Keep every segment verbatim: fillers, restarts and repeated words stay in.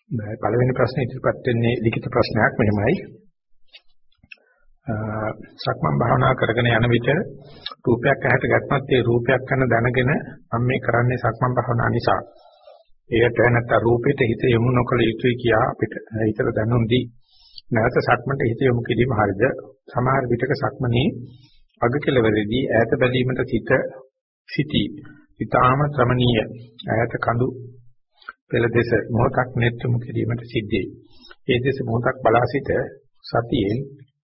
පළවෙනි ප්‍රශ්නේ ඉදිරිපත් වෙන්නේ ලිඛිත ප්‍රශ්නයක් මෙහෙමයි. සක්මන් භාවනා කරගෙන යන විට රූපයක් ඇහැට ගැටමත් ඒ රූපයක් කරන දැනගෙන මම මේ කරන්නේ සක්මන් භාවනා නිසා. ඒකට නැත්නම් රූපෙට හිත යොමු නොකළ යුතුයි කියා අපිට හිතට දැනුම් දී නැවත සක්මන්ට හිත යොමු කිරීම හරියද? සමහර විටක සක්මනේ අග කෙළවරදී ඈත බැලීමට සිත සිටි. ඊටාම ශ්‍රමණීය ඈත කඳු පෙළ දෙස මොහොතක් නෙත් යොමු කිරීමට සිද්ධයි. ඒ දෙස මොහොතක් බලා සිට සතියෙන්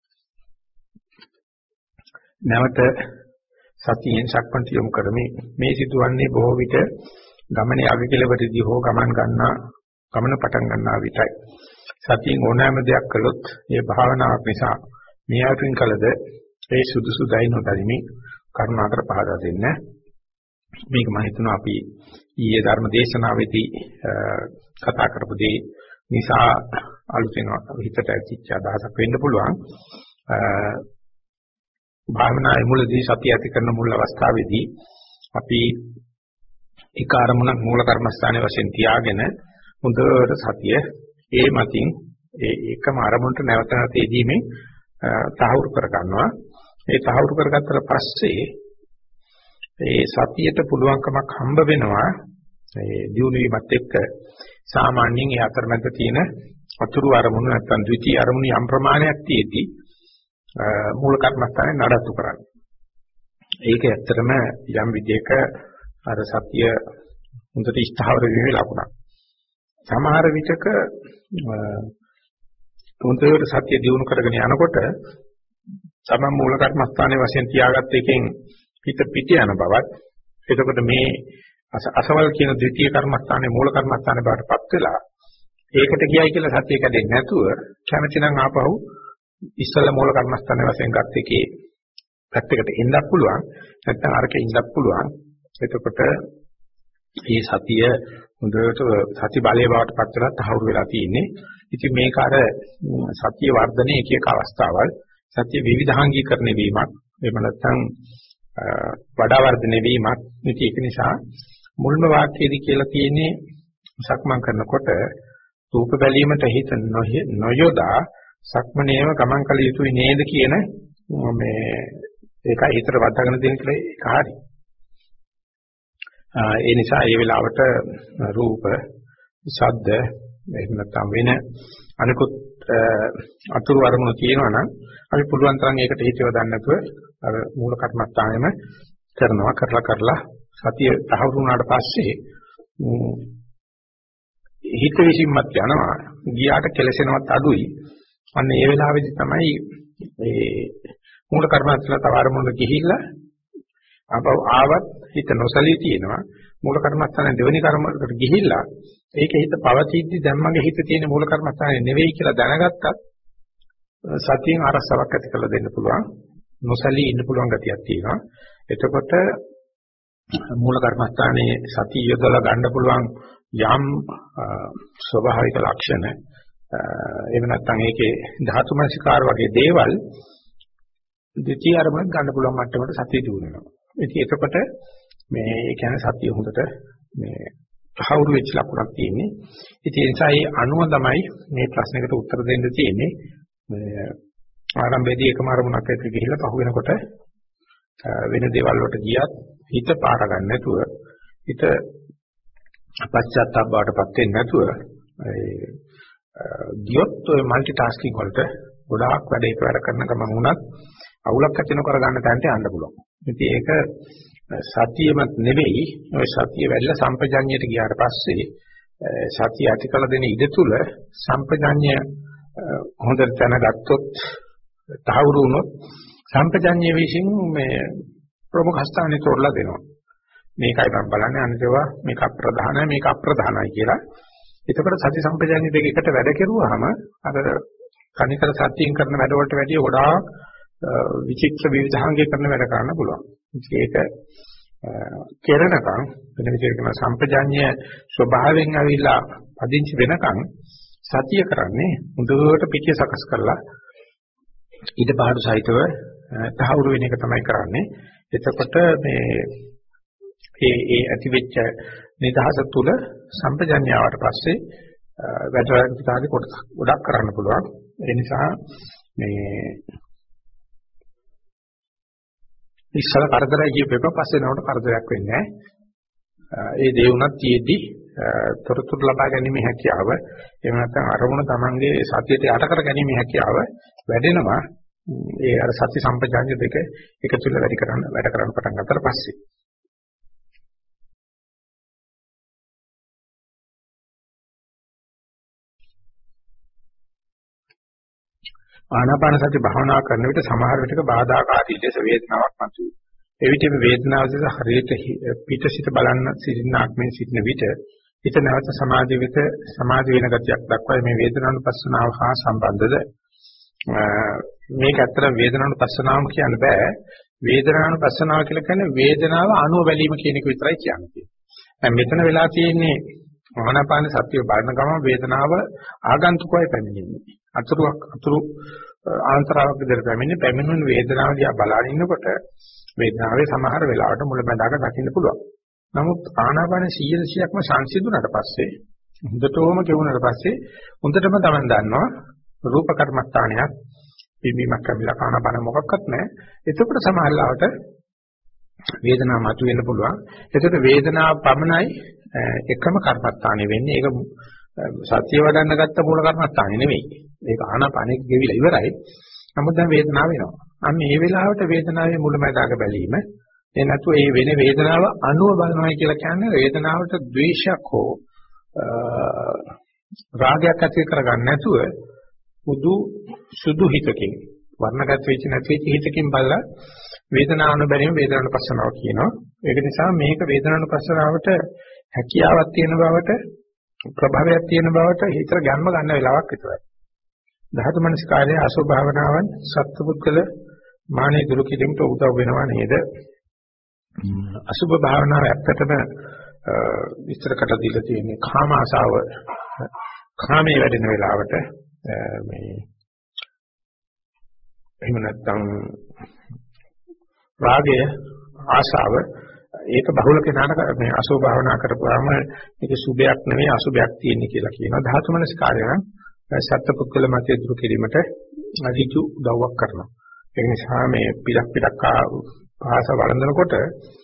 නැවත සතියෙන් සක්මන්ට යොමු කරමි. මේ සිදුවන්නේ බොහෝ විට ගමනේ අග කෙළවරදී හෝ ගමන් ගන්නා ගමන පටන් ගන්නා විටයි. සතියෙන් ඕනෑම දෙයක් කළොත් ඒ භාවනාවක් නිසා මේ අතුරින් කලද ඒ සුදුසු දයි නොදරිමි. කරුණාකර පහදා දෙන්න. මේක මම හිතනවා අපි ඊයේ ධර්ම දේශනාවේදී කතා කරපු දේ නිසා අලුතෙන් හිතට ඇතිච්ච අදහසක් වෙන්න පුළුවන්. භාවනායේ මුලදී සතිය ඇති කරන මුල් අවස්ථාවේදී අපි එක අරමුණක් මූල කර්මස්ථානයේ වශයෙන් තියාගෙන හොඳට සතිය ඒ මතින් ඒ එකම අරමුණට නැවත නැවත යෙදීමෙන් තහවුරු කර ගන්නවා. ඒ තහවුරු කරගත්තට පස්සේ ඒ සතියට පුළුවන්කමක් හම්බ වෙනවා. ඒ දියුණු වීමත් එක්ක සාමාන්‍යයෙන් ඒ අතරමැද තියෙන අතුරු අරමුණු නැත්නම් ද්විතීයි අරමුණු යම් ප්‍රමාණයක් තියෙද්දී මූල කර්මස්ථානේ නඩත්තු කරන්නේ. ඒක ඇත්තටම යම් විදිහක අර සතිය හොඳට ස්ථාවර වීමේ ලකුණක්. සමහර විටක හොඳට සතිය දියුණු කරගෙන යනකොට සම මූල කර්මස්ථානයේ වශයෙන් තියාගත්ත එකෙන් හිත පිට යන බවත්, එතකොට මේ අසවල් කියන ද්විතීය කර්මස්ථානයේ මූල කර්මස්ථානේ බාටපත් වෙලා ඒකට ගියයි කියලා සතිය කැඩෙන්නේ නැතුව කැමැතිනම් ආපහු ඉස්සල මූල කර්මස්ථානයේ වශයෙන් ගත්ත එකේ පැත්තකට එන්නත් පුළුවන්, නැත්නම් අරකේ ඉන්නත් පුළුවන්. එතකොට මේ සතිය හොඳට සති බලයේ බාටපත් වෙලා තහවුරු වෙලා තියෙන්නේ. ඉතින් මේක අර සතිය වර්ධනයේ එක එක අවස්ථාවල්, සතිය විවිධාංගීකරණය වීමක්, එහෙම නැත්නම් වඩා වර්ධනය වීමක්. ඉතින් ඒක නිසා මුල්ම වාක්‍යයේදී කියලා තියෙන්නේ සක්මන් කරනකොට රූප බැලීමට හිත නොයොදා සක්මනේම ගමන් කළ යුතුයි නේද කියන මේ ඒකයි හිතට වදාගෙන දෙන කියලා ඒක හරි. ඒ නිසා මේ වෙලාවට රූප, ශබ්ද, එහෙම නැත්නම් වෙන අනිකුත් අතුරු අරමුණු තියෙනවා නම් අපි පුළුවන් තරම් ඒකට හිතව දාන්න නැතුව අර මූල කර්මස්ථානෙම කරනවා. කරලා කරලා සතිය තහවුරු වුණාට පස්සේ හිත විසින්මත් යනවා. ගියාට කෙලසෙනවත් අඩුයි. අන්න ඒ වෙලාවේදී තමයි මේ මූල කර්මස්ථාන තව අරමුණට ගිහිල්ලා ආපහු ආවත් හිත නොසලී තියෙනවා. මූල කර්මස්ථානේ දෙවෙනි කර්මයකට ගිහිල්ලා ඒක හිත පවතිද්දි දැන් මගේ හිත තියෙන මූල කර්මස්ථානේ නෙවෙයි කියලා දැනගත්තත් සතියෙන් අරසාවක් ඇති කරලා දෙන්න පුළුවන්. නොසලී ඉන්න පුළුවන් ගතියක් තියෙනවා. එතකොට මූල කර්මස්ථානයේ සතිය යොදලා ගන්න පුළුවන් යම් ස්වභාවික ලක්ෂණ, එහෙම නැත්නම් ඒකේ ධාතු මනසිකාර වගේ දේවල් දෙතිය අරමුණක් ගන්න පුළුවන් මට්ටමට සතිය දිනු වෙනවා. ඉතින් එතකොට මේ ඒ කියන්නේ සතිය හොඳට මේ තහවුරු වෙච්ච ලකුණක් තියෙන්නේ. ඉතින් ඒ නිසා ඒ අනුව තමයි මේ ප්‍රශ්නකට උත්තර දෙන්න තියෙන්නේ. මේ ආරම්භයේදී එකම අරමුණක් එක්ක ගිහිල්ලා පහු වෙනකොට වෙන දේවල් වලට ගියත් හිත පාර ගන්න නැතුව, හිත පශ්චාත්තාප බවටපත් වෙන්නේ නැතුව ඒ ගියොත් ඔය মালටි ටාස්කින් වලට ගොඩාක් වැඩ එක වැඩ කරන ගමන් වුණත් අවුලක් ඇති නොකර ගන්න තැනට යන්න පුළුවන්. ඉතින් ඒක සතියමත් නෙවෙයි. ඔය සතිය වැඩිලා සම්පජඤ්ඤයට ගියාට පස්සේ සතිය ඇති කළ දෙන ඉඩ තුල සම්පජඤ්ඤය හොඳට දැනගත්තොත්, තහවුරු වුණොත් සම්පජඤ්ඤය විසින් මේ ප්‍රමුඛ ස්ථානේ තෝරලා දෙනවා. මේකයි මම බලන්නේ අනිතවා මේක අප්‍රධානයි මේක අප්‍රධානයි කියලා. එතකොට සති සම්පජඤ්ඤය දෙක එකට වැඩ කෙරුවාම අර කණිකර සත්‍යයෙන් කරන වැඩ වලට වැඩිය ගොඩාක් විචිත්‍ර විවිධාංගී කරන වැඩ කරන්න පුළුවන්. ඒක කෙරණකම් වෙන විදිහට කියන සම්පජඤ්ඤය ස්වභාවයෙන් ඇවිල්ලා පදිංචි වෙනකම් සතිය කරන්නේ මුදුවට පිටිය සකස් කරලා ඊට පහඩු සහිතව තහවුරු වෙන එක තමයි කරන්නේ. එතකොට මේ ඒ ඒ ඇතිවෙච්ච නිදහස තුල සම්පජඤ්ඤාවට පස්සේ වැඩ පිටාදී කොටස් ගොඩක් කරන්න පුළුවන්. ඒ නිසා මේ ඉස්සර කරදරයි කියපේක පස්සේ නවට කරදරයක් වෙන්නේ නැහැ. ඒ දේ උනත් තියේදී තොරතුරු ලබා ගැනීම හැකියාව එහෙම නැත්නම් අරමුණ Tamange සතියට යට කර ගැනීම හැකියාව වැඩෙනවා. ඒ අර සති සම්පජාඤ්ඤ දෙක එකතු වෙලා වැඩි කරන්න වැඩ කරන්න පටන් ගන්නතර පස්සේ ආනාපාන සති භාවනා කරන විට සමහර විටක බාධාකාරී ලෙස වේදනාවක් මතුවේ. ඒ විට මේ වේදනාව දෙස හරියට පිටසිත බලන්න සිටිනාක් මේ සිටින විට හිත නැවත සමාධිය වෙත සමාධි වෙන ගතියක් දක්වයි. මේ වේදනානුපස්සනාව හා සම්බන්ධද? මේක ඇත්තට වේදනානුපස්සනාවම කියන්න බෑ. වේදනානුපස්සනාව කියලා කියන්නේ වේදනාව අනුව බැලීම කියන එක විතරයි කියන්නේ. දැන් මෙතන වෙලා තියෙන්නේ ආනාපාන සතිය බලන ගමන් වේදනාව ආගන්තුකවයි පැමිණෙන්නේ. අතුරුක් අතුරු ආන්තරාවක් විදිහට පැමිණෙන්නේ. පැමිණෙන වේදනාව දිහා බලන ඉන්නකොට වේදනාවේ සමහර වෙලාවට මුලැමැදාක දකින්න පුළුවන්. නමුත් ආනාපාන සීය සියයක්ම සංසිඳුණාට පස්සේ හොඳටම ගෙවුනට පස්සේ හොඳටම තමයි දන්නවා රූප කර්මස්ථානයක් පිම්බීමක් කැමිලා ආනාපාන මොකක්වත් නැහැ. එතකොට සමහර ලාවට වේදනාව මතුවෙන්න පුළුවන්. එතකොට වේදනාව පමණයි එකම කර්මස්ථානෙ වෙන්නේ. ඒක සත්‍ය වඩන්න ගත්ත මූල කර්මස්ථානෙ නෙවෙයි. ඒක ආනාපානෙ ගෙවිලා ඉවරයි. නමුත් දැන් වේදනාව වෙනවා. අන්න මේ වෙලාවට වේදනාවේ මුලමඳාක බැලීම ඒ නැතු ඒ වෙන වේදනාව අනුව බලනවා කියලා කියන්නේ වේදනාවට ද්වේෂයක් හෝ රාගයක් ඇති කරගන්න නැතුව පුදු සුදු හිතකින් වර්ණගත වෙච්ච නැති වෙච්ච හිතකින් බලලා වේදනාවන බැරිම වේදනානුපස්සනාව කියනවා. ඒක නිසා මේක වේදනානුපස්සනාවට හැකියාවක් තියෙන බවට ප්‍රභාවයක් තියෙන බවට හිතර ගන්න ගන්න වෙලාවක් විතරයි. ධාතු මනස්කාරයේ අසුභ භාවනාවන් සත්පුද්ගල මානෙ දුරු කිරීමට උදව් වෙනවා නේද? අසුභ භාවනාව ඇත්තටම විස්තරකට දීලා තියෙන්නේ කාම ආසාව කාමයේ වැඩෙන වෙලාවට මේ එහෙම නැත්නම් රාගය ආසාව ඒක බහුල කෙනාට මේ අසුභ භාවනා කරපුවාම මේක සුභයක් නෙවෙයි අසුභයක් තියෙන්නේ කියලා කියනවා. ධාතු මනස්කාරය නම් සත්පුද්ගල මතය දුරු කිරීමට අධිතු උදව්වක් කරනවා. ඒ නිසා මේ පිටක් පිටක් ආස වළඳනකොට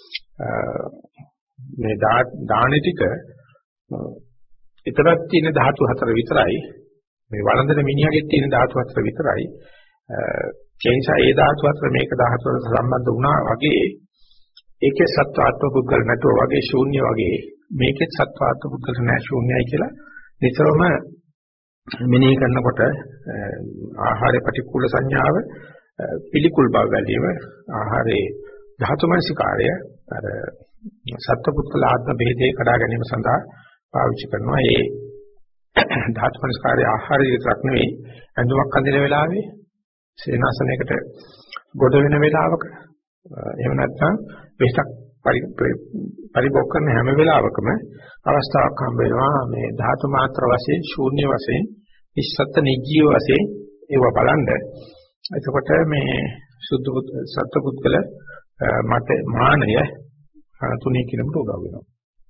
මේ දානෙ ටික ඊතරක් තියෙන ධාතු හතර විතරයි. මේ වළඳන මිනිහගෙත් තියෙන ධාතු හතර විතරයි. ඒ නිසා ඒ ධාතු හතර මේක ධාතු වලට සම්බන්ධ වුණා වගේ ඒකේ සත්‍වාත්ම පුද්ගල නැතුව වගේ ශූන්‍ය වගේ මේකේ සත්‍වාත්ම පුද්ගල නැහැ ශූන්‍යයි කියලා නිතරම මෙනෙහි කරනකොට ආහාරයේ ප්‍රතිකූල සංඥාව පිළිකුල් බව වැළීම ආහාරයේ ධාතු මනසිකාරය අර සත්පුද්ගල ආත්ම ભેදේ කඩා ගැනීම සඳහා පාවිච්චි කරනවා. ඒ ධාතු මනසිකාරය ආහාරය විතරක් නෙවෙයි ඇඳුමක් අඳින වෙලාවේ සේනාසනයකට ගොඩ වෙන වෙලාවක එහෙම නැත්නම් වෙසක් පරිභෝග කරන හැම වෙලාවකම අවස්ථාවක් හම්බ වෙනවා මේ ධාතු මාත්‍ර වශයෙන් ශූන්‍ය වශයෙන් ඉස්සත් නිජීව වශයෙන් ඒව බලන්න. එතකොට මේ සුද්ධ සත්පුද්ගල මත මානය තුනී කිලෝමීටර උදව් වෙනවා.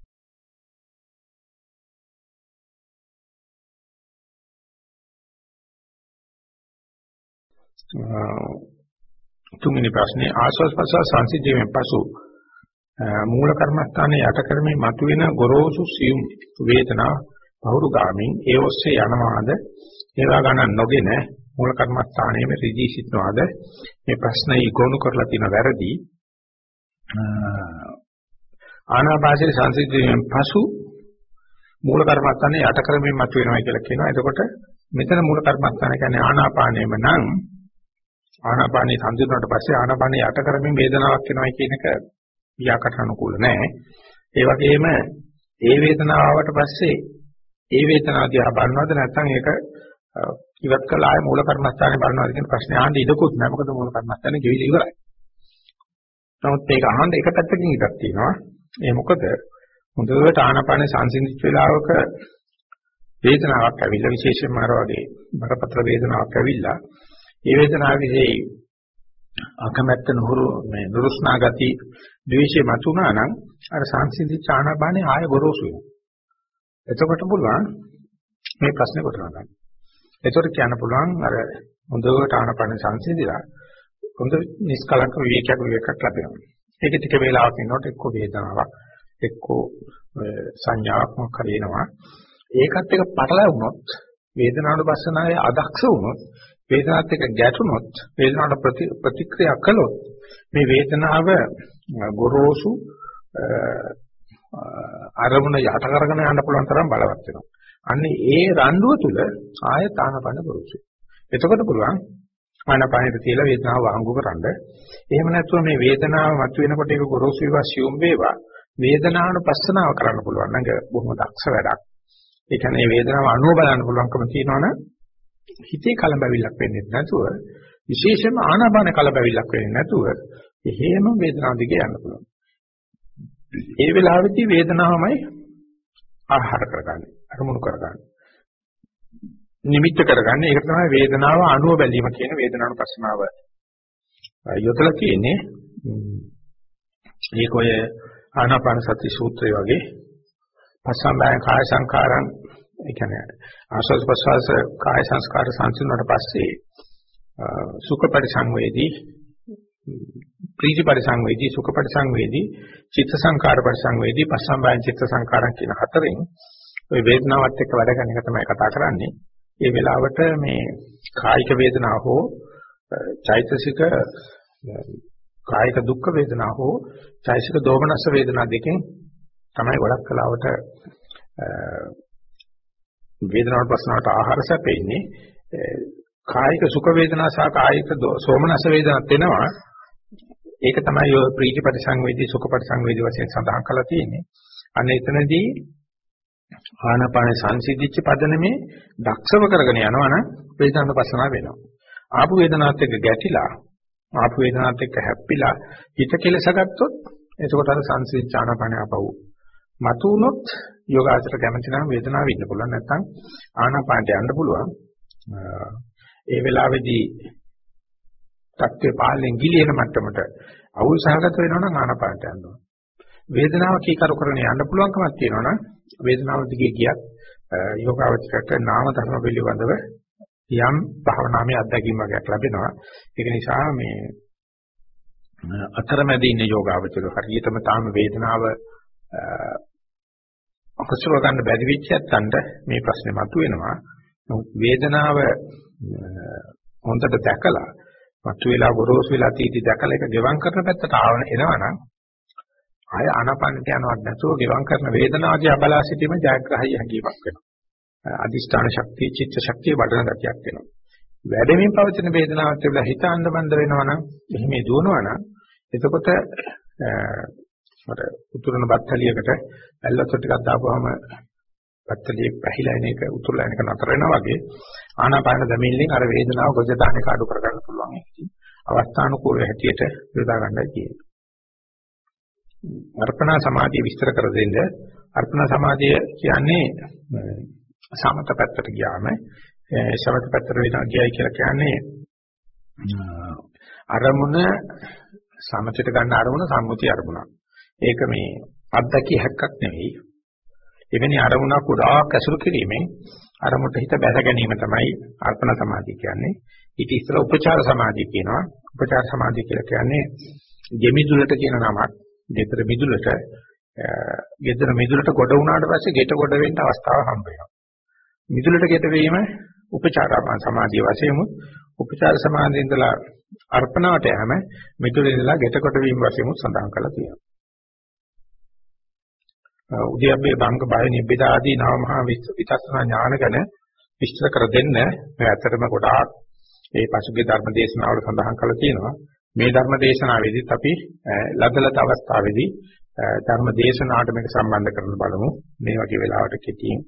තුන්වෙනි ප්‍රශ්නේ ආස්වාද ප්‍රසවාස සංසිද්ධියෙන් පසු මූල කර්මස්ථානයේ යට කරමින් මතුවෙන ගොරෝසු සියුම් වේදනා බහුරු ගාමින් ඒ ඔස්සේ යනවාද ඒවා ගණන් නොගෙන මූල කර්මස්ථානයේම ඍජී සිටනවාද මේ ප්‍රශ්නේ ඉගොනු කරලා තියෙන වැරදි ආනාපානසති සංසිද්ධියෙන් පසු මූල කර්මස්ථානයේ යට කරමින් මතුවෙනවා කියලා කියනවා. එතකොට මෙතන මූල කර්මස්ථාන කියන්නේ ආනාපානයම නම් ආනාපානිය සංසිඳුණාට පස්සේ ආනාපානිය යට කරමින් වේදනාවක් වෙනවා කියන එක ව්‍යාකරණ අනුකූල නැහැ. ඒ වගේම ඒ වේදනාව ආවට පස්සේ ඒ වේදනාව දිහා බලනවද නැත්නම් ඒක ඉවත් කළා ආයේ මූල කර්මස්ථානේ බලනවද කියන ප්‍රශ්නේ අහන්න ඉඩකුත් නැහැ. මොකද මූල කර්මස්ථානේ ගෙවිලා ඉවරයි. නමුත් මේක අහන්න එක පැත්තකින් ඉඩක් තියෙනවා. ඒ මොකද හොඳට ආනාපානේ සංසිඳිච්ච වෙලාවක වේදනාවක් ඇවිල්ලා විශේෂයෙන්ම අර වගේ බරපතල වේදනාවක් ඇවිල්ලා ඒ වේදනාවේ අකමැත්ත නුහුරු මේ නුරුස්නා ගති ද්වේෂය මතුණා නම් අර සංසිද්ධි ආනාපානේ ආය ගොරෝසු වෙනවා. එතකොට පුළුවන් මේ ප්‍රශ්නේ කොටනවා ගන්න. ඒතකොට කියන්න පුළුවන් අර හොඳට ආනපන සංසිඳිලා හොඳ නිස්කලංක විවේකයක් විවේකයක් ලැබෙනවා. ඒක ටික වේලාවක් ඉන්නකොට එක්ක වේදනාවක් එක්ක සංඥාවක් මොකක් හරි එනවා. ඒකත් එක පටලැවුනොත් වේදනානුපස්සනාවේ අදක්ෂ වුණොත් වේදනාවත් එක්ක ගැටුනොත් වේදනාවට ප්‍රතික්‍රියා කළොත් මේ වේදනාව ගොරෝසු අරමුණ යට කරගෙන යන්න පුළුවන් තරම් බලවත් වෙනවා. අන්නේ ඒ රණ්ඩුව තුල ආයත ආනපන පුරුසු. එතකොට පුළුවන් ආනපනෙට තියලා වේදනාව වහංගු කරන්න. එහෙම නැත්නම් මේ වේදනාව මතුවෙනකොට ඒක ගොරෝසු වේවා සියුම් වේවා වේදනානුපස්සනාව කරන්න පුළුවන්. නම් බොහොම දක්ෂ වැඩක්. ඒ කියන්නේ වේදනාව අනුව බලන්න පුළුවන්කම තියෙනවනම් හිතේ කලබැවිල්ලක් වෙන්නේ නැතුව විශේෂයෙන්ම ආනාපාන කලබැවිල්ලක් වෙන්නේ නැතුව එහෙම වේදනාව දිගේ යන්න පුළුවන්. ඒ වෙලාවෙදී වේදනාවමයි ආහාර කරගන්නේ, අරමුණු කරගන්නේ. නිමිත්ත කරගන්නේ. ඒක තමයි වේදනාව අනුව බැලීම කියන වේදනානුපස්සනාව. යොදලා තියෙන්නේ මේක ඔය ආනාපාන සති සූත්‍රය වගේ පස්සම්බයං කාය සංකාරං ඒ කියන්නේ ආස්වාද ප්‍රසවාස කාය සංස්කාර සංසිඳුණාට පස්සේ සුඛ පරිසංවේදී ප්‍රීති පරිසංවේදී සුඛ පරිසංවේදී චිත්ත සංකාර පරිසංවේදී පස්සම්බයං චිත්ත සංකාරං කියන හතරෙන් ওই වේදනාවත් එක්ක වැඩ කරන එක තමයි කතා කරන්නේ. ඒ වෙලාවට මේ කායික වේදනාව හෝ චෛතසික කායික දුක් වේදනා හෝ චෛතසික දෝමනස්ස වේදනා දෙකෙන් තමයි ගොඩක් කලාවට වේදනාවට ප්‍රශ්නකට ආහාර සැපෙන්නේ. කායික සුඛ වේදනා සහ කායික සෝමනස්ස වේදනාත් වෙනවා. ඒක තමයි ඔය ප්‍රීති පරිසංවේදී සුඛ පරිසංවේදී වශයෙන් සඳහන් කරලා තියෙන්නේ. අන්න එතනදී ආනාපාන සංසිද්ධිච්ච පදනමේ දක්ෂව කරගෙන යනවා නම් වේදනානුපස්සනාව වෙනවා. ආපු වේදනාවත් එක්ක ගැටිලා ආපු වේදනාවත් එක්ක හැප්පිලා හිත කෙලසගත්තොත් එතකොට අර සංසිද්ධ ආනාපාන ආපහු මතු වුණොත් යෝගාචර කැමති නම් වේදනාව ඉන්න පුළුවන්. නැත්නම් ආනාපානට යන්න පුළුවන්. ඒ වෙලාවේදී තත්ත්වේ පාලෙන් ගිලින මට්ටමට අවුල් සහගත වෙනවා නම් ආනාපානට යන්න ඕන. වේදනාව කීකරු කරගෙන යන්න පුළුවන්කමක් තියෙනවා නම් වේදනාව දිගේ ගියත් යෝගාචරයට නාම ධර්ම පිළිබඳව යම් භාවනාමය අත්දැකීම් වගේක් ලැබෙනවා. ඒක නිසා මේ අතරමැද ඉන්න යෝගාචර හරියටම තාම වේදනාව අකසුර ගන්න බැරි වෙච්ච යත්තන්ට මේ ප්‍රශ්නේ මතුවෙනවා. නමුත් වේදනාව හොඳට දැකලා මතුවලා ගොරෝසු වෙලා තීටි දැකලා ඒක ගෙවම් කරන පැත්තට ආවන එනවනම් ආය ආනාපානට යනවත් නැතුව ගෙවම් කරන වේදනාවදී අබලා සිටීම ජයග්‍රහයි හැකියාවක් වෙනවා. අදිෂ්ඨාන ශක්තිය, චිත්ත ශක්තිය වඩන ගතියක් වෙනවා. වැඩමින් පවතින වේදනාවත් තිබලා හිත අන්දමන්ද වෙනවනම් එහෙම දුවනවනම් එතකොට අර උතුරන බත්තලියකට ඇල්ලතො ටිකක් දාපුවාම බත්තලියේ පැහිලා එන එක උතුරලා එන එක නතර වෙනවා වගේ ආනාපාන දමින්ලෙන් අර වේදනාව ගොජ දාන එක අඩු කර ගන්න පුළුවන්. ඒක අවස්ථානුකූල හැටියට යොදා ගන්නයි කියන්නේ. අර්පණා සමාධිය විස්තර කර දෙන්න. අර්පණා සමාධිය කියන්නේ සමත පැත්තට ගියාම සමත පැත්තට වෙනවා කියයි කියලා කියන්නේ අරමුණ සමතට ගන්න අරමුණ සම්මුති අරමුණක්. ඒක මේ අත්දැකිය හැක්කක් නෙවෙයි. එවැනි අරමුණක් උදාක් ඇසුරු කිරීමෙන් අරමුණට හිත බැස ගැනීම තමයි අර්පණ සමාධිය කියන්නේ. ඊට ඉස්සෙල්ලා උපචාර සමාධිය කියනවා. උපචාර සමාධිය කියලා කියන්නේ ගෙමිදුලට කියන නමක්. ගෙදර මිදුලට ගෙදර මිදුලට ගොඩ වුණාට පස්සේ ගෙට ගොඩ වෙන්න අවස්ථාව හම්බ වෙනවා. මිදුලට ගෙට වීම උපචාර සමාධිය වශයෙන් උපචාර සමාධියෙන් ඉඳලා අර්පණාවට යෑම මිදුලේ ඉඳලා ගෙට ගොඩ වීම වශයෙන් සඳහන් කරලා තියෙනවා. උද්‍යප්පේ භංග බය නිබ්බිදා ආදී නව මහා විචක්ෂණ ඥාන ගැන විස්තර කර දෙන්න මේ ඇත්තටම ගොඩාක් මේ පසුගිය ධර්ම දේශනාවල සඳහන් කරලා තියෙනවා. මේ ධර්ම දේශනාවේදීත් අපි ලදලත අවස්ථාවේදී ධර්ම දේශනාවට මේක සම්බන්ධ කරන බලමු. මේ වගේ වෙලාවට කෙටියෙන්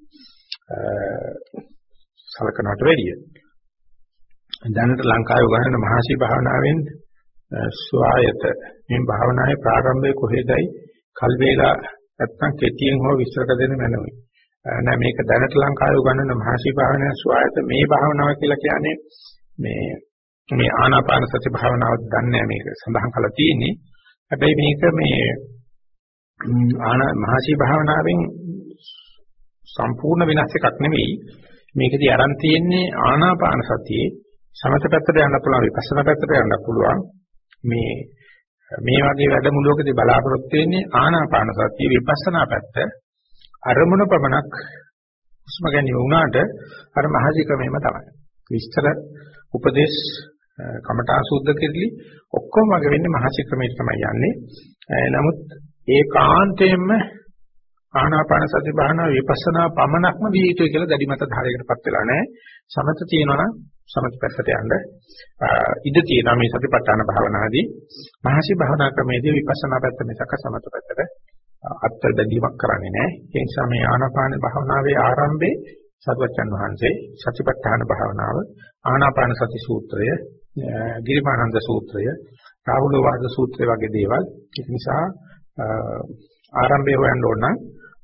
සලකනට වැඩිය. දැනට ලංකාවේ උගන්වන මහසි භාවනාවෙන් ස්වායත මේ භාවනාවේ ප්‍රාරම්භය කොහෙදයි කල් වේලා නැත්නම් කෙටියෙන් හෝ විස්තර කර දෙන්න මැනවි. නෑ මේක දැනට ලංකාවේ උගන්වන මහසි භාවනාවේ ස්වායත මේ භාවනාව කියලා කියන්නේ මේ මේ ආනාපාන සති භාවනාව දන්නේ මේක සඳහන් කරලා තියෙන්නේ. හැබැයි මේක මේ ආනා මහසි භාවනාවෙන් සම්පූර්ණ වෙනස් එකක් නෙවෙයි. මේකදී අරන් තියෙන්නේ ආනාපාන සතියේ සමත පැත්තට යන්න පුළුවන් විපස්සනා පැත්තට යන්න පුළුවන්. මේ මේ වගේ වැඩමුළුවකදී බලාපොරොත්තු වෙන්නේ ආනාපාන සතිය විපස්සනා පැත්ත අරමුණ පමණක් හුස්ම ගැනීම වුණාට අර මහජී ක්‍රමෙම තමයි. විස්තර උපදේශ කමඨා සුද්ධ කෙරලි ඔක්කොම වගේ වෙන්නේ මහජී ක්‍රමයට තමයි යන්නේ. නමුත් ඒකාන්තයෙන්ම ආනාපාන සති භාවනා විපස්සනා පමණක්ම විය යුතුයි කියලා දැඩි මත ධාරයකටපත් වෙලා නැහැ. සමත තියෙනවා නම් සමත පැත්තට යන්න ඉඩ තියෙනවා මේ සතිපට්ඨාන භාවනාදී. මහසි භාවනා ක්‍රමයේදී විපස්සනා පැත්ත මිසක සමත පැත්තට අත්‍යල් බැඳීමක් කරන්නේ නැහැ. ඒ නිසා මේ ආනාපාන භාවනාවේ ආරම්භයේ සතුටන් වහන්සේ සතිපට්ඨාන භාවනාව ආනාපාන සති සූත්‍රය, ගිරිමානන්ද සූත්‍රය, රාහුල වාද සූත්‍රය වගේ දේවල්. ඒ නිසා ආරම්භය හොයන්න ඕන නම්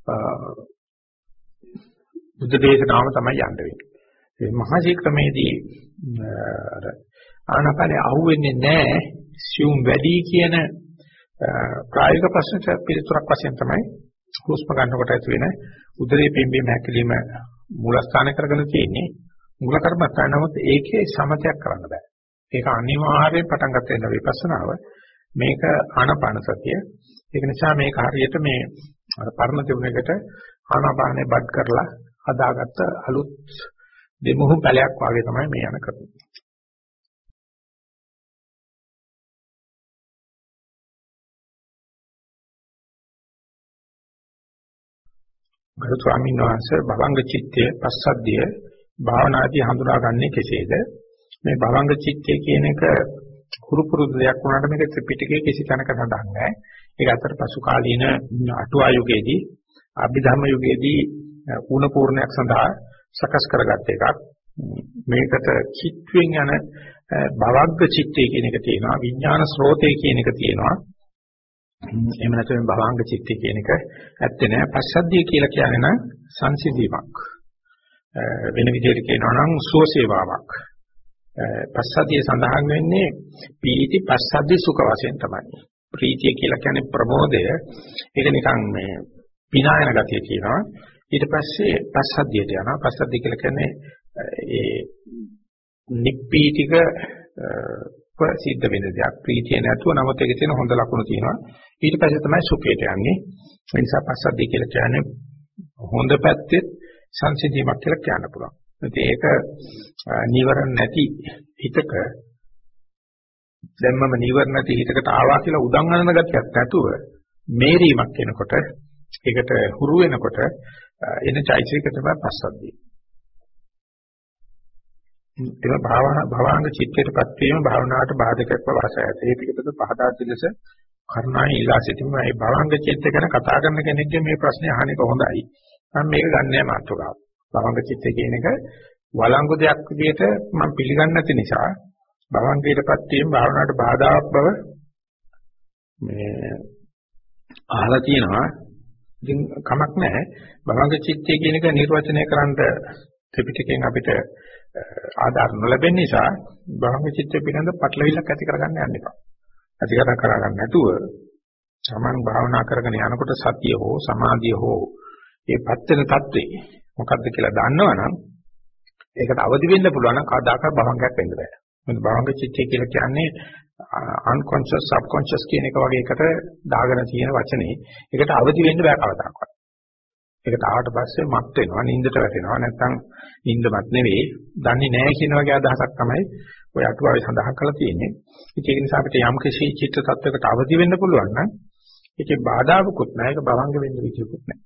බුද්ධ දේශනාවම තමයි යන්න වෙන්නේ. මේ මහජී ක්‍රමේදී අර ආනාපානේ අහුවෙන්නේ නැහැ. සියුම් වැඩි කියන ප්‍රායෝගික ප්‍රශ්නට පිළිතුරක් වශයෙන් තමයි හුස්ම ගන්නකොට ඇති වෙන උදරයේ පිම්බීම හැකිලිම මූලස්ථාන කරගෙන තියෙන්නේ. මූල කර්මස්ථාන නමුත් ඒකේ සමතයක් කරන්න බෑ. ඒක අනිවාර්යයෙන් පටන් ගන්න වෙන විපස්සනාව. මේක ආනාපාන සතිය. ඒක නිසා මේක හරියට මේ අර පරණ තිබුණේකට ආනාපානේ බඩ් කරලා හදාගත්ත අලුත් දෙමුහු පැලයක් වගේ තමයි මේ යන කරන්නේ. ගරු ස්වාමීන් වහන්සේ භවංග චිත්තයේ පස්සද්ධිය භාවනාදී හඳුනාගන්නේ කෙසේද? මේ භවංග චිත්තය කියන එක හුරු පුරුදු දෙයක් වුණාට මේක ත්‍රිපිටකයේ කිසි තැනක සඳහන් නැහැ. ඒක අතර පසු කාලීන අටුවා යුගයේදී අභිධර්ම යුගයේදී ඌණ පූර්ණයක් සඳහා සකස් කරගත් එකක්. මේකට චිත්වෙන් යන භවග්ග චිත්තය කියන එක තියෙනවා, විඥාන ස්රෝතය කියන එක තියෙනවා. එහෙම නැත්නම් භවංග චිත්තය කියන එක ඇත්තේ නෑ. පස්සද්ධිය කියලා කියන්නේ නම් සංසිඳීමක්. වෙන විදිහට කියනවා නම් සුවසේවාවක්. පස්සද්ධිය සඳහන් වෙන්නේ පීති පස්සද්ධි සුඛ වශයෙන් තමයි. ප්‍රීතිය කියලා කියන්නේ ප්‍රමෝදය. ඒක නිකන් මේ විනායන ගතිය කියනවා. ඊට පස්සේ පස්සද්ධියට යනවා. පස්සද්ධිය කියලා කියන්නේ ඒ නිප්පීතික ප්‍රසිද්ධ වෙන දෙයක්. ප්‍රීතිය නැතුව නමුත් ඒකේ තියෙන හොඳ ලක්ෂණ තියෙනවා. ඊට පස්සේ තමයි සුඛයට යන්නේ. ඒ නිසා පස්සද්ධිය කියලා කියන්නේ හොඳ පැත්තේ සංසිඳීමක් කියලා කියන්න පුළුවන්. ඉතින් ඒක නීවරණ නැති හිතක දැන් මම නීවරණ නැති හිතකට ආවා කියලා උදන් අනන ගතියක් නැතුව මේරීමක් වෙනකොට ඒකට හුරු වෙනකොට එන චෛත්‍යික තමයි පස්සද්ධිය. ඒක භාවනා භවාංග චිත්තයටපත් වීම භාවනාවට බාධකයක් වාසය ඇත. ඒ පිටකත පහදා දෙලස කර්ණායි ඉලා සිටින මේ භවාංග චිත්තය ගැන කතා කරන කෙනෙක්ගේ මේ ප්‍රශ්නේ අහන එක හොඳයි. මම මේක ගන්නෑ මාතෘකාව. භවාංග චිත්තය කියන එක වළංගු දෙයක් විදිහට මම පිළිගන්නේ නැති නිසා භවංගයටපත් වීම භාවනාවට බාධාවක් බව මේ අහලා තියෙනවා. ඉතින් කමක් නැහැ. භවංග චිත්තය කියන එක නිර්වචනය කරන්න ත්‍රිපිටකයෙන් අපිට ආධාර නොලැබෙන නිසා භවංග චිත්තය පිළිබඳ පටලවිල්ලක් ඇති කරගන්න යන්න එපා. ඇති කර කරගන්න නැතුව සමන් භාවනා කරගෙන යනකොට සතිය හෝ සමාධිය හෝ මේ පත් වෙන தત્වේ මොකක්ද කියලා දන්නවනම් ඒකට අවදි වෙන්න පුළුවන් නම් කවදාකවත් භවංගයක් වෙන්න බෑ. මොකද භවංග චිත්තය කියලා කියන්නේ unconscious subconscious කියන එක වගේ එකට දාගෙන තියෙන වචනේ. ඒකට අවදි වෙන්න බෑ කවදාකවත්. ඒකට ආවට පස්සේ මත් වෙනවා, නිින්දට වැටෙනවා. නැත්නම් නිින්දමත් නෙවෙයි, දන්නේ නැහැ කියන වගේ අදහසක් තමයි ඔය අටුවාවේ සඳහන් කරලා තියෙන්නේ. ඉතින් ඒක නිසා අපිට යම් කිසි චිත්ත tattවයකට අවදි වෙන්න පුළුවන් නම් ඒකේ බාධාවකුත් නැහැ, ඒක භවංග වෙන්න විදියකුත් නැහැ.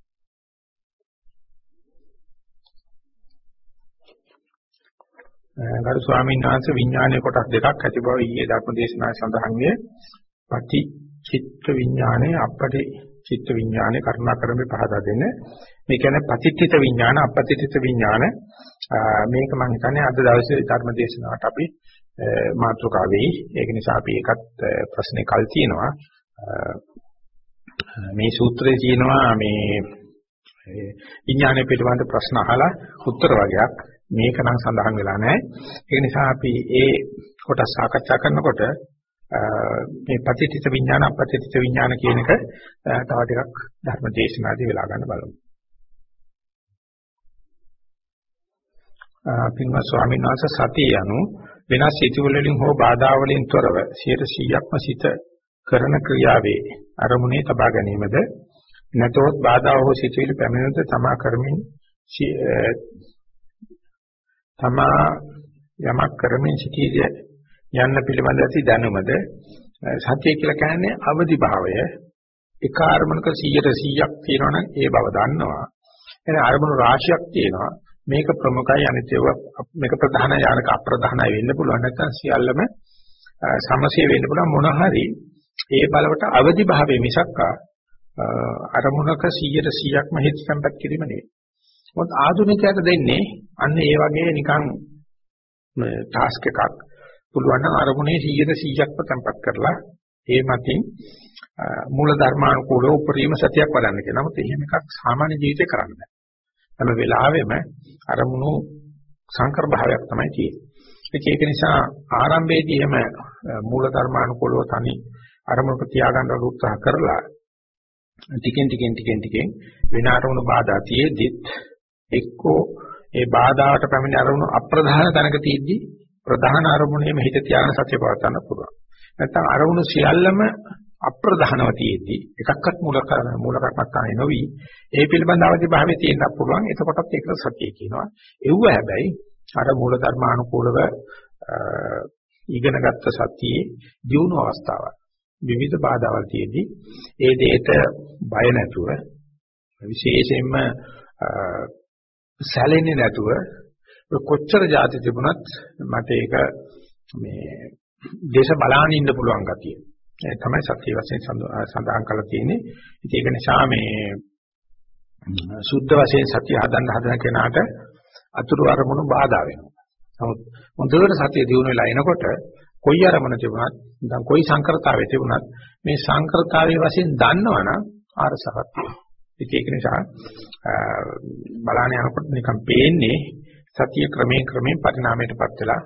ගරු ස්වාමීන් වහන්සේ විඥානයේ කොටස් දෙකක් ඇති බව ඊයේ ධර්ම දේශනාවේ සඳහන් වේ. පටි චිත්ත විඥානයේ අපටි චිත්ත විඥානයේ කරුණාකරමේ පහදා දෙන්න. මේ කියන්නේ පටිච්චිත විඥාන අපටිච්චිත විඥාන මේක මම හිතන්නේ අද දවසේ ධර්ම දේශනාවට අපි මාතෘකාව වෙයි. ඒක නිසා අපි ඒකත් ප්‍රශ්නේ කල් තියෙනවා. මේ සූත්‍රයේ තියෙනවා මේ විඥානයේ පිළිබඳ ප්‍රශ්න අහලා උත්තර වගේක් මේක නම් සඳහන් වෙලා නැහැ. ඒ නිසා අපි ඒ කොටස් සාකච්ඡා කරනකොට මේ පටිච්ච විඥාන අපටිච්ච විඥාන කියන එක තව ටිකක් ධර්ම දේශනාදී වෙලා ගන්න බලමු. පින්වත් ස්වාමීන් වහන්සේ සතිය යනු වෙනස් සිතුවිලි වලින් හෝ බාධා වලින් තොරව සියයට සීයක්ම සිත කරන ක්‍රියාවේ අරමුණේ තබා ගැනීමද නැතොත් බාධා හෝ සිතුවිලි පැමිණෙද්ද තමා කරමින් තමා යමක් කරමින් සිටීද යන්න පිළිබඳ ඇති දැනුමද සතිය කියලා කියන්නේ අවදි භාවය එක අරමුණක සීයට සීයක් තියෙනවනම් ඒ බව දන්නවා එන අරමුණු රාශියක් තියෙනවා මේක ප්‍රමුඛයි අනිත්‍යව මේක ප්‍රධානයි යනක අප්‍රධානයි වෙන්න පුළුවන් නැත්නම් සියල්ලම සමසේ වෙන්න පුළුවන් මොන හරි ඒ බලවට අවදි භාවයේ මිසක් අරමුණක සීයට සීයක්ම හිත සම්පත් කිරීම නෙවෙයි. මොකද ආධුනිකයට දෙන්නේ අන්න ඒ වගේ නිකන් ටාස්ක් එකක් පුළුවන් නම් අරමුණේ සීයට සීයක්ම සම්පත් කරලා ඒ මතින් මූල ධර්මානුකූලව උපරිම සතියක් වඩන්න කියලා. නමුත් එහෙම එකක් සාමාන්‍ය ජීවිතේ කරන්න බෑ. හැම වෙලාවෙම අරමුණු සංකර භාවයක් තමයි තියෙන්නේ. ඒක නිසා ආරම්භයේදී එහෙම මූල ධර්මානුකූලව තනි අරමුණක තියාගන්න උත්සාහ කරලා ටිකෙන් ටිකෙන් ටිකෙන් ටිකෙන් වෙන අරමුණු බාධා තියෙද්දිත් එක්කෝ ඒ බාධාවට පැමිණ අරමුණු අප්‍රධාන තැනක තියෙද්දි ප්‍රධාන අරමුණේම හිත තියාගෙන සතිය පවත්වන්න පුළුවන්. නැත්නම් අරමුණු සියල්ලම අප්‍රධානව තියෙද්දි එකක්වත් මූල කරන මූල කර්මස්ථානේ නොවි ඒ පිළිබඳ අවදි භාවයේ තියෙන්න පුළුවන්. එතකොටත් ඒක සතිය කියනවා. ඒව හැබැයි අර මූල ධර්මානුකූලව ඉගෙනගත්ත සතියේ දියුණු අවස්ථාවක්. විවිධ බාධාවල් තියෙද්දි ඒ දෙයට බය නැතුව විශේෂයෙන්ම සැලෙන්නේ නැතුව කොච්චර જાති තිබුණත් මට ඒක මේ දේශ බලාගෙන ඉන්න පුළුවන් ගතිය. ඒ තමයි සත්‍ය වශයෙන් සඳහන් කරලා තියෙන්නේ. ඉතින් ඒක නිසා මේ සුද්ධ වශයෙන් සත්‍ය හදන්න හදන කෙනාට අතුරු අරමුණු බාධා වෙනවා. නමුත් හොඳට සත්‍ය දිනු වෙලා එනකොට කොයි අරමුණ තිබුණත් දැන් කොයි සංකරතාවයේ තිබුණත් මේ සංකරතාවයේ වශයෙන් දන්නවනම් ආරසහත් වෙනවා. ඒක නිසා බලාන යනකොට නිකන් පේන්නේ සතිය ක්‍රමයෙන් ක්‍රමයෙන් පරිණාමයටපත් වෙලා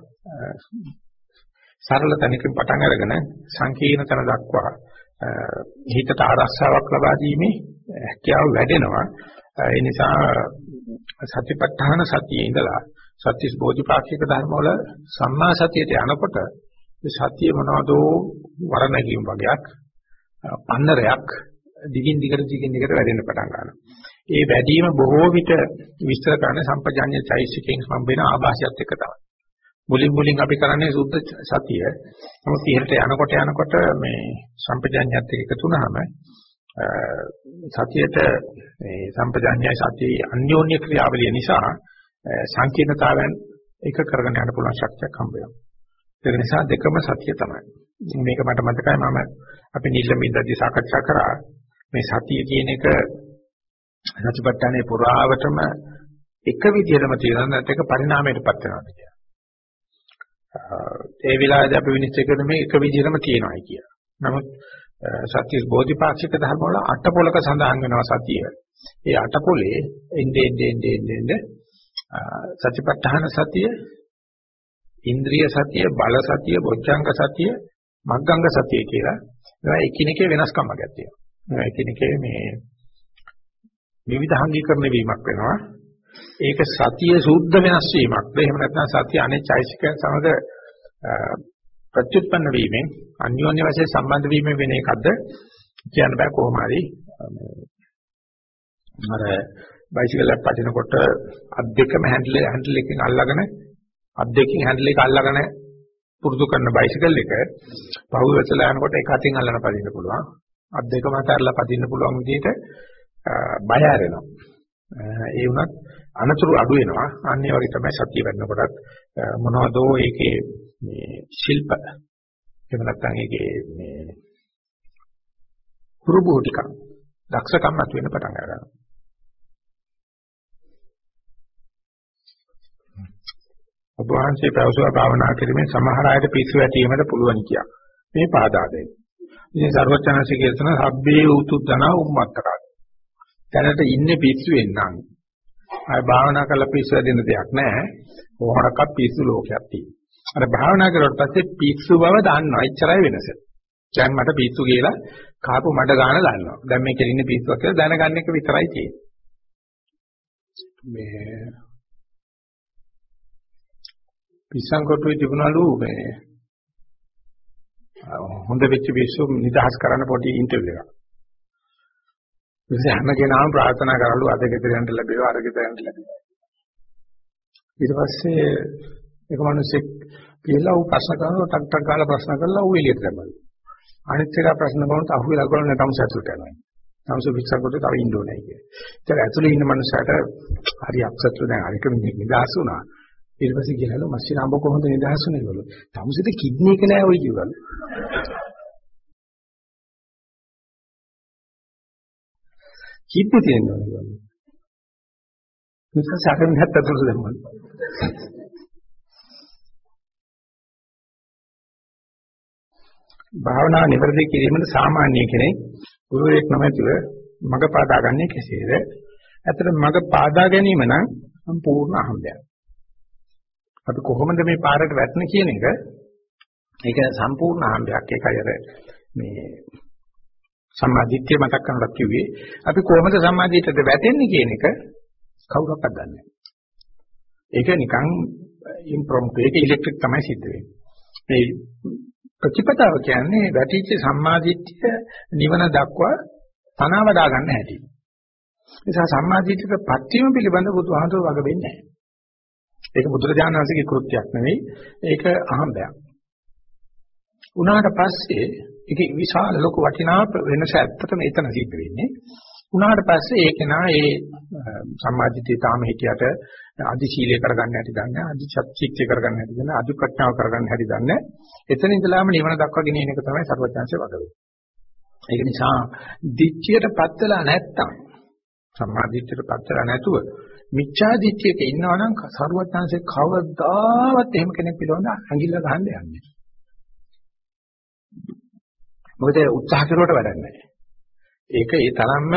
සරල තැනකින් පටන් අරගෙන සංකීර්ණ තැන දක්වා හිතට ආරක්ෂාවක් ලබා දීමේ හැකියාව වැඩෙනවා. ඒ නිසා සතිපට්ඨාන සතියේ ඉඳලා සත්‍විස් බෝධිපාක්ෂික ධර්ම වල සම්මා සතියට යනකොට සතිය මොනවදෝ වරණගීම් වගේක් පන්නරයක් දිගින් දිගට දිගින් දිගට වැඩෙන්න පටන් ගන්නවා. ඒ වැඩිම බොහෝ විට විස්තර කරන සම්පජාඤ්ඤ චෛසිකෙන් හම්බෙන ආభాසයත් එක තමයි. මුලින් මුලින් අපි කරන්නේ සුද්ධ සතිය. නමුත් ඉහළට යනකොට යනකොට මේ සම්පජාඤ්ඤයත් එක්ක එකතු වුනහම සතියට මේ සම්පජාඤ්ඤය සතියේ අන්‍යෝන්‍ය ක්‍රියාවලිය නිසා සංකීර්ණතාවයන් එක කරගෙන යන්න පුළුවන් ශක්තියක් හම්බ වෙනවා. ඒ නිසා දෙකම සතිය තමයි. මේක මට මතකයි මම අපි නිල්ලමින්දදී සාකච්ඡා කරා මේ සතිය කියන එක සතිපට්ඨානේ පුරාවටම එක විදිහටම තියෙනවා නැත්නම් ඒක පරිණාමයටපත් වෙනවා කියලා. ඒ විලාසය අපි විනිශ්චය කරන මේ එක විදිහටම තියෙනවායි කියලා. නමුත් සත්‍ය බෝධිපාක්ෂික ධර්ම වල අටපොලක සඳහන් වෙනවා සතිය. ඒ අටපොලේ එන්නේ එන්නේ එන්නේ සතිපට්ඨාන සතිය, ඉන්ද්‍රිය සතිය, බල සතිය, බොජ්ජංග සතිය, මග්ගංග සතිය කියලා. ඒවා එකිනෙකේ වෙනස්කම් වර්ගයක් තියෙනවා. ඒවා එකිනෙකේ මේ විවිධාංගීකරණය වීමක් වෙනවා. ඒක සතිය සුද්ධ වෙනස් වීමක්ද එහෙම නැත්නම් සතිය අනෙක් චෛසිකයන් සමග ප්‍රත්‍යুৎপন্ন වීමෙන් අන්‍යෝන්‍ය වශයෙන් සම්බන්ධ වීමෙන් වෙන එකක්ද කියන්න බෑ කොහොම හරි අර බයිසිකල් එක පදිනකොට අත් දෙකම හැන්ඩල් හැන්ඩල් එකකින් අල්ලගෙන අත් දෙකකින් හැන්ඩල් එක අල්ලගෙන පුරුදු කරන බයිසිකල් එක පහුව වෙසලා යනකොට එක අතින් අල්ලන පදින්න පුළුවන් අත් දෙකම අතරලා පදින්න පුළුවන් විදිහට බය ආරෙනවා ඒ වුණත් අනතුරු අඩු වෙනවා අන්න ඒ වගේ තමයි සතිය වැඩනකොටත් මොනවදෝ ඒකේ මේ ශිල්ප එහෙම නැත්නම් ඒකේ මේ කුරුබෝටික දක්ෂකම් අත් වෙන්න පටන් ගන්නවා ඔබ වහන්සේ ප්‍රවසවා භාවනා කිරීමෙන් සමහර අයට පිස්සු වැටීමට පුළුවන් කියා මේ පාදා දෙන්න ඉතින් සර්වචනසික කියන සබ්බේ උතුද්දන උම්මත්තකා දැනට ඉන්නේ පිස්සුවෙන් නම් අය භාවනා කරලා පිස්සු වෙදින දෙයක් නැහැ. කොහොමඩක් පිස්සු ලෝකයක් තියෙනවා. අර භාවනා කරුවට පස්සේ පිස්සු බව දන්නවා. එච්චරයි වෙනස. දැන් මට පිස්සු කියලා කාපු මඩ ගන්න දන්නවා. දැන් මේකේ ඉන්නේ පිස්සුවක් කියලා දැනගන්න එක විතරයි තියෙන්නේ. මේ පිස්සන් කොටුවේ තිබුණලු මේ හොඳ වෙච්ච පිස්සු නිදහස් කරන්න පොඩි ඉන්ටර්විව් එකක්. ඉතින් හැම කෙනාම ප්‍රාර්ථනා කරලු අද ගෙදර යන්න ලැබේවා අර ගෙදර යන්න ලැබේවා. ඊට පස්සේ එක මිනිහෙක් කියලා ඌ ප්‍රශ්න කරනවා ටක් ටක් ගාලා ප්‍රශ්න කරලා ඌ එළියට දැම්මලු. අනිත් එක ප්‍රශ්න කරනකොට අහුවෙලා ගලන තමස ඇතුළට යනවා. තමස පිස්සන් කොටුවේ තව ඉන්න ඕනේ කියලා. ඒක ඇතුළේ ඉන්න මනුස්සයාට හරි අප්සෙට්ලු දැන් අරක මිනිහ නිදහස් වුණා. ඊට පස්සේ කියලාලු මස්සින අඹ කොහොමද නිදහස් වුනේ ඒගොල්ලෝ. තමසෙට කිඩ්නි එක නෑ ඔය කිව්වලු. කිඩ්නි තියෙනවා ඒගොල්ලෝ. ඒක සැකෙන් හැත්තට දුන්නා. භාවනා නිවැරදි කිරීමට සාමාන්‍ය කෙනෙක් ගුරුවරයෙක් නොමැතිව මඟ පාදා ගන්නේ කෙසේද? ඇත්තට මඟ පාදා ගැනීම නම් සම්පූර්ණ අහඹයක්. අපි කොහොමද මේ පාරට වැටෙන්නේ කියන එක ඒක සම්පූර්ණ අහඹයක්. ඒකයි අර මේ සම්මාදිට්ඨිය මතක් කරනකොට කිව්වේ අපි කොහොමද සම්මාදිට්ඨියට වැටෙන්නේ කියන එක කවුරක්වත් දන්නේ නැහැ. ඒක නිකන් ඉම්ප්‍රොම්ප්ට් ඒක ඉලෙක්ට්‍රික් තමයි සිද්ධ වෙන්නේ. මේ ප්‍රතිපදාව කියන්නේ වැටිච්ච සම්මාදිට්ඨිය නිවන දක්වා තනවා වඩා ගන්න හැටි. ඒ නිසා සම්මාදිට්ඨියට පත්වීම පිළිබඳ බුදුහාමුදුරුවෝ වග වෙන්නේ නැහැ. ඒක බුදුරජාණන් වහන්සේගේ කෘත්‍යයක් නෙවෙයි. ඒක අහඹයක්. උනාට පස්සේ ඒකේ විශාල ලොකු වටිනා වෙනස ඇත්තටම එතන සිද්ධ වෙන්නේ. උනාට පස්සේ ඒක නා ඒ සම්මාදිට්ඨිය තාම හිටියට අදි සීලය කරගන්න හැටි දන්නේ, අදි සත්‍චිත්‍ය කරගන්න හැටි දන්නේ, අදි ප්‍රඥාව කරගන්න හැටි දන්නේ. එතන ඉඳලාම නිවන දක්වා ගෙනියන එක තමයි සර්වඥාන්සේ වග වෙන්නේ. ඒක නිසා දිට්ඨියටපත් වෙලා නැත්තම් සම්මාදිට්ඨියටපත් වෙලා නැතුව මිච්ඡා දිට්ඨියක ඉන්නවා නම් සර්වඥාන්සේ කවදාවත් එහෙම කෙනෙක් පිළිවඳ ඇඟිල්ල ගහන්න යන්නේ. මොකද උත්සාහ කරුවට වැඩක් නැහැ. ඒක ඒ තරම්ම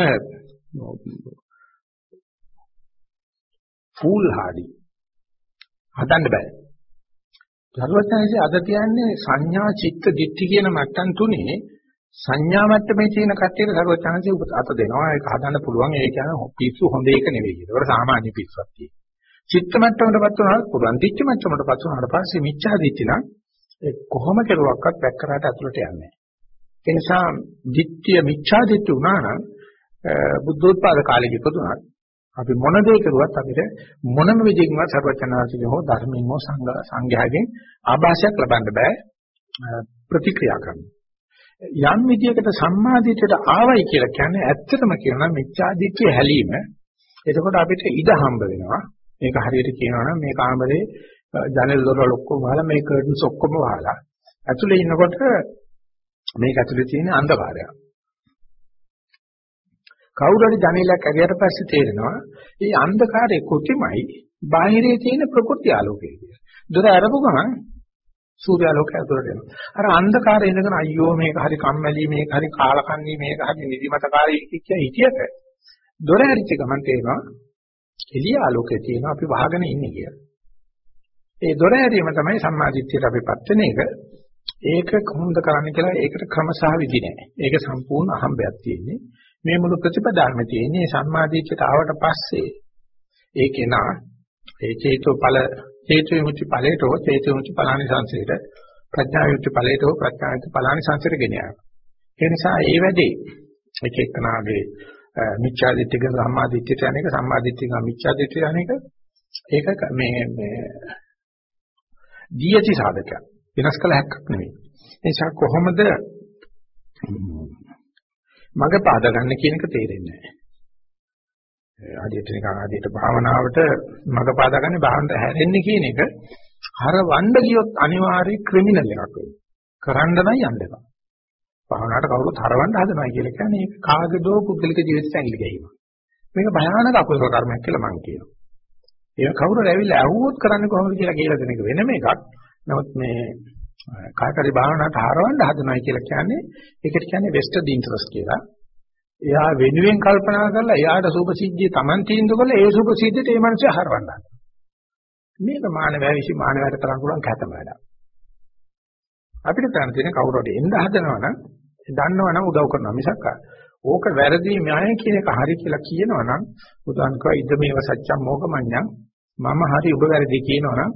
ෆූල් හාඩි හදන්න බෑ. සර්වඥාන්සේ අද කියන්නේ සංඥා චිත්ත දිට්ඨි කියන මට්ටම් තුනේ සංඥා මට්ටමේ තියෙන කට්ටියට සර්වඥාන්සේ අත දෙනවා. ඒක හදන්න පුළුවන්. ඒ කියන්නේ පිස්සු හොඳ එක නෙවෙයි. ඒක සාමාන්‍ය පිස්සුවක් තියෙනවා. චිත්ත මට්ටමකටපත් වුණාට පුළුවන්. දිට්ඨි මට්ටමකටපත් වුණාට පස්සේ මිච්ඡා දිට්ඨි නම් ඒ කොහොම කෙරුවක්වත් බැක් කරාට අතුලට යන්නේ නැහැ. ඒ නිසා දිට්ඨිය මිච්ඡා දිට්ඨි වුණා නම් බුද්ධෝත්පාද කාලෙක ඉපදුණා අපි මොන දේ කරුවත් අපිට මොනම විදිහකින්වත් සර්වචනාසිකව හෝ ධර්මයෙන් හෝ සංඝ සංඝයාගෙන් ආభాසයක් ලබන්න බෑ ප්‍රතික්‍රියා කරන්න. යම් විදියකට සම්මාදිට්ඨියට ආවයි කියලා කියන්නේ ඇත්තටම කියනවා මිච්ඡා දිට්ඨිය හැලීම. එතකොට අපිට ඉඩ හම්බ වෙනවා. මේක හරියට කියනවා නම් මේ කාමරේ ජනෙල් දොරවල් ඔක්කොම වහලා මේ කර්ටන්ස් ඔක්කොම වහලා ඇතුලේ ඉන්නකොට මේක ඇතුලේ තියෙන අන්ධකාරයක්. කවුරු හරි ජනේලයක් ඇරියට පස්සේ තේරෙනවා මේ අන්ධකාරයේ කොටිමයි බාහිරේ තියෙන ප්‍රකෘති ආලෝකය කියලා. දොර අරපු ගමන් සූර්යාලෝකය ඇතුලට එනවා. අර අන්ධකාරයේ ඉඳගෙන අයියෝ මේක හරි කම්මැලි මේක හරි කාලකන්ණි මේක හරි නිදිමතකාරී කිය හිටියට දොර ඇරිච්ච ගමන් තේරෙනවා එළිය ආලෝකය තියෙනවා අපි වහගෙන ඉන්නේ කියලා. ඒ දොර ඇරීම තමයි සම්මාදිට්ඨියට අපිපත් වෙන එක. ඒක කොහොමද කරන්න කියලා ඒකට ක්‍රම සහ විදි නැහැ. ඒක සම්පූර්ණ අහඹයක් තියෙන්නේ. මේ මුළු ප්‍රතිපදාවම තියෙන්නේ සම්මාදිට්ඨියට ආවට පස්සේ ඒකේ නා ඒ චේතෝ ඵල චේතෝ විමුක්ති ඵලයටෝ චේතෝ විමුක්ති ඵලානි සංසේත ප්‍රඥා විමුක්ති ඵලයටෝ ප්‍රඥා විමුක්ති ඵලානි සංසේත ගෙන යනවා. ඒ නිසා ඒ වැඩේ එක එකනාගේ මිච්ඡා දිට්ඨික සම්මාදිට්ඨියට අනේක සම්මාදිට්ඨික මිච්ඡා දිට්ඨියට අනේක ඒක මේ මේ දීයති සාධකයක්. වෙනස් කළ හැක්කක් නෙවෙයි. ඒ නිසා කොහොමද මග පාද ගන්න කියන එක තේරෙන්නේ නැහැ. ආදියට නිකන් ආදියට භාවනාවට මග පාද ගන්න බාහන්ත හැරෙන්නේ කියන එක හරවන්න ගියොත් අනිවාර්ය ක්‍රිමිනල් එකක් වෙනවා. කරන්න නම් යන්න එපා. භාවනාවට කවුරුත් හරවන්න හදනවා කියලා කියන්නේ ඒක කාගේදෝ පුද්ගලික ජීවිතයට ඇඟිලි ගැහිම. මේක භයානක අකුසල කර්මයක් කියලා මම කියනවා. ඒක කවුරුහරි ඇවිල්ලා ඇහුවොත් කරන්නේ කොහොමද කියලා කියලා දෙන එක වෙනම එකක්. නමුත් මේ කාටරි භාවනාවට හරවන්න හදනවා කියලා කියන්නේ ඒකට කියන්නේ වෙස්ටඩ් ඉන්ටරෙස්ට් කියලා. එයා වෙනුවෙන් කල්පනා කරලා එයාට සුභසිද්ධිය Taman තීන්දුව කළා ඒ සුභසිද්ධියට ඒ මනුස්සය හරවන්න හදනවා. මේක මානවය විසින් මානවයට කරන්න පුළුවන් කැතම වැඩක්. අපිට කරන්න තියෙන කවුරු හරි එන්න හදනවා නම් දන්නවා නම් උදව් කරනවා මිසක් ඕක වැරදි න්‍යාය කියන එක හරි කියලා කියනවා නම් උදාහරණ කව ඉද මේව සත්‍යම් මොකමඤ්ඤං මම හරි ඔබ වැරදි කියනවා නම්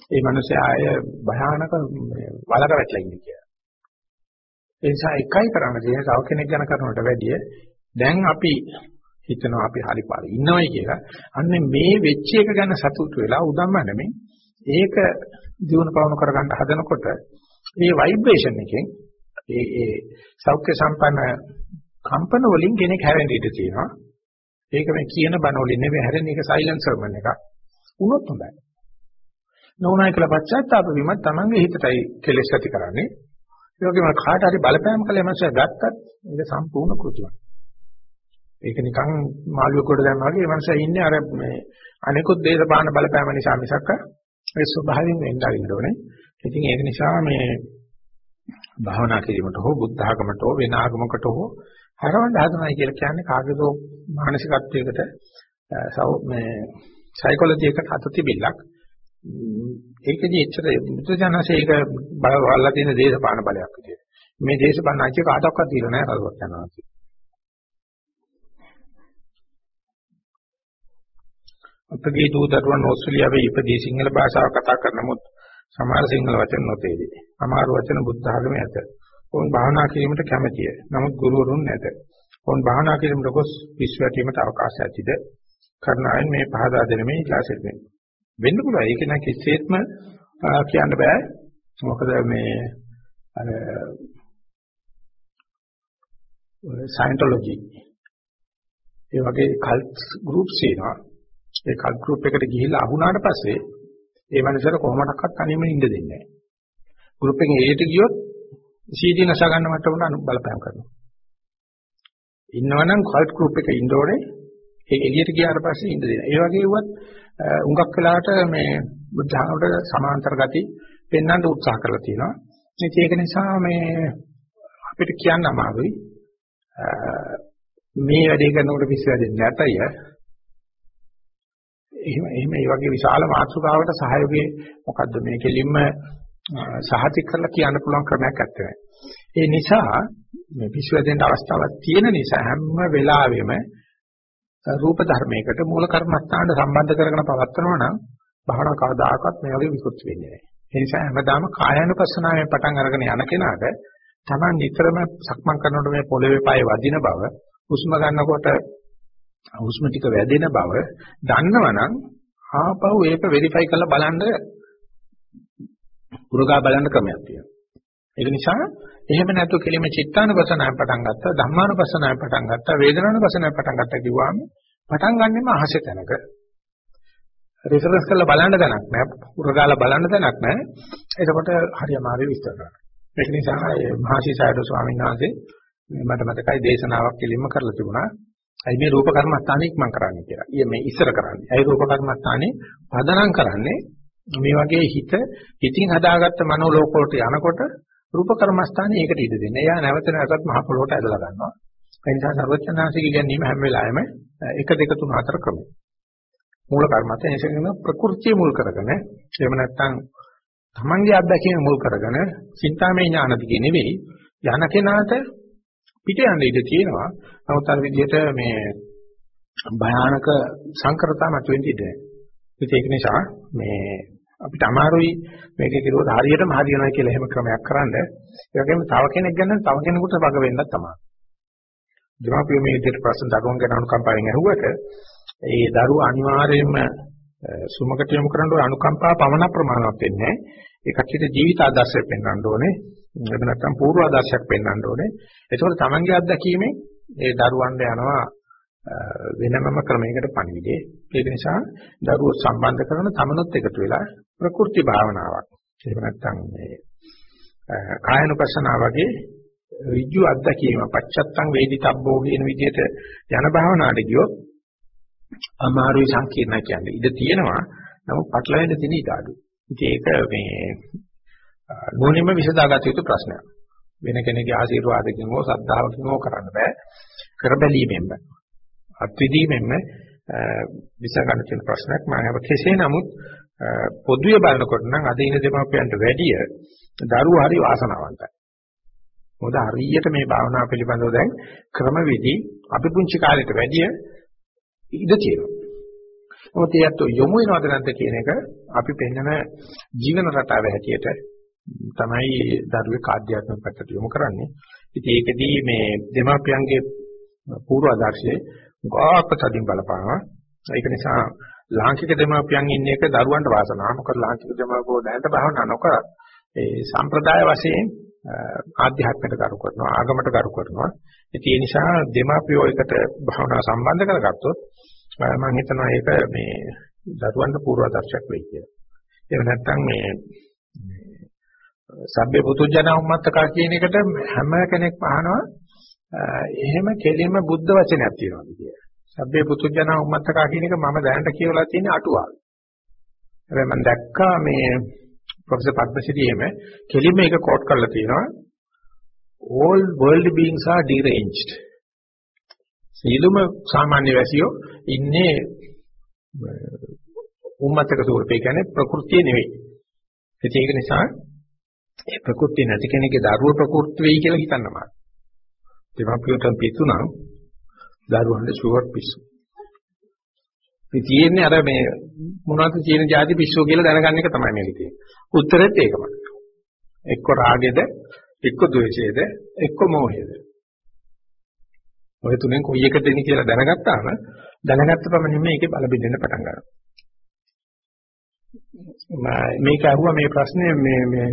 ඒ මිනිස්යා ආය භයානක වලක වැටලා ඉන්නේ කියලා. ඒ නිසා එකයි කරන්න තියෙන්නේ තව කෙනෙක් ගැන කරනවට වැඩිය දැන් අපි හිතනවා අපි හරි පාරේ ඉන්නවයි කියලා. අන්න මේ වෙච්ච එක ගැන සතුටු වෙලා උදම්ම නෙමෙයි. ඒක දිනු පවණු කරගන්න හදනකොට මේ ভাইබ්‍රේෂන් එකෙන් ඒ ඒ සෞඛ්‍ය සම්පන්න කම්පන වලින් කෙනෙක් හැරෙන්න ඉඩ තියෙනවා. ඒක මේ කියන බණ වලින් නෙවෙයි හැරෙන්නේ ඒක සයිලන්ස් සර්මන් එකක්. උනොත් හොඳයි. නෝනායි කියලා පච්චාත්තාප වීමත් Tamange හිතටයි කෙලෙස් ඇති කරන්නේ. ඒ වගේම කාට හරි බලපෑම් කළේ මනස ගත්තත් ඒක සම්පූර්ණ කෘතියක්. ඒක නිකන් මාළුවෙකුට දැම්මා වගේ මේ මනස ඉන්නේ අර මේ අනිකුත් දේශපාලන බලපෑම නිසා මිසක් ඒ ස්වභාවයෙන් වෙන්න අරින්න ඕනේ. ඉතින් ඒක නිසා මේ භාවනා කිරීමට හෝ බුද්ධ ආගමට හෝ වෙන ආගමකට හෝ හරවන්න හදනයි කියලා කියන්නේ කාගේදෝ මානසිකත්වයකට මේ සයිකොලොජි එකට අත තිබිලක්. ඒකදී එච්චර මුද්‍රජනසේ ඒක බලවලා තියෙන දේශපාලන බලයක් විදියට. මේ දේශපාලන අයිතිය කාටවත් දීලා නැහැ කවුරුත් යනවා. අපගේ දූ දරුවන් ඕස්ට්‍රේලියාවේ ඉපදී සිංහල භාෂාව කතා කරන නමුත් සමහර සිංහල වචන නොතේරේ. සමහර වචන බුද්ධ ආගමේ ඇත. ඔවුන් භාවනා කිරීමට කැමැතිය. නමුත් ගුරුවරුන් නැත. ඔවුන් භාවනා කිරීමට ගොස් විශ්වැටීමට අවකාශ ඇතිද? කරනායන් මේ පහදා දෙන මේ ක්ලාසෙත් වෙන්න පුළුවන්. ඒක නම් කිසිසේත්ම කියන්න බෑ. මොකද මේ අර සයන්ටොලොජි ඒ වගේ කල්ට් ගෲප්ස් එනවා. ඒ කල්ට් ගෲප් එකට ගිහිල්ලා අහුණාට පස්සේ ඒ මනුස්සයර කොහොමඩක්වත් තනියම ඉන්න දෙන්නේ නැහැ. ගෲප් එකෙන් එළියට ගියොත් සීඩී නස ගන්න මට්ටමට අනු බලපෑම් කරනවා. ඉන්නවනම් කල්ට් ගෲප් එකේ ඉන්න ඕනේ. ඒ එළියට ගියාට පස්සේ ඉන්න දෙනවා. ඒ වගේ වුවත් උඟක් වෙලාවට මේ බුද්ධාගමට සමාන්තර ගති පෙන්වන්න උත්සාහ කරලා තියෙනවා. ඉතින් ඒක නිසා මේ අපිට කියන්න අමාරුයි. මේ වැඩේ කරනකොට පිස්සු වැඩෙන්නේ නැතය. එහෙම එහෙම මේ වගේ විශාල මාතෘකාවකට සහයෝගයේ මොකද්ද මේ කෙලින්ම සහතික කරලා කියන්න පුළුවන් ක්‍රමයක් නැත්තේ. ඒ නිසා මේ පිස්සු වැඩෙන්න අවස්ථාවක් තියෙන නිසා හැම වෙලාවෙම රූප ධර්මයකට මූල කර්මස්ථානට සම්බන්ධ කරගෙන පවත්වනවා නම් භාවනා කවදාකවත් මේ වගේ විකෘති වෙන්නේ නැහැ. ඒ නිසා හැමදාම කායानुපස්සනාවෙන් පටන් අරගෙන යන කෙනාට Taman නිතරම සක්මන් කරනකොට මේ පොළවේ පාය වදින බව, හුස්ම ගන්නකොට හුස්ම ටික වැදෙන බව දන්නවනම් ආපහු ඒක වෙරිෆයි කරලා බලන්න පුරගා බලන්න ක්‍රමයක් තියෙනවා. ඒක නිසා එහෙම නැතු කෙලිම චිත්තානුපස්සනාවෙන් පටන් ගත්තා, ධම්මානුපස්සනාවෙන් පටන් ගත්තා, වේදනානුපස්සනාවෙන් පටන් ගත්තා කිව්වම පටන් ගන්නෙම අහසේ තැනක. රිෆරන්ස් කරලා බලන්න දැනක් නැහැ, පුරගාලා බලන්න දැනක් නැහැ. එතකොට හරි අමාරුයි විස්තර කරන්න. ඒක නිසා මහසිසාරද ස්වාමීන් වහන්සේ මට මතකයි දේශනාවක් කෙලින්ම කරලා තිබුණා. අයි මේ රූප කර්මස්ථානෙ ඉක්මන් කරන්නේ කියලා. ඊයේ මේ ඉස්සර කරන්නේ. අයි රූප කර්මස්ථානෙ පදනම් කරන්නේ මේ වගේ හිත හිතින් හදාගත්ත මනෝ ලෝක වලට යනකොට රූප කර්මස්ථානෙ ඒකට ඉඩ දෙන්නේ. එයා නැවත නැවතත් මහ පොළොවට ඇදලා ගන්නවා. ඒ නිසා සර්වඥාන්සික ගැනීම හැම වෙලාවෙම එක දෙක තුන හතර ක්‍රමයි. මූල කර්මස්ථාන එසගෙන ප්‍රകൃතිය මුල් කරගෙන එහෙම නැත්නම් තමන්ගේ අත්දැකීම මුල් කරගෙන චින්තාමය ඥාන දිගේ නෙවෙයි යන කෙනාට පිට යන්න ඉඩ තියෙනවා. නමුත් අර විදිහට මේ භයානක සංකරතා මතුවෙන්න ඉඩ නැහැ. ඒක නිසා මේ අපිට අමාරුයි මේක කිරුවොත් හරියටම හරියනවා කියලා එහෙම ක්‍රමයක් කරන්න. ඒ වගේම තව කෙනෙක් ගැන තව කෙනෙකුට වග වෙන්නත් තමයි. දෙමාපියෝ මේ විදිහට ප්‍රශ්න දරුවන් ගැන අනුකම්පාවෙන් අහුවට ඒ දරුවා අනිවාර්යයෙන්ම සුමකට යොමු කරන්න ඕන අනුකම්පාව පමණ ප්‍රමාණවත් වෙන්නේ නැහැ. ඒ කච්චිට ජීවිත ආදර්ශයක් පෙන්වන්න ඕනේ. එහෙම නැත්නම් පූර්ව ආදර්ශයක් පෙන්වන්න ඕනේ. ඒකෝට තමන්ගේ අත්දැකීමෙන් ඒ දරුවන්ට යනවා වෙනමම ක්‍රමයකට පණිවිඩේ. ඒක නිසා දරුවෝ සම්බන්ධ කරන තමනොත් එකතු වෙලා ප්‍රකෘති භාවනාවක්. එහෙම නැත්නම් මේ කායනුපස්සනාව වගේ ඍජු අත්දැකීම පච්චත්තං වේදිතබ්බෝ කියන විදිහට යන භාවනාවට ගියොත් අමාරුයි සංකීර්ණයි කියන්නේ. ඉඳ තියෙනවා. නමුත් පටලවෙන්න තියෙන ඉඩ අඩුයි. ඉතින් ඒක මේ නෝනින්ම විසඳාගත යුතු ප්‍රශ්නයක්. වෙන කෙනෙකුගේ ආශිර්වාදකින් හෝ ශ්‍රද්ධාවකින් හෝ කරන්න බෑ. කරබැලීමෙන්ම අත්විදීමෙන්ම විසඳගන්න තියෙන ප්‍රශ්නයක්. මම කෙසේ නමුත් පොදුවේ බලනකොට නම් අද ඉන දෙමාපියන්ට වැඩිය දරුවෝ හරි වාසනාවන්තයි. මොකද හරියට මේ භාවනා පිළිබඳව දැන් ක්‍රමවිදි අපි පුංචි කාලේට වැඩිය ඉඳ තියෙනවා. මොකද ඒත් යොමු වෙනවද නැද්ද කියන එක අපි පෙන්වන ජීවන රටාව හැටියට තමයි දරුවේ කාර්යාත්මක පැත්තට යොමු කරන්නේ. ඉතින් ඒකෙදී මේ දෙමාපියන්ගේ පූර්ව ආදර්ශයේ ගාක තදින් බලපානවා. ඒක නිසා ලාංකික දෙමාපියන් ඉන්න එක දරුවන්ට වාසනාවක්. මොකද ලාංකික දෙමාපියෝ දැනට භාවනා නොකර ඒ සම්ප්‍රදාය වශයෙන් ආධ්‍යාත්මයට කරු කරනවා, ආගමට කරු කරනවා. ඉතින් ඒ නිසා දෙමාපියෝ එකට භාවනා සම්බන්ධ කරගත්තොත් මම හිතනවා ඒක මේ දරුවන්ට පූර්ව ආදර්ශයක් වෙයි කියලා. ඒක නැත්තම් මේ සබ්බේ පුතුජන උම්මත්තකා කියන එකට හැම කෙනෙක්ම අහනවා එහෙම කෙලින්ම බුද්ධ වචනයක් තියෙනවාද කියලා. සබ්බේ පුතුජන උම්මත්තකා කියන එක මම දැනට කියවලා තියෙන අටුවාව. හැබැයි මම දැක්කා මේ ප්‍රොෆෙසර් පද්මසිරියේම කෙලින්ම මේක කෝට් කරලා තියෙනවා. all world beings are deranged. සියලුම සාමාන්‍ය වැසියෝ ඉන්නේ උම්මත්තක ස්වරූපේ කියන්නේ ප්‍රകൃතිය නෙවෙයි. ඒක නිසා ඒ ප්‍රകൃතිය නැති කෙනෙක්ගේ දරුවෝ ප්‍රകൃති වෙයි කියලා හිතන්නවා. දෙමාපියන්ට පිස්සු නම් දරුවන්ට ෂුවර් පිස්සු. ඉතින් අර මේ මොනවද කියන જાති පිස්සු කියලා දැනගන්න එක තමයි මේක තියෙන්නේ. උත්තරෙත් ඒකමයි. එක්ක රාගෙද, එක්ක ද්වේෂයේද, එක්ක මෝහයේද. ඔය තුනෙන් කොයි එකද දෙන්නේ කියලා දැනගත්තාම දැනගත්ත පමණින් මේකේ බල බෙදෙන්න පටන් ගන්නවා. මේක අහුවා මේ ප්‍රශ්නේ මේ මේ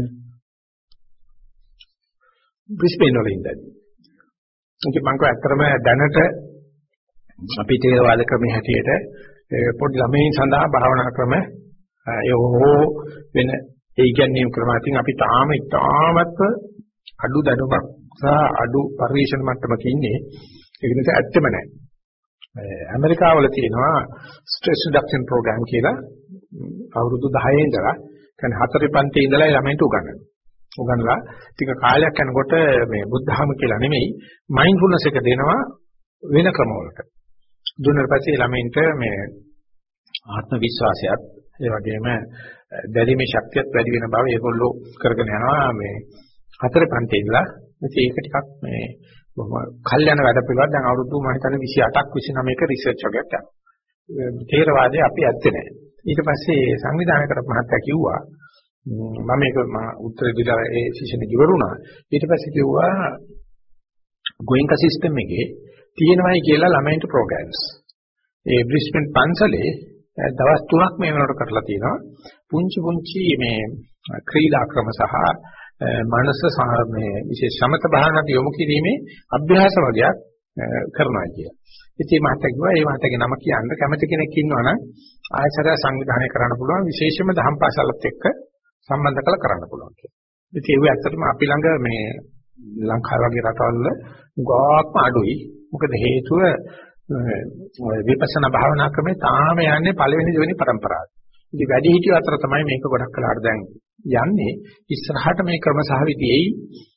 බ්‍රිස්බේන් වල ඉඳන්. ඒක මම කිව්වා ඇත්තටම දැනට අපි තේරවාද ක්‍රමයේ හැටියට පොඩි ළමයින් සඳහා භාවනා ක්‍රම ඒ හෝ වෙන ඒ කියන්නේ ක්‍රම අතින් අපි තාම ඉතාමත් අඩු දැනුමක් සහ අඩු පරිශන මට්ටමක ඉන්නේ. ඒක නිසා ඇත්තම නැහැ. ඇමරිකාවල තියෙනවා ස්ට්‍රෙස් රිඩක්ෂන් ප්‍රෝග්‍රෑම් කියලා අවුරුදු දහයේ ඉඳලා කියන්නේ හතරේ පන්තියේ ඉඳලා ළමයින්ට උගන්වනවා. උගන්වලා ටික කාලයක් යනකොට මේ බුද්ධහම කියලා නෙමෙයි මයින්ඩ්ෆුල්නස් එක දෙනවා වෙන ක්‍රමවලට. දුන්නාට පස්සේ ළමයින්ට මේ ආත්ම විශ්වාසයත් ඒ වගේම දැරීමේ ශක්තියත් වැඩි වෙන බව ඒගොල්ලෝ කරගෙන යනවා මේ හතරේ පන්තියේ ඉඳලා. ඉතින් ඒක ටිකක් මේ බොහොම කල්යන වැඩ පිළිවෙලක්. දැන් අවුරුදු මම හිතන්නේ විසි අටක් විසි නවයක රිසර්ච් එකක් යනවා. තේරවාදයේ අපි ඇත්තේ නැහැ. ඊට පස්සේ සංවිධානය කරපු මහත්තයා කිව්වා මම මේක මම උත්තර දෙලා ඒ සෙෂන් එක ඉවරුණා. ඊට පස්සේ කිව්වා ගෝයන්කා සිස්ටම් එකේ තියෙනවයි කියලා ළමයින්ට ප්‍රෝග්‍රෑම්ස්. ඒ බ්‍රිස්බේන් පන්සලේ දවස් තුනක් මේ වෙනකොට කරලා තියෙනවා. පුංචි පුංචි මේ ක්‍රීඩා ක්‍රම සහ මනස මේ විශේෂ සමත භාවනාවට යොමු කිරීමේ අභ්‍යාස වගේක් කරනවා කියලා. ඉතින් මහත්තයා කිව්වා ඒ මහත්තයාගේ නම කියන්න කැමති කෙනෙක් ඉන්නවා නම් ආයතන සංවිධානය කරන්න පුළුවන් විශේෂම දහම් පාසලත් එක්ක සම්බන්ධ කරලා කරන්න පුළුවන් කියලා. ඉතින් ඒක ඇත්තටම අපි ළඟ මේ ලංකාව වගේ රටවල ගොඩක්ම අඩුයි. මොකද හේතුව විපස්සනා භාවනා ක්‍රමේ තාම යන්නේ පළවෙනි දෙවෙනි පරම්පරාවට. ඉතින් වැඩි හිටිය අතර තමයි මේක ගොඩක් කලකට දැන් යන්නේ. ඉස්සරහට මේ ක්‍රම සහ විදියෙයි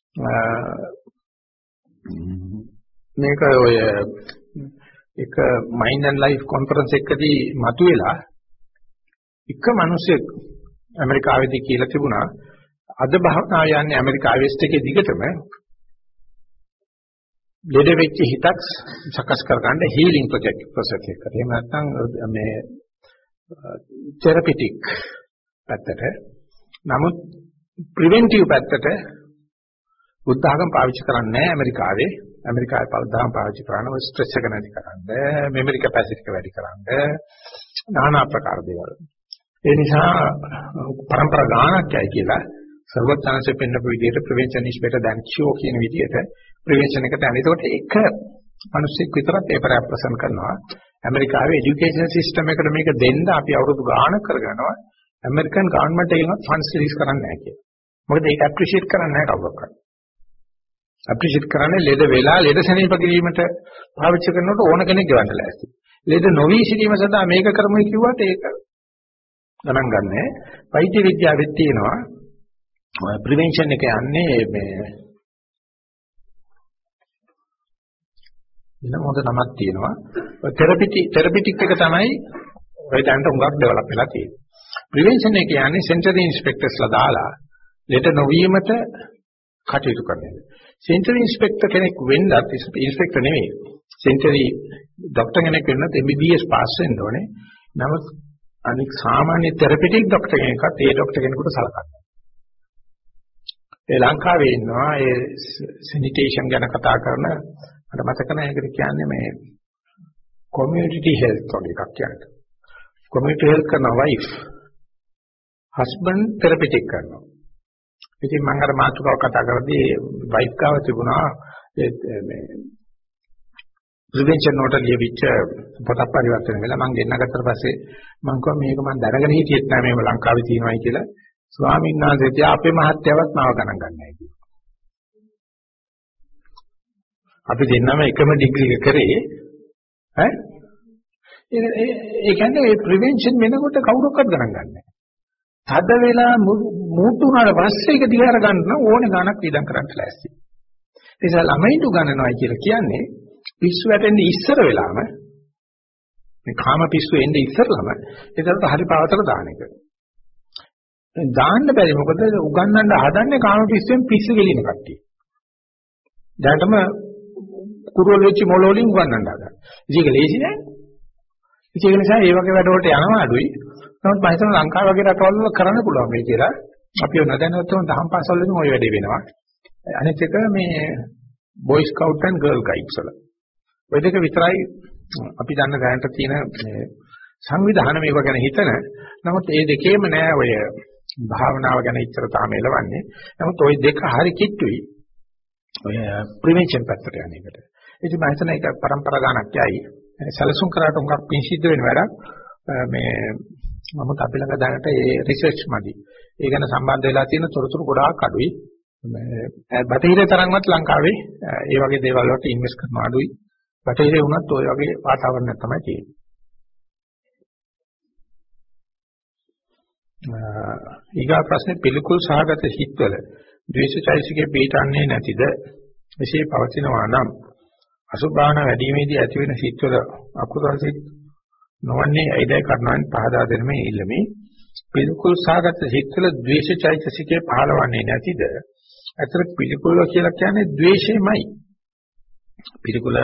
මේක ඔය එක මයින්ඩ් ඇන්ඩ් ලයිෆ් කොන්ෆරන්ස් එකකදී මතුවෙලා එක මිනිහෙක් ඇමරිකාවේදී කියලා තිබුණා අද භාවනාව යන්නේ ඇමරිකාවේ වෙස්ට් එකේ දිගටම ලෙඩ වෙච්ච හිතක් සකස් කරගන්න හීලින් ප්‍රොජෙක්ට් ප්‍රොසෙස් එකක්. එහෙම නැත්නම් මේ තෙරපිටික් පැත්තට. නමුත් ප්‍රිවෙන්ටිව් පැත්තට බුද්ධ ආගම පාවිච්චි කරන්නේ නැහැ ඇමරිකාවේ. ඇමරිකාවේ පළදාම පාවිච්චි කරන ඔය ස්ට්‍රෙස් එක නැති කරන්න, මෙමරි කැපැසිටි එක වැඩි කරන්න, নানা ආකාර දේවල්. ඒ නිසා පරම්පරා ගානක් යයි කියලා සර්වඥාන්සේ පෙන්නපු විදිහට ප්‍රිවෙන්ෂන් ඉස් බෙටර් දැන් කියෝ කියන විදිහට ප්‍රිවෙන්ෂන් එකට යන. ඒකට එක මිනිස්සෙක් විතරක් ඒපර අප්‍රසන් කරනවා. ඇමරිකාවේ এডুকেෂන් සිස්ටම් එකට මේක දෙන්න අපි අවුරුදු ගාණක් කරගෙනවා. ඇමරිකන් ගවර්න්මන්ට් එකෙන් ෆන්ඩ්ස් රිලීස් කරන්නේ නැහැ කියලා. මොකද ඒක ඇප්‍රීෂিয়েට් කරන්නේ නැහැ කවුරක්වත්. ඇප්‍රීෂিয়েට් කරන්නේ ලෙඩ වෙලා ලෙඩ සනීප කිරීමට පාවිච්චි කරනකොට ඕන කෙනෙක් ගවන්න ලෑස්ති. ලෙඩ නොවි සිටීම සඳහා මේක කරමුයි කිව්වට ඒක ගණන් ගන්නෑ. වෛද්‍ය විද්‍යාවෙත් තියෙනවා ප්‍රිවෙන්ෂන් එක යන්නේ මේ වෙන මොකද නමක් තියෙනවා. තෙරපිටි තෙරපිටික් එක තමයි ඔය දැනට හුඟක් ඩෙවලොප් වෙලා තියෙන්නේ. ප්‍රිවෙන්ෂන් එක කියන්නේ සෙන්ටරි ඉන්ස්පෙක්ටර්ස්ලා දාලා ලෙඩ නොවීමට කටයුතු කරනවා. සෙන්ටරි ඉන්ස්පෙක්ටර් කෙනෙක් වෙන්නත් ඉන්ස්පෙක්ටර් නෙවෙයි. සෙන්ටරි ડોක්ටර් කෙනෙක් වෙන්නත් එම් බී බී එස් පාස් වෙන්න ඕනේ. නමුත් අනික සාමාන්‍ය තෙරපිටික් ડોක්ටර් කෙනෙක්වත් ඒ ડોක්ටර් කෙනෙකුට සලකන්නේ. ඒ ලංකාවේ ඉන්නවා ඒ සැනිටේෂන් ගැන කතා කරන මට මතක නැහැ ඒකට කියන්නේ මේ community health වගේ එකක් කියන්නේ. community health කරන wife husband therapeutic කරනවා. ඉතින් මම අර මාතෘකාව කතා කරද්දී wife කාව තිබුණා මේ prevention note ලියවිච්ච පොතක් පරිවර්තන වෙලා මම ගෙන්නගත්තට පස්සේ මම කිව්වා මේක මම දැනගෙන හිටියෙත් නෑ මේක ලංකාවේ තියෙනවායි කියලා. ස්වාමීන් වහන්සේ කිය අපේ මහත්යවත් මාව ගණන් ගන්නෑ කිව්වා. අපි දෙන්නම එකම ඩිග්‍රී එක කරේ ඈ ඒ කියන්නේ ඒ ප්‍රිවෙන්ෂන් වෙනකොට කවුරක්වත් ගණන් ගන්නෑ. තද වෙලා මූට් උනාට පස්සේ ඒක දිහාර ගන්න ඕනේ ගණක් විදම් කරන්න ලෑස්ති. ඒ නිසා ළමයින්ට ගණනවයි කියලා කියන්නේ පිස්සු වැටෙන්නේ ඉස්සර වෙලාම මේ කාම පිස්සු එන්නේ ඉස්සරලම ඒකට හරි පාවතර දාන එක. දාන්න බැරි මොකද උගන්නන්න හදන්නේ කාම පිස්සුවෙන් පිස්සු ගෙලින කට්ටිය. දැනටම කුරුවල වෙච්ච මොළවලින් උගන්නන්න හදන. ඉතින් ඒක ලේසි නෑ. ඒක නිසා මේ වගේ වැඩ වලට යනවා අඩුයි. නමුත් මම හිතනවා ලංකාව වගේ රටවල් වල කරන්න පුළුවන් මේ කියලා. අපි නොදැනුවත්වම දහම් පාසල් වලින් ওই වැඩේ වෙනවා. අනිත් එක මේ boy scout and girl guides වල. ඔය දෙක විතරයි අපි දන්න දැනට තියෙන මේ සංවිධාන මේක ගැන හිතන. නමුත් මේ දෙකේම නෑ ඔය භාවනාව ගැන ඉතර තාම එලවන්නේ. නමුත් ওই දෙක හරි කිට්ටුයි. ඔය ප්‍රිවෙන්ෂන් පැත්තට යන එකට. ඉතින් මම හිතන එක પરම්පරා ගානක් යයි. සැලසුම් කරාට උඟක් පිං සිද්ධ වෙන වැඩක්. මේ නමුත් අපි ළඟ දැනට ඒ රිසර්ච් මදි. ඒ ගැන සම්බන්ධ වෙලා තියෙන තොරතුරු ගොඩාක් අඩුයි. මේ බටහිර තරම්වත් ලංකාවේ ඒ වගේ දේවල් වලට ඉන්වෙස්ට් කරන අඩුයි. බටහිරේ වුණත් ওই වගේ වාතාවරණයක් තමයි තියෙන්නේ. ඊගා ප්‍රශ්නේ පිළිකුල් සහගත හිත්වල ද්වේෂචෛසිකේ පිටන්නේ නැතිද? එසේ පවතිනවා නම් අසුභාන වැඩිමේදී ඇතිවෙන හිත්වල අකුසල සිත් නොවන්නේ ඇයිදයි කරනවන් පහදා දෙන මේ ඉල්ලමේ පිළිකුල් සහගත හිත්වල ද්වේෂචෛසිකේ පහළවන්නේ නැතිද? අතර පිළිකුල කියලා කියන්නේ ද්වේෂයමයි. පිළිකුල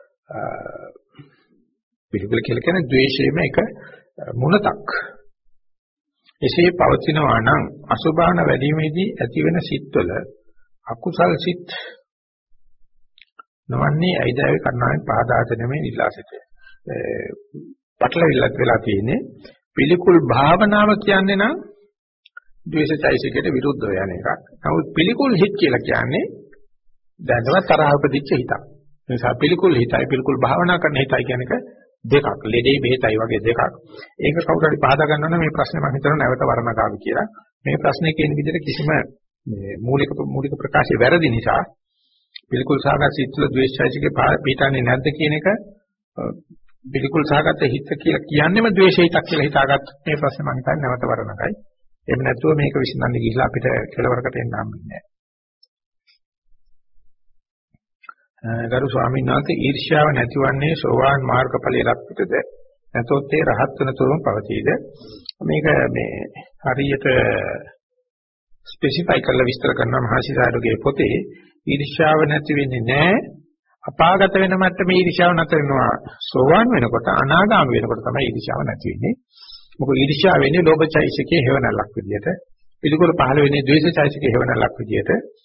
පිළිකුල කියලා කියන්නේ ද්වේෂයේම එක මුලතක්. එසේ පවතිනවා නම් අසුභාන වැඩිමේදී ඇතිවෙන සිත්වල අකුසල් සිත් නොවන්නේ ඇයිදයි කරනවන් පහදා දෙන මේ ඉල්ලාසිත. පටලවිල්ලක් වෙලා තියෙන්නේ පිළිකුල් භාවනාව කියන්නේ නම් ද්වේෂචෛසිකයට විරුද්ධව යන එකක්. නමුත් පිළිකුල් හිත කියලා කියන්නේ දැනවත් තරහ උපදිච්ච හිතක්. ඒ නිසා පිළිකුල් හිතයි පිළිකුල් භාවනා කරන හිතයි කියන එක දෙකක්. ලෙඩේ බෙහෙතයි වගේ දෙකක්. ඒක කවුරු හරි පහදා ගන්නවා නම් මේ ප්‍රශ්නේ මම හිතනවා නැවත වර්ණකාවි කියලා. මේ ප්‍රශ්නේ කියන විදිහට කිසිම මේ මූලික මූලික ප්‍රකාශය වැරදි නිසා පිළිකුල් සහගත සිත්වල ද්වේෂචෛසිකේ පිටන්නේ නැද්ද කියන එක පිළිකුල් සහගත හිත කියලා කියන්නේම ද්වේෂහිතක් කියලා හිතාගත්ත මේ ප්‍රශ්නේ මම හිතන්නේ නැවත වරණකයි. එහෙම නැත්නම් මේක විසඳන්න ගිහිල්ලා අපිට කෙලවරකට එන්න හම්බෙන්නේ නැහැ. ගරු ස්වාමීන් වහන්සේ ඊර්ෂ්‍යාව නැතිවන්නේ සෝවාන් මාර්ගඵලයේ ලක්විතද? නැතොත් ඒ රහත් වෙන තුරුම පවතීද? මේක මේ හරියට ස්පෙસિෆයි කරලා විස්තර කරනවා මහසිසාරගේ පොතේ ඊර්ෂ්‍යාව නැති වෙන්නේ නැහැ. අපාගත වෙන මට්ටමේ ඊර්ෂ්‍යාව නැතර වෙනවා. සෝවාන් වෙනකොට අනාගාමී වෙනකොට තමයි ඊර්ෂ්‍යාව නැති වෙන්නේ. මොකද ඊර්ෂ්‍යාව වෙන්නේ ලෝභචෛසිකේ හේවණලක් විදියට. පිළිකුල පහළ වෙන්නේ ද්වේෂචෛසිකේ හේවණලක් විදියට.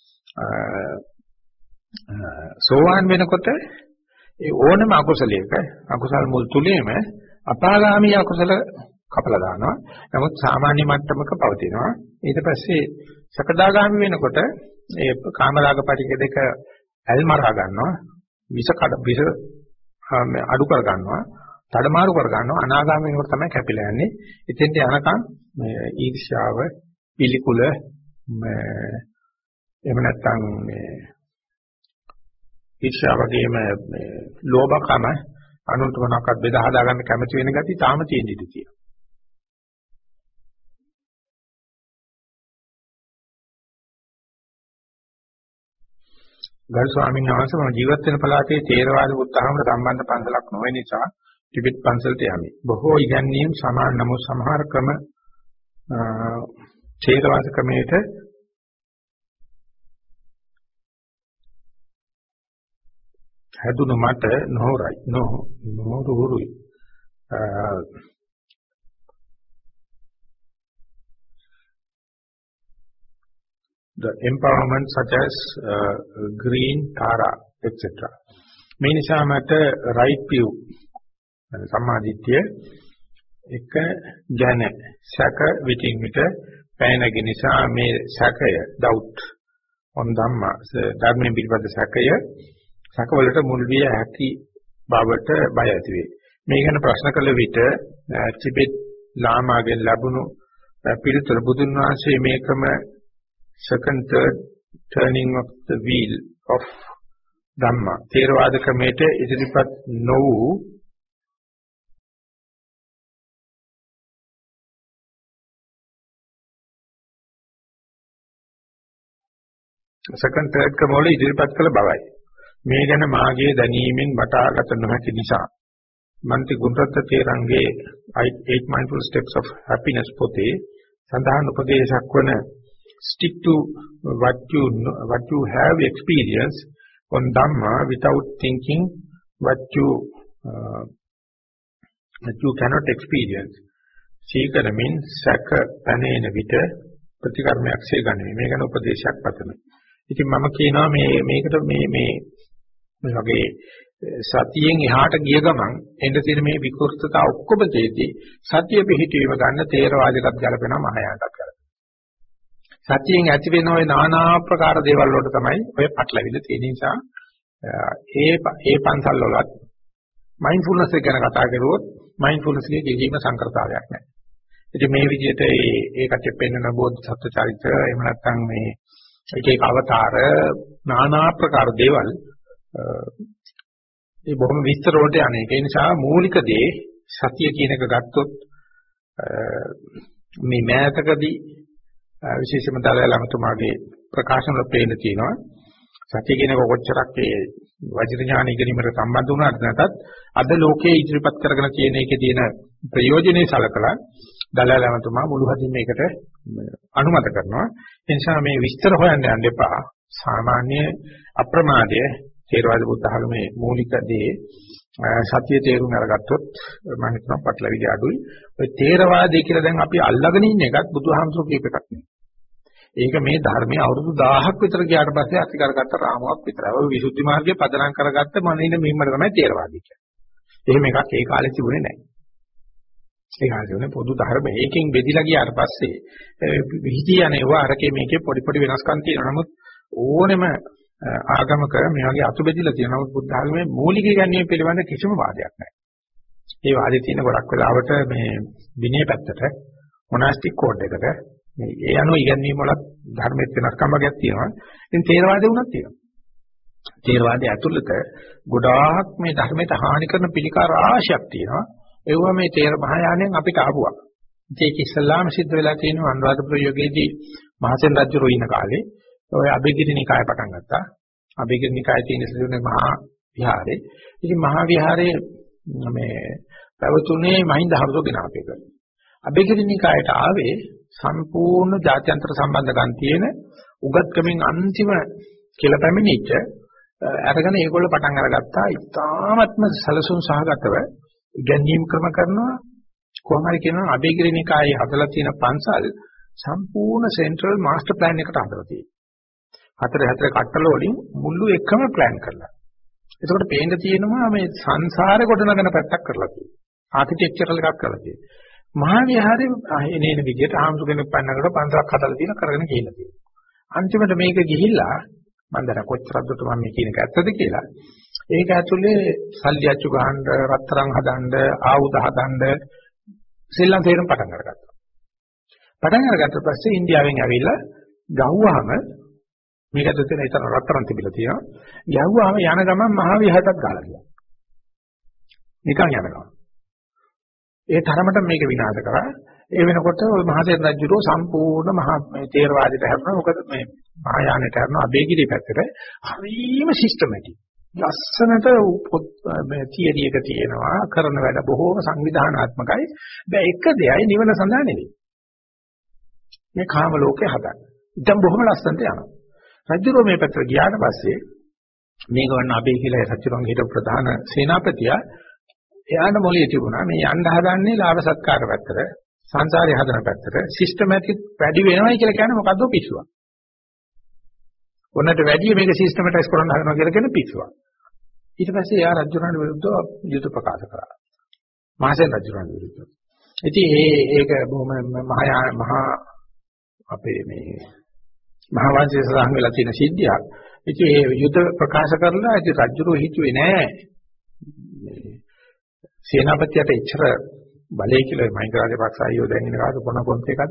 සෝවාන් වෙනකොට ඒ ඕනම අකුසලයක අකුසල් මුල් තුලේම අපාගාමී අකුසල කපලා දානවා. නමුත් සාමාන්‍ය මට්ටමක පවතිනවා. ඊට පස්සේ සකදාගාමී වෙනකොට ඒ කාමරාග පටික දෙක ඇල්මරා ගන්නවා. විස කඩ විස අඩු කර ගන්නවා. තඩමාරු කර ගන්නවා. අනාගාමී වෙනකොට තමයි කැපිලා යන්නේ. ඉතින්ට යනකම් මේ ඊර්ෂ්‍යාව, පිළිකුල එහෙම නැත්නම් මේ ඊර්ෂ්‍යාව වගේම මේ ලෝභකම අනුන්ට මොනවාක්වත් බෙදා හදා ගන්න කැමති වෙන ගතිය තාම තියෙන ඉඳී තියෙනවා. ගරු ස්වාමීන් වහන්සේ මම ජීවත් වෙන පළාතේ තේරවාද බුද්ධාගමට සම්බන්ධ පන්සලක් නොවන නිසා ටිබෙට් පන්සලට යමි. බොහෝ ඉගැන්වීම් සමාන නමුත් සමහර ක්‍රම තේරවාද ක්‍රමයට හැදුණු මට නොහොරයි නොහොරුයි the empowerment such as uh, green Tara et cetera. මේ නිසා මට right view සම්මාදිට්ඨිය එක ගැන සැක විтин විට පැනගෙන නිසා මේ සැකය doubt on ධම්මා ධර්මයෙන් පිළිබඳ සැකය සැකවලට මුල් විය හැකි බවට බය ඇති වේ. මේ ගැන ප්‍රශ්න කළ විට ටිබෙට් ලාමාගෙන් ලැබුණු පිළිතුර බුදුන් වහන්සේ මේකම second third turning of the wheel of ධම්මා තේරවාද ක්‍රමයට ඉදිරිපත් නො වූ second third ක්‍රම වල ඉදිරිපත් කළ බවයි. මේ ගැන මාගේ දැනීමෙන් වටහාගත නොහැකි නිසා මන්ති Gunaratne තේරංගේ eight mindful steps of happiness පොතේ සඳහන් උපදේශක් වන stick to what you what you have experienced on Dhamma without thinking what you uh, that you cannot experience. සීකර means සැක පැනේන විට ප්‍රතිකර්මයක් සේ ගන්නේ. මේ ගැන උපදේශයක් පතමි. ඉතින් මම කියනවා මේ මේකට මේ මේ මේ වගේ සතියෙන් එහාට ගිය ගමන් එන්න තියෙන මේ විකෘතතා ඔක්කොම තේදී සතිය පිහිටීම ගන්න තේරවාදයකට ගැලපෙනවා මහායානකට ගැලපෙනවා. සතියෙන් ඇති වෙන ওই নানা ආකාර දේවල් වලට තමයි ඔය පටලවිල්ල තියෙන නිසා ඒ ඒ පන්සල් වලත් මයින්ඩ්ෆුල්නස් එක ගැන කතා කරුවොත් මයින්ඩ්ෆුල්නස් එකේ කිසිම සංකෘතාවයක් නැහැ. ඉතින් මේ විදිහට ඒ ඒකට පෙන්වන බෝධිසත්ව චරිත එහෙම නැත්නම් මේ එක එක අවතාර নানা ආකාර දේවල් ඒ බොහොම විස්තර වලට යන්නේ. ඒ නිසා මූලික දේ සතිය කියන එක ගත්තොත් මේ මෑතකදී විශේෂයෙන්ම දලයි ළමතුමාගේ ප්‍රකාශන වල පේන්න තියෙනවා. සතිය කියන එක කොච්චරක් ඒ වජිර ඥාන ඉගෙනීමට සම්බන්ධ වුණාද නැතත් අද ලෝකයේ ඉදිරිපත් කරගෙන තියෙන එකේ තියෙන ප්‍රයෝජනේ සලකලා දලයි ළමතුමා මුළු හදින් මේකට අනුමත කරනවා. ඒ නිසා මේ විස්තර හොයන්න යන්න එපා. සාමාන්‍ය අප්‍රමාදය තේරවාද බුද්ධ ධර්මයේ මූලික දේ සත්‍ය තේරුම් අරගත්තොත් මම හිතනවා පටලවිලි අඩුයි. ඔය තේරවාදය කියලා දැන් අපි අල්ලගෙන ඉන්න එකත් බුදුහාමුදුරුවෝ කියප එකක් නෙවෙයි. ඒක මේ ධර්මයේ අවුරුදු දහයක් විතර ගියාට පස්සේ අති කරගත්ත රාමුවක් විතරයි. ඔය විසුද්ධි මාර්ගයේ පදනම් කරගත්ත මනින මෙම්මර තමයි තේරවාදී කියන්නේ. එහෙම එකක් ඒ කාලේ තිබුණේ නැහැ. ඒ කාලේ තිබුණේ පොදු ධර්ම. ඒකෙන් බෙදිලා ගියාට පස්සේ විහිදී යනවා අරකේ මේකේ පොඩි පොඩි වෙනස්කම් තියෙනවා. නමුත් ඕනෙම ආගමක මේ වගේ අතු බෙදලා තියෙනවා. නමුත් බුද්ධ ධර්මයේ මූලික ගැනීම පිළිබඳ කිසිම වාදයක් නැහැ. ඒ වාදේ තියෙන ගොඩක් වෙලාවට මේ විනය පැත්තට මොනාස්ටික් කෝඩ් එකට මේ ඒ අනුව ඉගැන්වීම වල ධර්මයේ වෙනස්කම් වර්ගයක් තියෙනවා. ඉතින් තේරවාදේ උනත් තියෙනවා. තේරවාදයේ ඇතුළත ගොඩාක් මේ ධර්මයට හානි කරන පිළිකා රාශියක් තියෙනවා. ඒවා මේ තේර මහායානෙන් අපිට ආපුවා. ඒක ඉස්ලාම සිද්ධ වෙලා තියෙනවා අනුරාධපුර යුගයේදී මහසෙන් රජු ඉන්න කාලේ ඔය අබේගිරි නිකාය පටන් ගත්තා. අබේගිරි නිකායේ තියෙන සිදුවන මහා විහාරේ. ඉතින් මහා විහාරයේ මේ පැවතුනේ මහින්ද හරුදගෙන අපේක. අබේගිරි නිකායට ආවේ සම්පූර්ණ ජාත්‍යන්තර සම්බන්ධකම් තියෙන උගත්කමින් අන්තිම කියලා පැමිණිච්ච අරගෙන ඒගොල්ලෝ පටන් අරගත්තා. ඉතාමත්ම සැලසුම් සහගතව ඉගැන්වීම් ක්‍රම කරනවා. කොහොම හරි කියනවා අබේගිරි නිකායේ හදලා තියෙන පන්සල් සම්පූර්ණ සෙන්ට්‍රල් මාස්ටර් ප්ලෑන් එකට හදලා තියෙනවා. හතර හතර කට්ටල වලින් මුළු එකම ප්ලෑන් කරලා. එතකොට පේන්න තියෙනවා මේ සංසාරේ ගොඩනගන පැත්තක් කරලා තියෙනවා. ආකිටෙක්චරල් එකක් කරලා තියෙනවා. මහා විහාරේ එනේන විදියට ආම්සු කෙනෙක් පන්නකට පන්සලක් හදලා තියෙන කරගෙන ගිහිල්ලා තියෙනවා. අන්තිමට මේක ගිහිල්ලා මම දන්න කොච්චරක්ද මම මේ කියන එක ඇත්තද කියලා. ඒක ඇතුලේ සල්ලි අච්චු ගහන්න, රත්තරන් හදන්න, ආයුධ හදන්න සෙල්ලම් තේරෙන පටන් අරගත්තා. පටන් අරගත්ත පස්සේ ඉන්දියාවෙන් ඇවිල්ලා ගහුවාම මේකට තියෙන ඉතන රත්තරන් තිබිලා තියෙනවා. ගැහුවාම යන ගමන් මහා විහාරයක් ගහලා ගියා. නිකන් යන ගමන්. ඒ තරමට මේක විනාශ කරා. ඒ වෙනකොට ওই මහසෙන් රජුරෝ සම්පූර්ණ මහා තේරවාදයට හැරුණා. මොකද මේ මහායානයට හැරුණා අබේගිරි පැත්තට. හරිම සිස්ටමැටික්. ලස්සනට මේ තියරි එක තියෙනවා. කරන වැඩ බොහෝම සංවිධානාත්මකයි. දැන් එක දෙයයි නිවන සඳහා නෙවෙයි. මේ කාම ලෝකේ හදන්න. දැන් බොහොම ලස්සනට යනවා. රජුරෝ මේ පැත්තට ගියාට පස්සේ මේක වන්න අපේ කියලා රජුරන්ගේ හිටපු ප්‍රධාන සේනාපතියා එයාට මොළයේ තිබුණා මේ යන්න හදන්නේ ලාභ සත්කාර පැත්තට සංසාරේ හදන පැත්තට සිස්ටමැටික් වැඩි වෙනවයි කියලා කියන්නේ මොකද්ද පිස්සුවක්. ඔන්නට වැඩි මේක සිස්ටමැටයිස් කරන්න හදනවා කියලා කියන පිස්සුවක්. ඊට පස්සේ යා රජුරන්ට විරුද්ධව යුද්ධ ප්‍රකාශ කරා. මහසෙන් රජුරන්ට විරුද්ධව. ඉතින් ඒ ඒක බොහොම මහා මහා අපේ මේ මහා වංශයේ සඳහන් වෙලා තියෙන සිද්ධියක්. ඉතින් ඒ යුද්ධ ප්‍රකාශ කරලා ඉතින් රජුරෝ හිතුවේ නෑ මේ සේනාපතියට ඉච්ඡර බලය කියලා මහින්ද රාජපක්ෂ අයියෝ දැන් ඉන්න කාට පොණ පොන්ත් එකක්.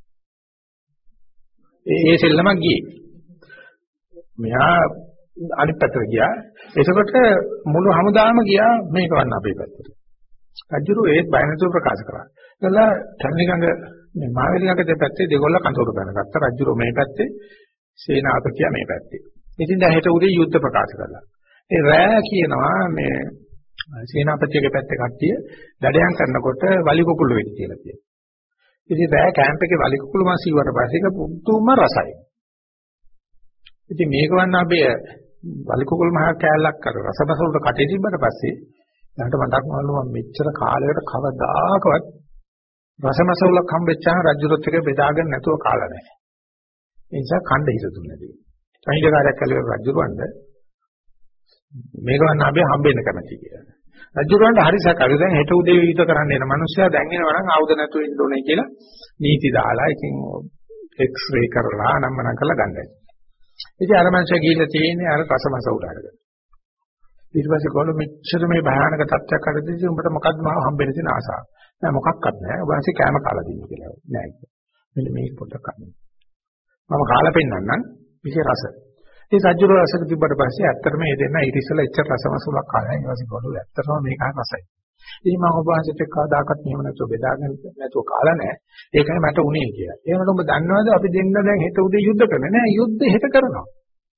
ඒ ඒ සෙල්ලමක් ගියේ. මෙහා අනිත් පැත්තට ගියා. එතකොට මුළු හමුදාම ගියා මේක වන්න අපේ පැත්තට. රජුරෝ ඒත් බය නැතුව ප්‍රකාශ කරා. ඒලා තන්නිගඟ මේ මාවෙලිගඟ දෙපැත්තේ දෙගොල්ල කඳවුරු බැනගත්තා. රජුරෝ මේ පැත්තේ සේනාපතියා මේ පැත්තේ. ඉතින් දැන් හෙට උදේ යුද්ධ ප්‍රකාශ කළා. ඒ රෑ කියනවා මේ සේනාපතියගේ පැත්තේ කට්ටිය දඩයන් කරනකොට වලි කුකුළු වෙඩි කියලා කියනවා. ඉතින් රෑ කැම්ප් එකේ වලි කුකුළු මාසි වට පස්සේ ඒක පුදුම රසයි. ඉතින් මේක වන්න අපි වලි කුකුළු මහ කෑල්ලක් කර රසබස වලට කටේ තිබ්බට පස්සේ ඊට මතක් වුණලු මම මෙච්චර කාලයකට කවදාකවත් රසමසවුලක් හම්බෙච්චාම රජුරොත් එක බෙදාගෙන නැතුව කාලා නැහැ. ඒ නිසා කණ්ඩ හිතුනේ නැති. අහිංසකාරයක් කළේ රජුරවන්ද මේක වන්න අපි හම්බෙන්න කැමති කියලා. රජුරවන්ට හරි සැකයි. දැන් හෙට උදේ යුද්ධ කරන්න එන මිනිස්සයා දැන් එනවා නම් ආයුධ නැතුව ඉන්න ඕනේ කියලා නීති දාලා ඉතින් එක්ස්රේ කරලා නම්මනම් කරලා ගන්නයි. ඉතින් අර මනුස්සයා ගිහිල්ලා තියෙන්නේ අර රසමසවුල අරගෙන. ඊට පස්සේ කොළු මෙච්චර මේ භයානක තත්ත්වයක් හදද්දී උඹට මොකද්ද මාව හම්බෙන්න තියෙන ආසාව? නෑ මොකක්වත් නෑ. ඔබ වහන්සේ කෑම කාලා දෙන්න කියලා. නෑ. මෙන්න මේක පොඩ්ඩක් අන්න. මම කාලා පෙන්නන්නම් විශේෂ රස. ඒ සජ්ජුර රසක තිබ්බට පස්සේ ඇත්තටම මේ දෙන්න ඊට ඉස්සෙල්ලා එච්චර රසමසුලක් කාලා ඊට පස්සේ කොළු ඇත්තටම මේක රසයි. ඉතින් මම ඔබ වහන්සේට කවදාකවත් මෙහෙම නැතුව බෙදාගෙන නැතුව කාලා නෑ. ඒකයි මට උනේ කියලා. ඒ වුණාට ඔබ දන්නවද අපි දෙන්න දැන් හෙට උදේ යුද්ධ කරන්නේ නෑ. යුද්ධ හෙට කරනවා.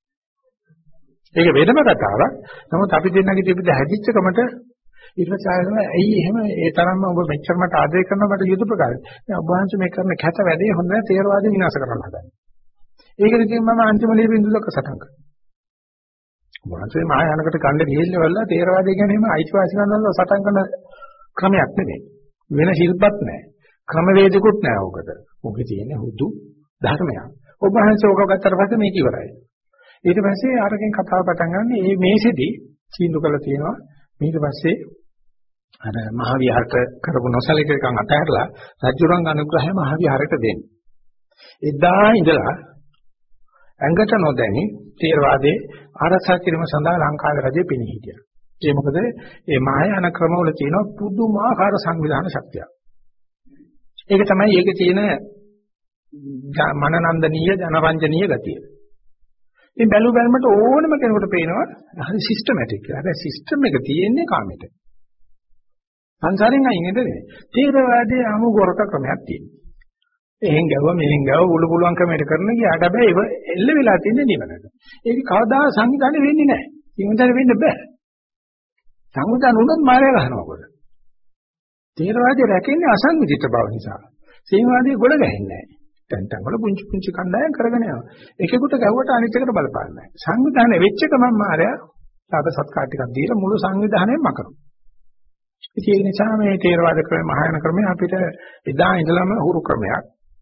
ඒක වෙනම කතාවක්. නමුත් අපි දෙන්නගේ තිබිච්ච හැදිච්ච කමට ඊට පස්සේ ආයෙම ඇයි එහෙම ඒ තරම්ම ඔබ මෙච්චර මට ආදරය කරනවා මට යුද ප්‍රකාරය. දැන් ඔබ වහන්සේ මේ කරන කැත වැඩේ හොඳ නැහැ තේරවාදී විනාශ කරන්න හදන්නේ. ඒකද ඉතින් මම අන්තිම ලියපු ඉඳුලක සටන් කරනවා. ඔබ වහන්සේ මහායානකට ගන්න ගිහිල්ලා වල්ලා තේරවාදී කියන්නේ එහෙම අයිතිවාසිකම් වල සටන් කරන ක්‍රමයක් නෙමෙයි. වෙන ශිල්පත් නැහැ. ක්‍රමවේදිකුත් නැහැ ඔකට. ඔකේ තියෙන්නේ හුදු ධර්මයක්. ඔබ වහන්සේ ඕක ගත්තට පස්සේ මේක ඉවරයි. ඊට පස්සේ ආරකින් කතාව පටන් ගන්න මේ මේසෙදි සීඳු කරලා තියෙනවා ඊට පස්සේ අර මහ විහාරක කරපු නොසලකකම් අතහැරලා රජුරංග අනුග්‍රහය මහ විහාරයට දෙන්න. එදා ඉඳලා ඇඟට නොදැනි තේරවාදයේ ආරක්ෂා කිරීම සඳහා ලංකාවේ රජය පෙනී හිටියා. ඒ මොකද මේ මහායාන ක්‍රමවල තියෙන පුදුමාකාර සංවිධාන ශක්තියක්. ඒක තමයි ඒකේ තියෙන මනනන්දනීය ජනරංජනීය ගතිය. ඉතින් බැලු බැලමට ඕනම කෙනෙකුට පේනවා හරි සිස්ටමැටික් කියලා. හැබැයි සිස්ටම් එක තියෙන්නේ කාමෙට. සංසාරෙන් අයින් නෙවෙයි. තේරවාදයේ අමු ගොරක ක්‍රමයක් තියෙනවා. එහෙන් ගැවුවා මෙහෙන් ගැවුවා උළු පුළුවන් ක්‍රමයට කරන ගියාට හැබැයි ඒව එල්ල වෙලා තියෙන්නේ නිවනට. ඒක කවදා සංවිධානය වෙන්නේ නැහැ. සංවිධානය වෙන්න බෑ. සංවිධානය උනත් මායя ගන්නවා කොට. තේරවාදයේ රැකෙන්නේ අසංවිධිත බව නිසා. සීමාදී ගොඩ ගහන්නේ නැහැ. දැන් තන වල පුංචි පුංචි කණ්ඩායම් කරගෙන යනවා. එකෙකුට ගැව්වට අනිත් එකට බලපාන්නේ නැහැ. සංවිධානය වෙච්ච ගමන් මායя සාද සත්කාර ටිකක් දීලා මුළු සංවිධානයම මකනවා. ඉතින් ඒ නිසා මේ තේරවාද ක්‍රමය මහායාන ක්‍රමය අපිට එදා ඉඳලම හුරු ක්‍රමයක්.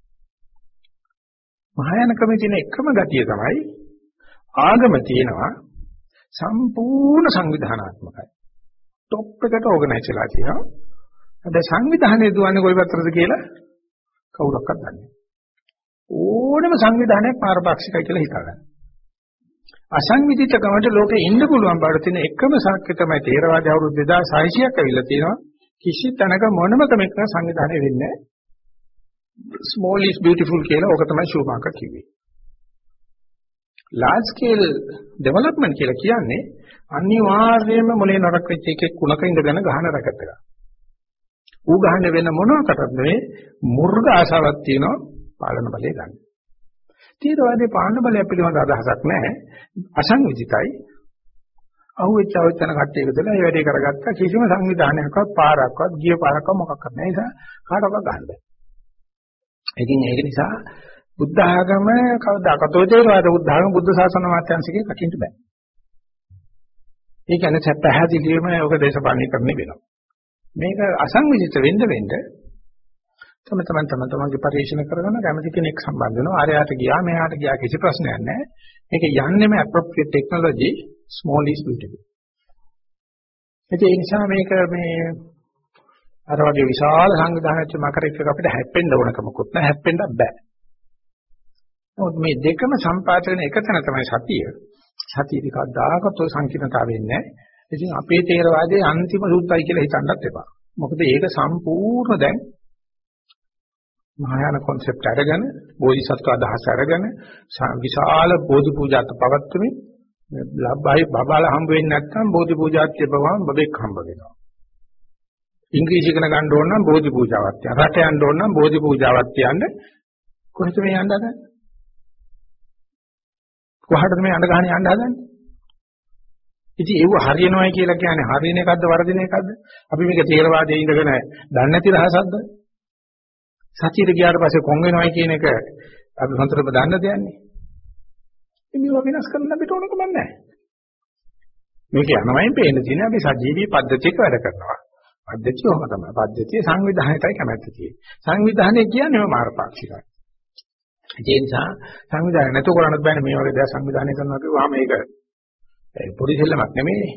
මහායාන ක්‍රමයේ තියෙන එකම ගතිය තමයි ආගම තියෙනවා සම්පූර්ණ සංවිධානාත්මකයි. টොප් එකට ඕගනයිස් වෙලා තියෙනවා. හැබැයි සංවිධානය දුවන්නේ කොයි පැත්තටද කියලා කවුරක්වත් දන්නේ නැහැ. ඕනම සංවිධානයක් පාරපාක්ෂිකයි කියලා හිතාගන්න. අසංවිධිතකමට ලෝකේ ඉන්න පුළුවන් බවට තියෙන එකම සාක්ෂිය තමයි තේරවාදී අවුරුදු දෙදාස් හයසියයක් ඇවිල්ලා තියෙනවා. කිසි තැනක මොනම කෙනෙක් සංවිධානය වෙන්නේ නැහැ. Small is beautiful කියලා ඕක තමයි ෂූමාකර් කිව්වේ. large scale development කියලා කියන්නේ අනිවාර්යයෙන්ම මොලේ නරක වෙච්ච එකේ කුණක ඉඳගෙන ගහන රැකට් එක. ඌ ගහන්නේ වෙන මොනවාකටද නෙවෙයි මුර්ග ආශාවක් තියෙනවා පාලන බලය ගන්න. තීරවාදී පාලන බලය පිළිබඳ අදහසක් නැහැ. අසංවිධිතයි. අහුවෙච්ච අවචන කට්ටිය එකදලා මේ වැඩේ කරගත්තා කිසිම සංවිධානයක්වත් පාරක්වත් ගිය පාරක්වත් මොකක්වත් නැහැ. ඒ නිසා කාටවත් ගන්න බෑ. ඉතින් ඒක නිසා බුද්ධ ආගම කවදාකවත් තේරවාද බුද්ධ ආගම බුද්ධ ශාසන මාත්‍යංශිකේ කටින්ට බෑ. ඒ කියන්නේ පැහැදිලිවම ඔක දේශපාලනීකරණය වෙනවා. මේක අසංවිධිත වෙන්න වෙන්න තම තමන් තම තමන්ගේ පරිශීලන කරගෙන කැමති කෙනෙක් සම්බන්ධ වෙනවා. ආරයට ගියා මෙහාට ගියා කිසි ප්‍රශ්නයක් නැහැ. මේක යන්නේම appropriate technology small is beautiful. ඒ නිසා මේක මේ අර වගේ විශාල සංවිධානයක් මකරෙක් අපිට හැප්පෙන්න ඕනකමකුත් නැහැ, හැප්පෙන්න බෑ. නමුත් මේ දෙකම සම්පාත වෙන එක තැන තමයි සතිය. සතිය ටිකක් දායකත්ව සංකීර්ණතාව වෙන්නේ නැහැ. ඉතින් අපේ තේරවාදයේ අන්තිම සූත්‍රය කියලා හිතන්නත් එපා. මොකද ඒක සම්පූර්ණ දැන් මහායාන concept අරගෙන බෝධිසත්ව අදහස අරගෙන විශාල බෝධි පූජාත් පවත්වමින් ලබ්බයි බබාලා හම්බ වෙන්නේ නැත්නම් බෝධි පූජාත් කියපුවාම බබෙක් හම්බ වෙනවා. ඉංග්‍රීසි ඉගෙන ගන්න ඕන නම් බෝධි පූජාවක් තියන්න. රට යන්න ඕන නම් බෝධි පූජාවක් තියන්න. කොහෙද මේ යන්න හදන්නේ? කොහටද මේ අඬ ගහන යන්න හදන්නේ? ඉතින් ඒව හරියනවායි කියලා කියන්නේ හරියන එකක්ද වරදින එකක්ද? අපි මේක තේරවාදයේ ඉඳගෙන දන්නේ නැති රහසක්ද? සතියට ගියාට පස්සේ කොන් වෙනවයි කියන එක අපි හොඳටම දන්න දෙයක්නේ. මේවා වෙනස් කරන්න අපිට ඕනකම නැහැ. මේක යනවයින් පේන්න තියෙන අපි සජීවී පද්ධතියක වැඩ කරනවා. පද්ධතිය ඔහම තමයි. පද්ධතිය සංවිධානයටයි කැමැත්ත තියෙන්නේ. සංවිධානය කියන්නේ මාර්ගපාක්ෂිකයි. ඒ නිසා සංවිධානය නැතුව කරන්නත් බෑනේ මේ වගේ දේ සංවිධානය කරනවා කිව්වම මේක ඒ පොඩි දෙල්ලමක් නෙමෙයි.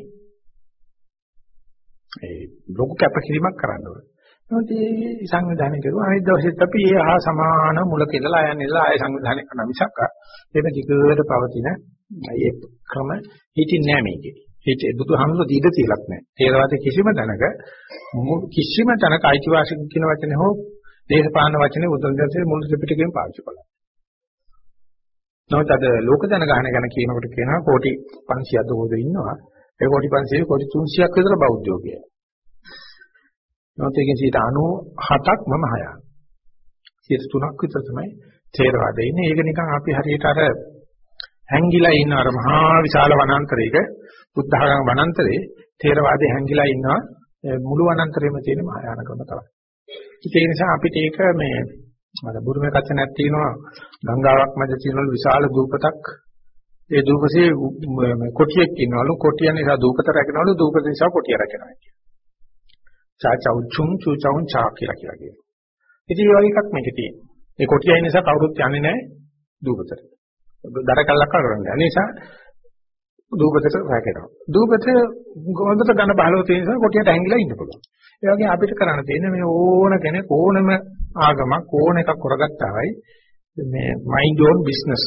ඒ ලොකු කැපකිරීමක් කරන්න ඕනේ. නමුත් මේ සංවිධානය කරුවා අනිත් දවසෙත් අපි ඒ හා සමාන මුලක ඉඳලා යන්නේලා ආය සංවිධානය කරන මිසක් ඒක දිගට පවතින මේ ක්‍රම හිතින්නේ නැහැ මේකේ. හිතේ බුදුහාමුදුරුවෝ දීද තියලක් නැහැ. තේරවාදයේ කිසිම තැනක කිසිම තැනක අයිතිවාසිකම් කියන වචනේ හෝ දේශපාලන වචනේ බුදුන්වහන්සේ මුල් ත්‍රිපිටකයෙන් පාවිච්චි කළා. නමුත් අද ලෝක ජනගහන ගැන කියනකොට කියනවා කෝටි පන්සියයක් දෝද ඉන්නවා. ඒ කෝටි පන්සියය කෝටි තුන්සියයක් විතර බෞද්ධයෝ කියලා. නමුත් ඒකෙන් අනූහතක් මම හයක්. සියයට තුනක් විතර තමයි තේරවාදයේ ඉන්නේ. ඒක නිකන් අපි හරියට අර හැංගිලා ඉන්න අර මහා විශාල වනාන්තරයක බුද්ධ ධර්ම වනාන්තරේ තේරවාදයේ හැංගිලා ඉන්නවා මුළු වනාන්තරෙම තියෙන මහායානකම තමයි. ඒ නිසා අපිට ඒක මේ අර බුරුමේ කච්චනක් තියෙනවා ගංගාවක් මැද තියෙනවලු විශාල දූපතක්. ඒ දූපසේ කොටියෙක් ඉන්නවලු කොටිය නිසා දූපත රැකනවලු දූපත නිසා කොටිය රැකනවා කියන්නේ. චාචව් චුම් චුචව් චා කියලා කියනවා. ඉතින් ඒ වගේ එකක් මේකේ තියෙනවා. ඒ කොටියයි නිසා කවුරුත් යන්නේ නැහැ දූපතට. දර කල්ලක් කරන්නේ. ඒ නිසා දූපතට රැකෙනවා. දූපත ගොඩට ගන්න බහලව තියෙන නිසා කොටියට හැංගිලා ඉන්න පුළුවන්. ඒ වගේ අපිට කරන්න තියෙන්නේ මේ ඕන කෙනෙක් ඕනම ආගමක් ඕන එකක් කරගත්තාමයි මේ mind your business.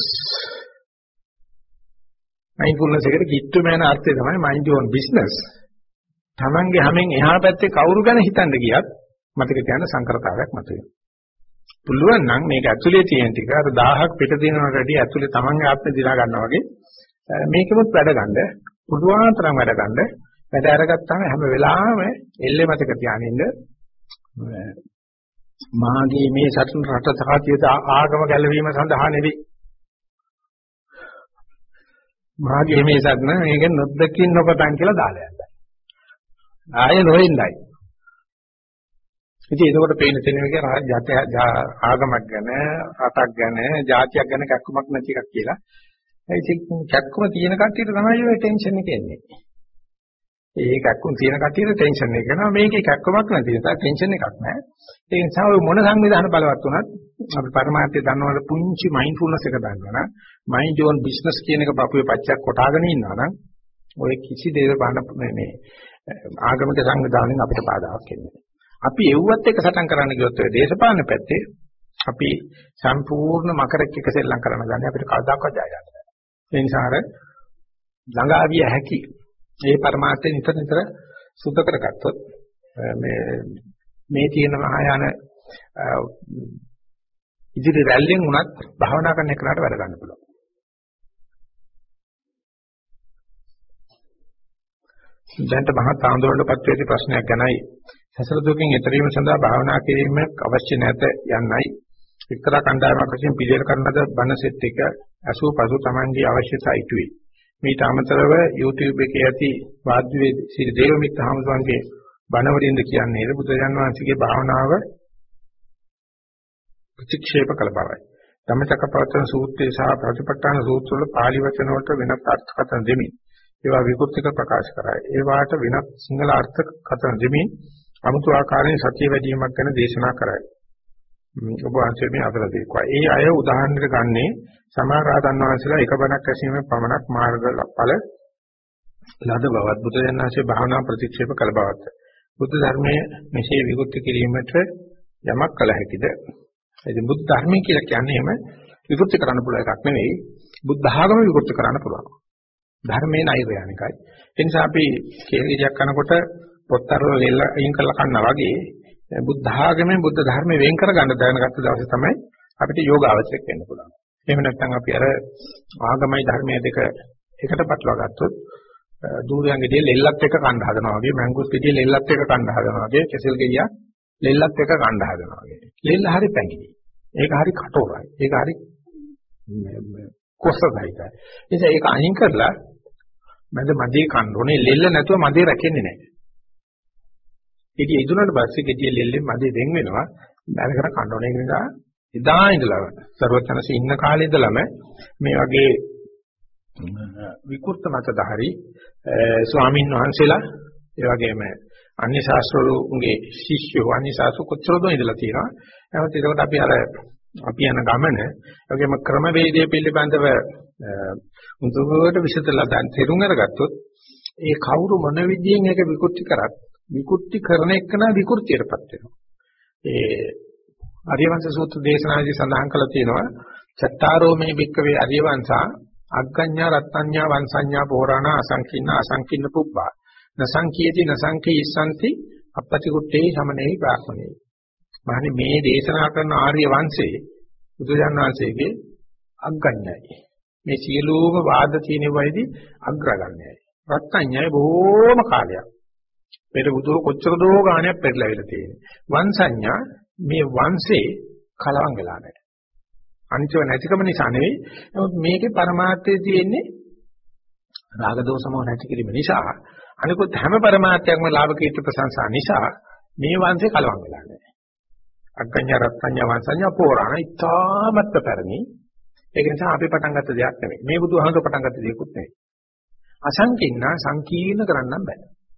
mindfulness එකට කිට්ටු මේන අර්ථය තමයි mind your business. Tamange හැමෙන් එහා පැත්තේ කවුරු ගැන හිතන්න ගියත් මතක තියාගන්න සංකරතාවයක් මතුවේ. පුළුවන් නම් මේක ඇතුලේ තියෙන ටික අර දහයක් පිට දිනනකට වැඩි ඇතුලේ Tamange ආත්මය දිනා ගන්නවා වගේ මේකෙමුත් වැඩ ගන්න පුළුවන් තරම් වැඩ ගන්න වැඩ අරගත්තාම හැම වෙලාවෙම එල්ලේ මතක තියාගෙන ඉන්න මාගේ මේ සතුන් රට සාතියට ආගම ගැලවීම සඳහා නෙවෙයි මාගේ මේ සත්න මේක නොදකින් නොපතන් කියලා දාලා යන්න. ආයෙ නොෙන්නයි. ඉතින් ඒකකොට පේන තැන එක ආගමක් ගැන රටක් ගැන ජාතියක් ගැන කැක්කමක් නැති එකක් කියලා. ඉතින් කැක්කම තියෙන කට්ටියට තමයි ඔය ටෙන්ෂන් එක එන්නේ. ඒ කැක්කුම් තියෙන කට්ටියට ටෙන්ෂන් එක කරනවා මේකේ කැක්කමක් නැති නිසා ටෙන්ෂන් එකක් නැහැ. ඒ නිසා ඔය මොන සංවිධාන බලවත් වුණත් අපි පරමාර්ථය දන්නවද පුංචි මයින්ඩ්ෆුල්නස් එක දන්නවනම් මයින්ඩ් යෝන් බිස්නස් කියන එක අපේ පච්චයක් කොටාගෙන ඉන්නවනම් ඔය කිසි දෙයක බාන මේ ආගමික සංවිධානයෙන් අපිට බාධාක් එන්නේ. අපි එව්වත් එක සටන් කරන්න ගියොත් ඔය දේශපාලන පැත්තේ අපි සම්පූර්ණ මකරෙක් එක සෙල්ලම් කරන්න ගන්නේ අපිට කවදාකවත් ජය ගන්න බෑ. ඒ නිසා අර ළඟාවිය හැකි මේ පරමාර්ථය නිතර නිතර සුද්ධ කරගත්තොත් මේ මේ තියෙන මහායාන ඉදිරි රැල්ලෙන් උනත් භාවනා කරන එකට වැඩ ගන්න පුළුවන්. දැන්ට මහත් ආందోලනපත් වේති ප්‍රශ්නයක් ගැනයි සසර දුකින් එතර වීම සඳහා භාවනා කිරීම අවශ්‍ය නැත යන්නයි එක්තරා කණ්ඩායමක් වශයෙන් පිළිවෙල කරන ලද බණ සෙට් එක අසූ පසු Tamanගේ අවශ්‍යතා ඉටුවේ. මේට අමතරව YouTube එකේ ඇති වාද්‍යවේ ශ්‍රී දේවමිත් හාමුදුරන්ගේ බණ වලින්ද කියන්නේ බුදුරජාණන් වහන්සේගේ භාවනාව ප්‍රතික්ෂේප කළ බවයි. ධම්මචක්කපවත්තන සූත්‍රයේ සහ ප්‍රතිපට්ඨාන සූත්‍ර වල පාලි වචන වලට වෙනත් අර්ථකථන දෙමින් ඒවා විකෘතික ප්‍රකාශ කරයි. ඒ වාට වෙනත් සිංහල අර්ථකථන දෙමින් අමුතු ආකාරයෙන් සත්‍ය වැඩිවීමක් ගැන දේශනා කරයි. ඔබ වහන්සේ මේ අතර දෙකවා. ඒ අය උදාහරණයක් ගන්නේ සමාරාතන් වහන්සේලා එක බණක් ඇසීමේ පමණක් මාර්ගඵල ලද බවත් බුදුරජාණන් වහන්සේ භාවනා ප්‍රතික්ෂේප කළ බවත්. බුද්ධ ධර්මයේ මෙසේ විකෘති කිරීමට යමක් කළ හැකිද? ඉතින් බුද්ධ ධර්මය කියලා කියන්නේ එහෙම විකෘති කරන්න පුළුවන් එකක් නෙවෙයි. බුද්ධ ආගම විකෘති කරන්න පුළුවන්. ධර්මයේ නෛර්යානිකයි. ඒ නිසා අපි කේන්ද්‍රයක් කරනකොට පොත්තරල ලෙල්ල අයින් කරලා කන්නා වගේ බුද්ධ ආගමෙන් බුද්ධ ධර්මයෙන් වෙන් කරගන්න දැනගත්ත දවසේ තමයි අපිට යෝගාවචරයක් වෙන්න පුළුවන්. එහෙම නැත්නම් අපි අර ආගමයි ධර්මයේ දෙක එකට පටලවා ගත්තොත් දූර්යන් ගෙඩිය ලෙල්ලත් එක්ක කන්න හදනවා වගේ මැංගුස් ගෙඩිය ලෙල්ලත් එක්ක කන්න හදනවා වගේ කෙසෙල් ගෙඩිය ලෙල්ලත් එක්ක කන්න හදනවා වගේ. ලෙල්ල හරි පැංගිලි. ඒක හරි කටෝරයි. ඒක හරි කොස්සදයියි. එනිසා ඒක අයින් කරලා මැද මදේ කන්න ඕනේ. ලෙල්ල නැතුව මදේ රැකෙන්නේ නැහැ. ඉතින් ඉදුණාට පස්සේ ගෙඩිය ලෙල්ලෙන් මදේ දෙන් වෙනවා. බැලකර කන්න ඕනේ. ඒක නිසා එදා ඉඳලා සර්වඥාන්සේ ඉන්න කාලේ ඉඳලම මේ වගේ විකෘත මතධාරී ස්වාමීන් වහන්සේලා ඒ වගේම අන්‍ය ශාස්ත්‍රවලුන්ගේ ශිෂ්‍යෝ අන්‍ය ශාස්ත්‍ර කොච්චරද ඉඳලා තියෙනවා. එහෙනම් ඒකට අපි අර අපි යන ගමන ඒ වගේම ක්‍රමවේදයේ පිළිබඳව උන්තුවට විසතලා දැන් තේරුම් අරගත්තොත් ඒ කවුරු මොන විදියෙන් ඒක විකෘති කරත් විකෘති කරන එකන විකෘතියටපත් වෙනවා. ඒ අරියවංශ සූත්‍ර දේශනාවේදී සඳහන් කරලා තියෙනවා චත්තාරෝ මේ භික්කවේ අරියවංශා අග්ගඤ්ඤා රත්ත්‍ඤ්ඤා වංශඤ්ඤා පෝරාණ අසංකින්න අසංකින්න පුබ්බා නසංකීයති නසංකීස්සanti අපපතිකුට්ටේ සමනේ බ්‍රාහ්මණේ. මහණනි මේ දේශනා කරන ආර්ය වංශයේ බුදුජානක වහන්සේගේ අග්ගඤ්ඤයි. මේ සියලුම වාද තියෙන වෙයිදී අග්‍රගණ්‍යයි. රත්ත්‍ඤ්ඤයි බොහෝම කාලයක්. මේක බුදු කොච්චර දෝ ගාණයක් පෙරලවිලා තියෙන්නේ. වංශඤ්ඤා මේ වංශේ කලවම් වෙලා නැහැ. අනිත්‍ය නැතිකම නිසා නෙවෙයි. නමුත් මේකේ පරමාර්ථය තියෙන්නේ රාග දෝෂම නැති කිරීම නිසා. අනිකුත් හැම පරමාර්ථයක්ම ලාභ කීර්ති ප්‍රශංසා නිසා මේ වංශේ කලවම් වෙලා නැහැ. අග්ගඤ්ඤ රත්ත්‍ඤ්ඤ වංශඤ්ඤ පෝරාණ ඉතාමත් පැරණි. ඒක නිසා අපි පටන් ගත්ත දෙයක් නෙවෙයි. මේ බුදුහමද පටන් ගත්ත දෙයක්වත් නෙවෙයි. අසංකීර්ණ සංකීර්ණ කරන්න බෑ.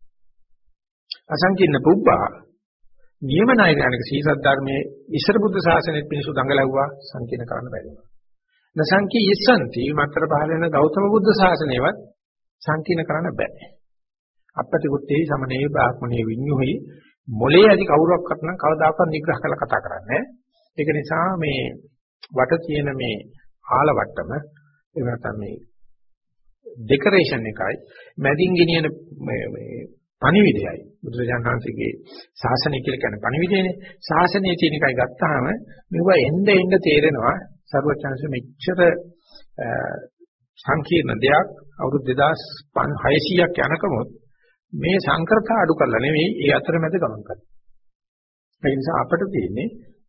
අසංකීර්ණ පුබ්බා නියමනායකයන්ක සීසත් ධර්මයේ ඉස්සර බුද්ධ ශාසනයේ පිණිසු දඟලවුවා සංකීර්ණ කරන්න බැරි වුණා. නසංකී යසන්ති මතර පහල වෙන ගෞතම බුද්ධ ශාසනයවත් සංකීර්ණ කරන්න බෑ. අපපටිකුත්තේ සමනේ බ්‍රාහ්මණයේ විඤ්ඤුහි මොලේ ඇති කවුරක්වත් නම් කවදාකවත් නිග්‍රහ කරලා කතා කරන්නේ. ඒක නිසා මේ වට තියෙන මේ ආලවට්ටම එහෙම නැත්නම් මේ ඩෙකරේෂන් එකයි මැදින් ගෙනියන මේ මේ පණිවිඩයයි බුදුරජාණන් වහන්සේගේ ශාසනය කියලා කියන්නේ පණිවිඩයනේ. ශාසනයේ තියෙන එකයි ගත්තාම මෙවුවා එන්න එන්න තේරෙනවා සර්වචන්සේ මෙච්චර සංකීර්ණ දෙයක් අවුරුදු දෙදාස් හයසීයක් යනකමොත් මේ සංකරතා අඩු කරලා නෙවෙයි ඒ අතරමැද ගමන් කරන්නේ. ඒ නිසා අපිට තියෙන්නේ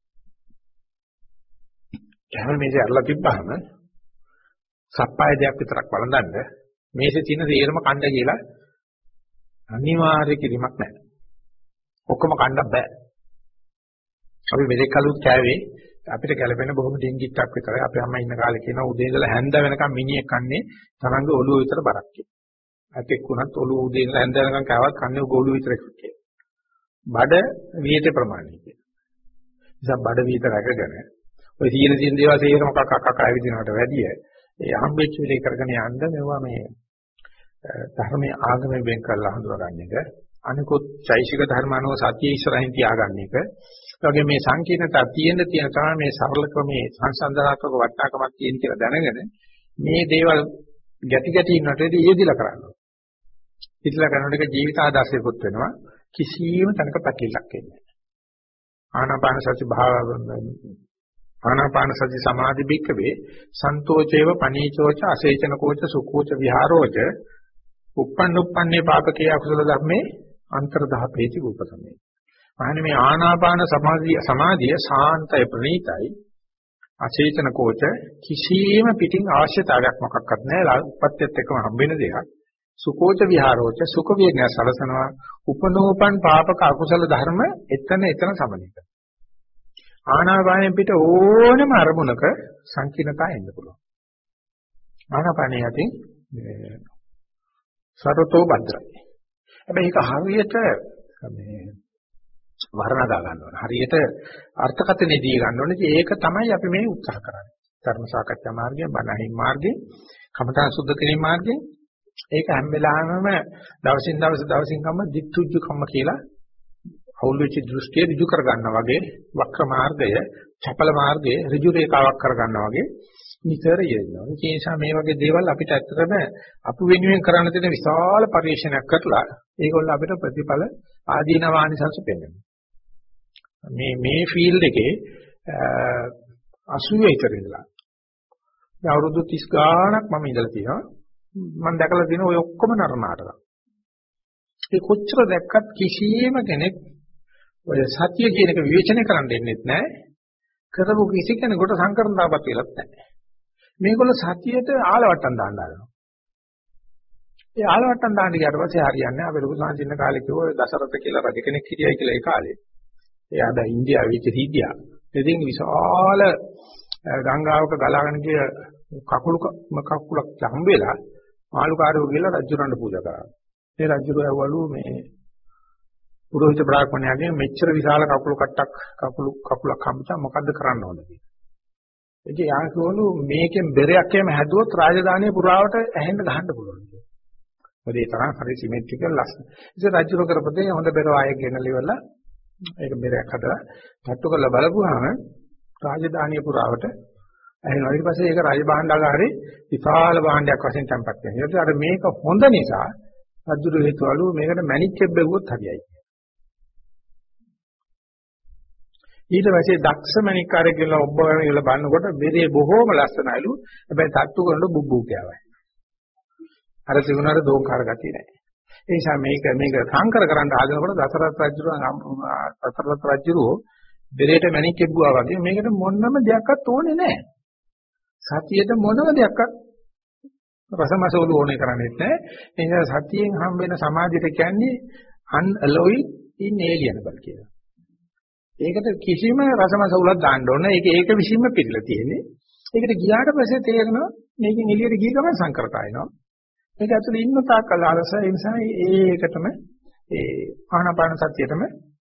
එහෙම මේක අරලා තිබ්බහම සප්පාය දෙයක් විතරක් බලඳන්න මේකේ තියෙන තේරම කණ්ඩ කියලා අනිවාර්ය කිරීමක් නැහැ. ඔක්කොම කණ්ඩක් බෑ. අපි මෙලෙක් කලුත් කෑවේ අපිට ගැළපෙන බොහොම ඩිංගිත්තක් විතරයි. අපේ අම්මා ඉන්න කාලේ කියනවා උදේ ඉඳලා හැන්ද වෙනකම් මිනිහෙක් කන්නේ තරංග ඔළුව විතර බරක් කියලා. ඇතෙක් වුණත් ඔළුව උදේ ඉඳලා හැන්ද වෙනකම් කෑවත් කන්නේ ඔළුව විතරක් කියලා. බඩ වියට ප්‍රමාණයි කියලා. නිසා බඩ වියට රැකගෙන ඔය සීල සීල දේවල් සේරම කක කක ආවිදිනවට වැඩිය ඒ හම්බෙච්ච විදිහ කරගෙන යන්න මෙවුවා මේ ධර්මයේ ආගමෙන් වෙන් කරලා හඳුනා ගන්න එක අනිකුත් චෛසික ධර්ම අනුව සතිය ඉස්සරහින් තියාගන්න එක ඒ වගේ මේ සංකීර්ණතා තියෙන තියෙන තමයි මේ සරල ක්‍රමයේ සංසන්දනාත්මක වටනකමක් තියෙන කියලා දැනගෙන මේ දේවල් ගැටි ගැටි ඉන්නටදී යෙදිලා කරනවා. ඉතිලා කරනකොට ඒක ජීවිත ආදර්ශයකුත් වෙනවා කිසියම් තැනක පැකිලක් එන්නේ නැහැ. ආනාපාන සති භාව ආනාපාන සති සමාධි බික්කවේ සන්තෝචේව පනීචෝච අසේචන කෝච සුකෝච විහාරෝච උප්පන්න උප්පන්නේ පාපකේ අකුසල ධර්මේ අන්තර්ධාපේති රූපසමේ. මහන්නේ මේ ආනාපාන සමාධිය සමාධිය සාන්තය ප්‍රණීතයි අසේචන කෝච කිසියම් පිටින් අවශ්‍යතාවයක් මොකක්වත් නැහැ. උපත්යත් එක්කම හම්බෙන දෙයක්. සුකෝච විහාරෝච සුඛ වේගය සලසනවා උපනෝපන් පාපක අකුසල ධර්ම එතන එතන සමනය කරනවා. ආනාපානයෙන් පිට ඕනම අරමුණක සංකීර්ණතා එන්න පුළුවන්. ආනාපානය යටින් සරතෝ භද්‍රයි. හැබැයි ඒක හරියට මේ වර්ණදා ගන්න ඕනේ. හරියට අර්ථකථනය දී ගන්න ඕනේ. ඒක තමයි අපි මේ උත්සාහ කරන්නේ. ධර්ම සාකච්ඡා මාර්ගය, බණහින් මාර්ගය, කමඨා සුද්ධ කිරීම මාර්ගය. ඒක හැම වෙලාවෙම දවසින් දවස දවසින් කම්ම දිට්ඨුජ්ජු කම්ම කියලා අවුල් වෙච්ච දෘෂ්ටිය ඍජු කර ගන්නවා වගේ වක්‍ර මාර්ගය, චපල මාර්ගය ඍජු රේඛාවක් කර ගන්නවා වගේ නිතර යෙදෙනවා. ඒ නිසා මේ වගේ දේවල් අපිට ඇත්තටම අපු වෙනුවෙන් කරන්න තියෙන විශාල පරිශ්‍රණයක් කරලා ඒගොල්ල අපිට ප්‍රතිඵල ආදීනවානිසංස පෙන්නනවා. මේ මේ ෆීල්ඩ් එකේ අසූව විතර ඉඳලා අවුරුදු තිස් ගාණක් මම ඉඳලා තියෙනවා. මම දැකලා තියෙන ඔය ඔක්කොම නරනාටක. ඒ කොච්චර දැක්කත් කිසියම් කෙනෙක් ඔය සත්‍ය කියන එක විවේචනය කරන්න දෙන්නේ නැහැ. කරපු කිසි කෙනෙකුට සංකරණතාවක් වෙලත් නැහැ. මේගොල්ලෝ සත්‍යයට ආලවට්ටම් දාන්න හදනවා. ඒ ආලවට්ටම් දාන්න ගියාට පස්සේ හරියන්නේ නැහැ. අපේ ලොකු සංචින්න කාලේ කිව්ව දසරත කියලා රජ කෙනෙක් හිටියයි කියලා ඒ කාලේ. එයා දැන් ඉන්දියාවේ වෙච්ච සිද්ධියක්. ඉතින් විශාල ගංගාවක ගලාගෙන ගිය කකුළු කකුලක් හම්බ වෙලා මාළුකාරයෝ කියලා රජුරන්ට පූජා කරා. ඒ රජුරෝ ඇව්වලු මේ පුරোহিত බ්‍රාහ්මණයාගෙන් මෙච්චර විශාල කකුළු කට්ටක් කකුළු කකුලක් හම්බුච්චා මොකද්ද කරන්න ඕනද කියලා. ඒකේ යා කිව්වලු මේකෙන් බෙරයක් එහෙම හැදුවොත් රාජධානිය පුරාවට ඇහෙන්න ගහන්න පුළුවන් කියලා. මොකද ඒ තරම් හරි සිමෙට්‍රිකල් ලස්සන. ඉතින් රජුරෝ කරපතේ හොඳ බෙර ආයෙත් ගෙනල්ලා ඉවරලා ඒක බෙරයක් හදලා තට්ටු කරලා බලපුවාම රාජධානිය පුරාවට ඇහෙනවා. ඊට පස්සේ ඒක රාජ භාණ්ඩාගාරේ විශාල භාණ්ඩයක් වශයෙන් තැන්පත් වෙනවා. ඊට අර මේක හොඳ නිසා රජුරු හේතුවලු මේකට මැණික්කෙක් බෙව්වොත් හරියයි. ඊට පස්සේ දක්ෂ මැණික්කාරයෙක් කියලා ඔබ වෙනවිල බලනකොට බෙරේ බොහෝම ලස්සනයිලු. හැබැයි තට්ටු කරනකොට බුබ්බු කියවයි. අර තිබුණාට දෝංකාර ගතිය නැහැ. ඒ නිසා මේක මේක සංකර කරන්න ආදනකොට දසරත් රජුරු දසරත් රජුරු බෙරේට මැණික්කෙක් බුවා වගේ මේකට මොනම දෙයක්වත් ඕනේ නැහැ. සතියට මොනම දෙයක්වත් රසමසවලු ඕනේ කරන්නේ නැහැ. ඒ නිසා සතියෙන් හම් වෙන සමාධියට කියන්නේ unalloyed inalienable කියලා. ඒකට කිසිම රසමසවුලක් දාන්න ඕන. ඒක ඒක විසින්ම පිළිලා තියෙන්නේ. ඒකට ගියාට පස්සේ තේරෙනවා මේකෙන් එළියට ගිය ගමන් සංකරකයනවා. මේක ඇතුලේ ඉන්න තාක්කල් අරස ඒ නිසා ඒකටම ඒ ආනාපාන සතියටම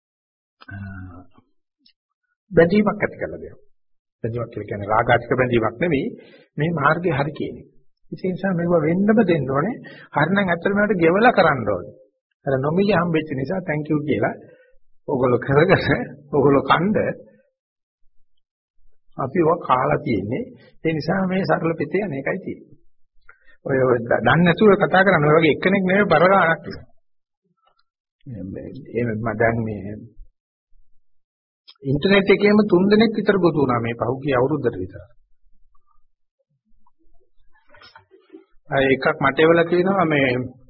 බැඳීමක් ඇති කරලා දෙනවා. බැඳීමක් කියන්නේ රාගාතික බැඳීමක් නෙවෙයි මේ මාර්ගය හරි කියන්නේ. ඒ නිසා මේක වෙන්නම දෙන්න ඕනේ. හරිනම් ඇත්තටම ඒකට ගෙවලා කරන්න ඕනේ. අර නොමිලේ හම්බෙච්ච නිසා thank you කියලා ඕගොල්ලෝ කරගෙන ඕගොල්ලෝ කණ්ඩ අපි ඔය කාලා තියෙන්නේ. ඒ නිසා මේ සරල පිටේ අනේකයි තියෙන්නේ. ඔය ඔය දන්නේ නැතුව කතා කරන ඔය වගේ එක්කෙනෙක් නෙවෙයි බරගානක් තියෙනවා. එහෙම මම දැන් මේ ඉන්ටර්නෙට් එකේම තුන් දෙනෙක් විතර ගොතු වුණා මේ පහුගිය අවුරුද්දට විතර. අය එකක් මට එවලා තියෙනවා මේ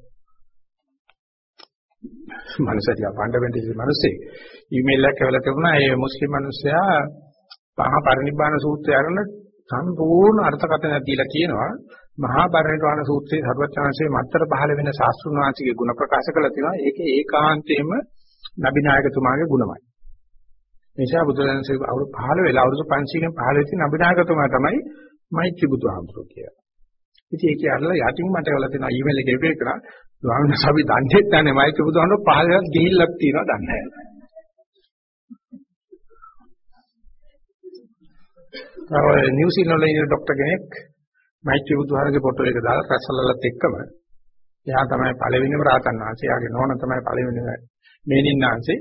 මනුස්සයා පණ්ඩවෙන්ටි මිනිස්සේ ඊමේල් එකක් එවලා තිබුණා ඒ මුස්ලිම් මිනිස්සයා මහා පරිනිබ්බාන සූත්‍රය අරගෙන සම්පූර්ණ අර්ථකථනය දීලා කියනවා මහා පරිනිර්වාණ සූත්‍රයේ සර්වඥාන්සේ මත්තර පහළ වෙන ශාස්ත්‍රුන් වහන්සේගේ ගුණ ප්‍රකාශ කරලා තියෙනවා ඒකේ ඒකාන්තයෙන්ම නබිනායකතුමාගේ ගුණමයි. නිසා බුදුරජාණන්සේ අවුරුදු පහළ වෙලා අවුරුදු පන්සීයෙන් පහළ වෙච්ච නබිනායකතුමා තමයි මෛත්‍රී බුදුහාමුදුරුවෝ කියලා. ඉතින් ඒක අරලා යටින් මට එවලා තියෙනවා ඊමේල් එකේ එපේ කරා ස්වාමීන් වහන්සේ අපි දන්නේ නැහැ මෛත්‍රී බුදුහාමුදුරුවෝ පහළ වෙලා ගිහිල්ලක් තියෙනවා දන්නේ නැහැ. ඔය නිව්සීලන්ත වල ඉන්න ડોක්ටර් කෙනෙක් මෛත්‍රී බුදුහාරගේ ෆොටෝ එක දාලා රැස්සලලත් එක්කම එයා තමයි පළවෙනිම රාතන් වහන්සේ. එයාගේ නෝන තමයි පළවෙනිම මේනින් වහන්සේ.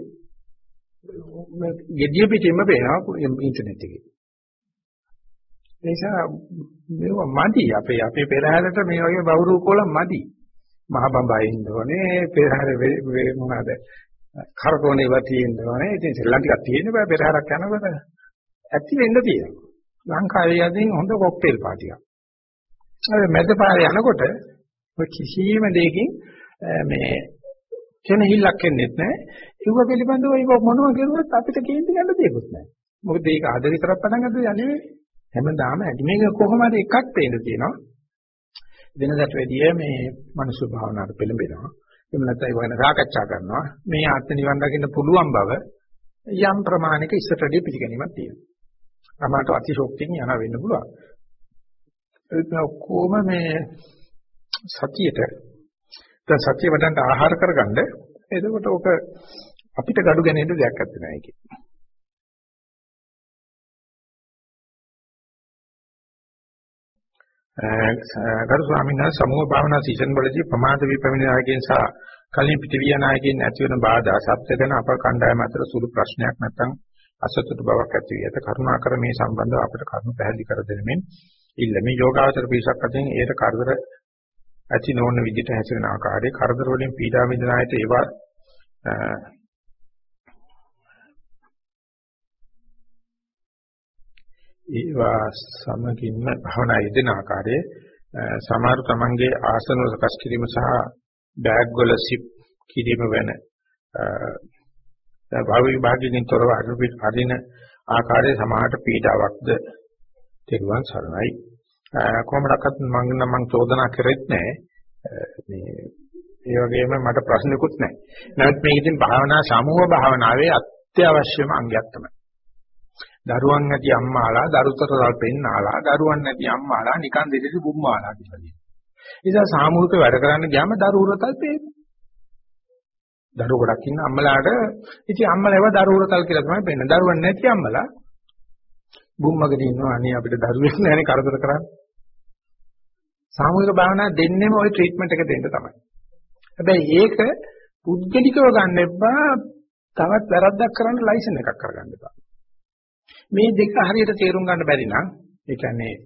ගෙඩිය පිටින්ම පේනවා ඉන්ටර්නෙට් එකේ. ඒ නිසා මේව මදි අපේ අපේ පෙරහැරට මේ වගේ බවුරු කොළ මදි. මහ බඹයි ඉන්න ඕනේ පෙරහැර මොනවාද කරකෝනේ වටින්න ඕනේ. ඉතින් සෙල්ලම් ටිකක් තියෙන බෑ පෙරහැරක් යනකොට ඇති වෙන්න තියෙනවා. ලංකාවේ යදින් හොඳ කොක්ටේල් පාටියක්. අර මැද පාරේ යනකොට ඔය කිසිම දෙයකින් මේ කෙනෙහිල්ලක් එන්නේ නැහැ. ඒව පිළිබඳව ඒක මොනවා කරුවත් අපිට කේන්ති ගන්න දෙයක්වත් නැහැ. මොකද ඒක අද විතරක් පටන් ගත්තද යන්නේ හැමදාම ඇති. මේක කොහොම හරි එකක් තේින්න තියෙනවා. වෙනදට වැඩිය මේ මනුෂ්‍ය භාවනාවට පෙළඹෙනවා. එහෙම නැත්නම් ඒක ගැන සාකච්ඡා කරනවා. මේ ආත්ම නිවන් දකින්න පුළුවන් බව යම් ප්‍රමාණයක ඉස්සරටදී පිළිගැනීමක් තියෙනවා. අමාට අතිශෝක්තියෙන් යන වෙන්න පුළුවන්. ඒක කොහොම මේ සතියට දැන් සතිය වඩන්න ආහාර කරගන්න එතකොට ඔක අපිට gadu ගැනීමට දෙයක් නැත්තේ නෑ ඒකේ. ගරු ස්වාමීන් වහන්සේ සමූහ භාවනා සීසන් වලදී ප්‍රමාද විපමින නායකයන් සහ කලින් පිටිවිය නායකයන් ඇති වෙන බාධා සත්‍ය ගැන අප කණ්ඩායම අතර සුළු ප්‍රශ්නයක් නැත්නම් අසතුටු බවක් ඇති විය. ඒත කරුණාකර මේ සම්බන්ධව අපට කරුණු පැහැදිලි කර දෙනෙමින් ඉල්ල මේ යෝගාවචර පිරිසක් අතරින් ඒට කරදර ඇති නොවන විදිහට හැසිරෙන ආකාරයේ කරදර වලින් පීඩා විඳින අයට ඒවා ඒවා සමගින්ම භවනා යෙදෙන ආකාරයේ සමහර තමන්ගේ ආසන සකස් කිරීම සහ බෑග් වල සිප් කිරීම වෙන භාව විභාගයෙන් තොරව අදින ආකාරයේ සමාහට පීඩාවක්ද තෙරුවන් සරණයි. කොහොමඩක්වත් මම නම් මම චෝදනා කරෙත් නැහැ. මේ ඒ වගේම මට ප්‍රශ්නකුත් නැහැ. නමුත් මේක ඉතින් භාවනා සමූහ භාවනාවේ අත්‍යවශ්‍යම අංගයක් තමයි. දරුවන් නැති අම්මාලා දරුතරල් පෙන්නාලා දරුවන් නැති අම්මාලා නිකන් දෙදෙසි බුම්මාලා කියලා කියනවා. ඒ නිසා සාමූහික වැඩ කරන්න ගියාම දරුවරතල් පේනවා. දරුවෝ ගොඩක් ඉන්න අම්මලාට ඉතින් අම්මලා ඒවා දරුවරතල් කියලා තමයි පෙන්නන්නේ. දරුවන් නැති අම්මලා බුම්මකට ඉන්නවා අනේ අපිට දරුවෙක් නැහැනේ කරදර කරන්නේ. සාමූහික භාවනා දෙන්නෙම ওই ට්‍රීට්මන්ට් එක දෙන්න තමයි. හැබැයි ඒක පුද්ගලිකව ගන්න එපා. තවත් වැරද්දක් කරන්න ලයිසන් එකක් කරගන්න එපා. මේ දෙක හරියට තේරුම් ගන්න බැරි නම් ඒ කියන්නේ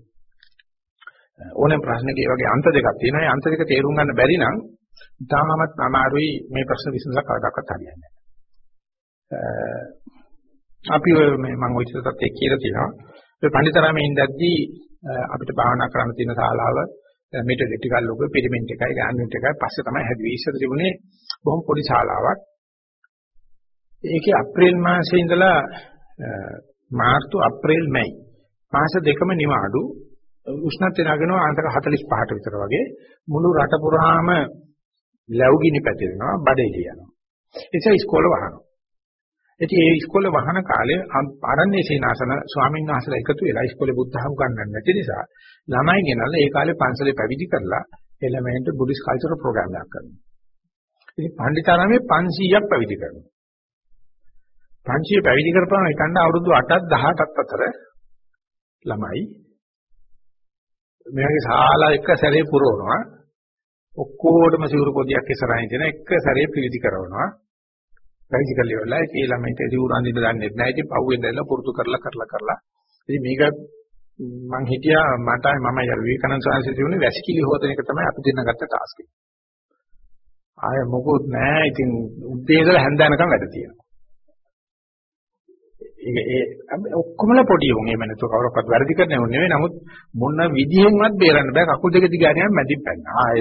ඕනෑම ප්‍රශ්නක ඒ වගේ අන්ත දෙකක් තියෙනවා. ඒ අන්ත දෙක තේරුම් ගන්න බැරි නම් තාමත් අමාරුයි මේ ප්‍රශ්න විසඳලා කවදාකවත් හරියන්නේ නැහැ. අපි මේ මම ඔය ඉස්සරහට එක් කියලා තියෙනවා. ඒ පඬිතරාමේ ඉඳද්දී අපිට භාවනා කරන්න තියෙන ශාලාව මීටර් ටිකක් ලොකු පිරමිඩ් එකයි ගාන්විට් එකයි පස්සේ තමයි හැදුවේ. ඉස්සර තිබුණේ බොහොම පොඩි ශාලාවක්. ඒකේ අප්‍රේල් මාසයේ ඉඳලා මාර්තු අප්‍රේල් මැයි මාස දෙකම නිවාඩු උෂ්ණත්වය නගනවා අන්තක හතළිස් පහට විතර වගේ මුළු රට පුරාම ලැබුගිනි පැතිරෙනවා බඩේට යනවා. ඒසයි ඉස්කෝලේ වහනවා. ඉතින් ඒ ඉස්කෝලේ වහන කාලේ ආරණ්‍ය සේනාසන ස්වාමීන් වහන්සේලා එකතු වෙලා ඉස්කෝලේ බුද්ධ ධර්ම ගන්නන්න නැති නිසා ළමයි ගෙනල්ලා ඒ කාලේ පන්සලේ පැවිදි කරලා ඒ ළමයින්ට බුද්දිස් කල්චරල් ප්‍රෝග්‍රෑම් එකක් කරනවා. ඉතින් පණ්ඩිතාරාමේ පන්සීයක් පැවිදි කරනවා. පන්සිය පැවිදි කරපුවාම හිතන්න අවුරුදු අටක් දහඅටක් අතර ළමයි මෙයාගේ ශාලා එක සැරේ පුරවනවා. ඔක්කොටම සිවුරු පොදියක් ඉස්සරහින් තියෙන එක සැරේ පිළිදි කරනවා. පැවිදි කරලා ඉවරලා ඒ ළමයිට සිවුරු අඳින්න දන්නේ නැහැ. ඉතින් පහුවෙන් දැල්ලා පුරුදු කරලා කරලා කරලා ඉතින් මේක මං හිතියා මට මම යාර විවේකනන් සාංශය තිබුණේ වැසිකිලි හොතන එක තමයි අපි දෙන්න ගත්ත ටාස්ක් එක. ආය මොකොත් නැහැ. ඉතින් උදේ ඉඳලා හැන්දෑනකම් වැඩ තියෙනවා. ඒක ඒ ඔක්කොමලා පොඩි උන් එහෙම නැතුව කවුරක්වත් වැරදි කරන්නේ නෙවෙයි. නමුත් මොන විදිහෙන්වත් බේරන්න බෑ. කකුල් දෙක දිගාරියම මැදින් පැන්න. ආය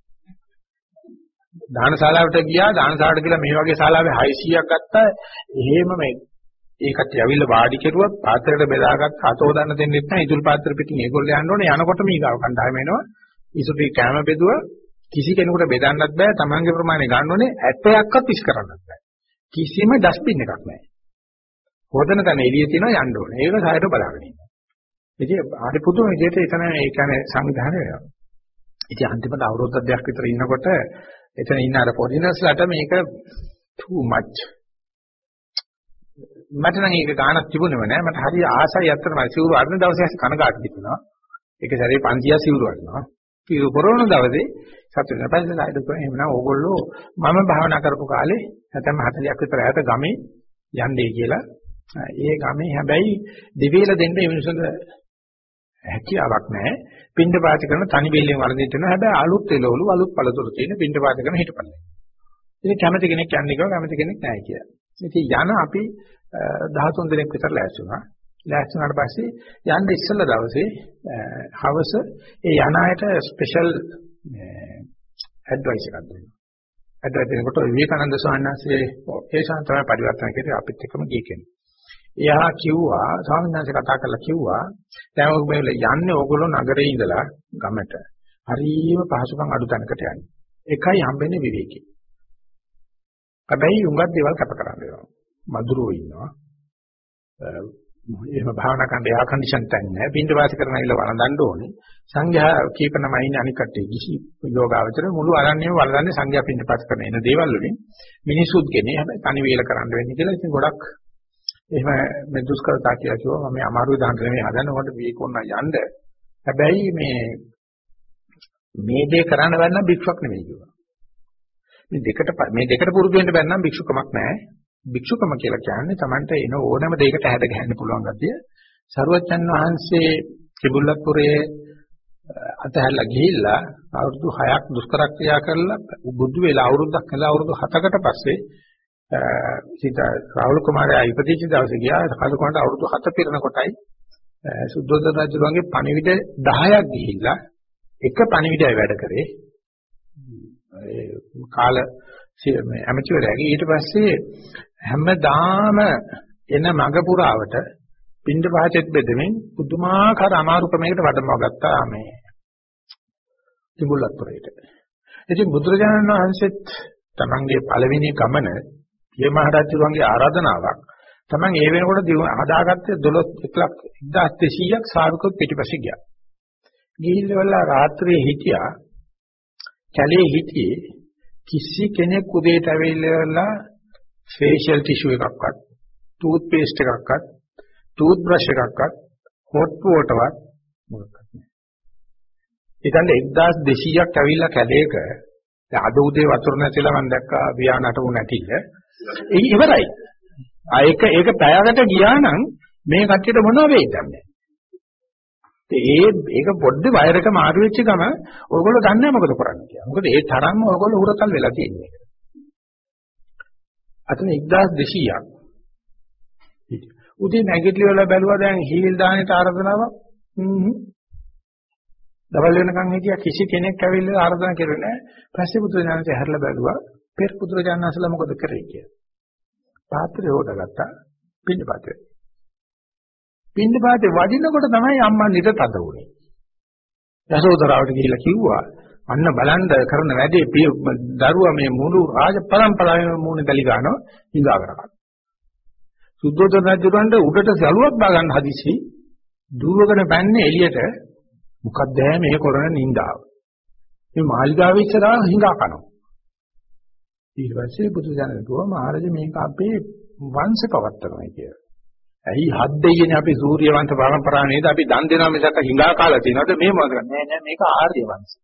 දානශාලාවට ගියා. දානශාලාවට ගිහලා මේ වගේ ශාලාවේ හයසීයක් ගත්තා. එහෙම මේ ඒකට යවිල්ල වාඩි කෙරුවත් පාත්‍රයට බෙදාගත්ත හතෝදන්න දෙන්නෙත් නැහැ. ඉතුරු පාත්‍ර පිටින් ඒගොල්ලෝ යන්න ඕනේ. යනකොට මීගාව කණ්ඩායම එනවා. ඉසුපි කැම බෙදුව කිසි කෙනෙකුට බෙදන්නත් බෑ. තමන්ගේ ප්‍රමාණය ගන්න ඕනේ. ඇටයක්වත් විශ් කරන්නත් බෑ. කිසිම ඩස්බින් එකක් නැහැ. හොදන තැන එළිය තියෙනවා යන්න ඕනේ. ඒක සායට බලාගෙන ඉන්නවා. ඉතින් හරි පුදුම විදිහට එතන ඒ කියන්නේ සංවිධානය වෙනවා. ඉතින් අන්තිමට අවුරුද්දක් දෙකක් විතර ඉන්නකොට එතන ඉන්න අර පොඩිනස්ලට මේක too much. මට නම් ඒක ගානක් තිබුණේම නෑ. මට හරි ආසයි අත්‍තරම සිවුරු අරන දවසේ කනගාටු තිබුණා. ඒක සැරේ පන්සිය සිවුරු අරනවා. සිවුරු පොරවන දවසේ සතුටු වෙනවා. පස්සේ සායද කරා එහෙමනම් ඕගොල්ලෝ මම භාවනා කරපු කාලේ නැත්නම් හතලියක් විතර ඈත ගමේ යන්නේ කියලා. ඒ ගමේ හැබැයි දෙවිල දෙන්න ඒ මිනිස්සුන්ට හැකියාවක් නැහැ. පින්ඩ පාත කරන තනි බෙල්ලෙන් වරදින්න යනවා. හැබැයි අලුත් එළවලු අලුත් පළතුරු තියෙන පින්ඩ පාත කරන හිටපල්ලේ. ඉතින් කැමති කෙනෙක් යන්නේ කිව්වා කැමති කෙනෙක් නැහැ කියලා. ඉතින් යන අපි දහතුන් දිනක් විතර ලෑස්ති වුණා. ලෑස්ති වුණාට පස්සේ යන්න ඉස්සෙල්ලා දවසේ හවස ඒ යන අයට ස්පෙෂල් ඇඩ්වයිස් එකක් දුන්නා. ඇඩ්වයිස් දෙනකොට විවේකානන්ද ස්වාමීන් වහන්සේ ඒ ශාන්තරය පරිවර්තන කරේ අපිත් එක්කම ගිය කෙනෙක්. එයා කිව්වා ස්වාමීන් වහන්සේ කතා කරලා කිව්වා දැන් ඔය යන්නේ ඕගොල්ලෝ නගරේ ඉඳලා ගමට හරියම පහසුකම් අඩු තැනකට යන්නේ. එකයි හම්බෙන්නේ විවේකී. හැබැයි උඟක් දේවල් කැප කරන්න වෙනවා. මధుරෝ ඉන්නවා. එහෙම භාවනා කරන්න එයා කන්ඩිෂන් තැන් නැහැ. පින්ඩ වාස කරන අයල වළඳන්න ඕනේ. සංඝයා කීප නමයි ඉන්නේ අනික් කට්ටිය කිසි යෝගාවචර මුළු අරණියම වළඳන්නේ සංඝයා පින්ඩ පාත කරන එන දේවල් වලින් මිනිසුත් ගෙනේ. හැබැයි තනි වේල කරන්න වෙන්නේ කියලා ඉතින් ගොඩක් එහෙම මේ දුෂ්කරතා කියලා කිව්වා. මම අමාරුයි දාන්න නෙමෙයි හදන්නේ. මොකද මේ කොන්න යන්න. හැබැයි මේ මේ දේ කරන්න බැන්න භික්ෂුවක් නෙමෙයි කිව්වා. මේ දෙකට මේ දෙකට පුරුදු වෙන්න බැන්නම් භික්ෂුකමක් නැහැ. භික්ෂුකම කියලා කියන්නේ Tamanට එන ඕනම දෙයකට හැද ගහන්න පුළුවන් ගතිය. සරුවච්චන් වහන්සේ කිඹුල්ලත්පුරේ අතහැරලා ගිහිල්ලා අවුරුදු හයක් දුෂ්කර ක්‍රියා කරලා බුදු වෙලා අවුරුද්දක් කළා අවුරුදු හතකට පස්සේ සිත රාහුල කුමාරයා ඉපදිච්ච දවසේ ගියා. කලකොණ්ඩ අවුරුදු හත පිරෙන කොටයි සුද්ධෝදන රජුගේ පණිවිඩ දහයක් ගිහිල්ලා එක පණිවිඩය වැඩ කරේ. කාල ඇමතිවරයාගේ ඊට පස්සේ හැමදාම එන මග පුරාවට පින්ඩ පහචෙත් බෙදෙමින් පුදුමාකාර අමාරු ක්‍රමයකට වඩමව ගත්තා මේ තිබුල්ලත්පුරේට. ඉතින් බුදුරජාණන් වහන්සේත් තමන්ගේ පළවෙනි ගමන මේ මහරජුරුවන්ගේ ආරාධනාවක් තමන් ඒ වෙනකොට හදාගත්තේ දොළොස් ලක්ෂ එක්දාස් දෙසීයක් ශාවකව පිටිපස්සේ ගියා. ගිහිල්ලා රාත්‍රියේ හිටියා. කැලේ හිටියේ කිසි කෙනෙක් උදේට ඇවිල්ලා ෆේෂියල් ටිෂු එකක්වත් ටූත් පේස්ට් එකක්වත් ටූත් බ්‍රෂ් එකක්වත් හොට් වෝටර්වත් මොකක්වත් නැහැ. ඉතින් එක්දාස් දෙසීයක් ඇවිල්ලා කැලේක දැන් අද උදේ වතුර නැතිලා මම දැක්කා වියානට උ නැතිල. ඒ ඉවරයි. ආ ඒක ඒක පැයකට ගියා නම් මේ කට්ටියට මොනව වෙයිද නැහැ. ඒ ඒක පොඩ්ඩේ වයර් එක මාරු වෙච්ච ගම ඔයගොල්ලෝ දන්නේ නැහැ මොකද කරන්නේ කියලා. මොකද ඒ තරම්ම ඔයගොල්ලෝ උරතල් වෙලා තියෙන්නේ. අතන එක්දාස් දෙසීයක්. උදේ නැගිටලි වල බැලුවා දැන් හීල් දාන්නට ආරාධනාවක්. හ්ම්. දවල් වෙනකන් හිටියා කිසි කෙනෙක් ඇවිල්ලා ආරාධනා කරුවේ නැහැ. පස්සේ පුදුරජානන්සේ හැරලා බැලුවා පෙර පුදුරජානන්සලා මොකද කරේ කියලා. පාත්‍රය හොදගත්තා පින්න පාත්‍රය. පින්න පාතේ වදිනකොට තමයි අම්මා නිත තද වුනේ. යසෝදරාවට ගිහිල්ලා කිව්වා අන්න බලන්න කරන වැඩේ දරුවා මේ මුළු රාජ පරම්පරාවේම මූණේ දැලි ගන්නවා හිඟාගෙන. සුද්ධෝදන රජුන්ට උඩට සලුවක් බා ගන්න හදිසි දුවගෙන බැන්නේ එළියට මොකක්ද මේ කරන නින්දාව. මේ මාලිගාවේ ඉස්සරහා හිඟා කනවා. ඊට පස්සේ බුදුසසුන කිව්වා මහරජා මේක අපේ වංශ පවත්තරමයි කියලා. ඇයි හත් දෙයියනේ අපි සූර්ය වංශ පරම්පරාව නේද අපි දන් දෙනවා මිසක් හිඟා කාලා තියෙනවද මේ මොකද නෑ නෑ මේක ආර්ය වංශ.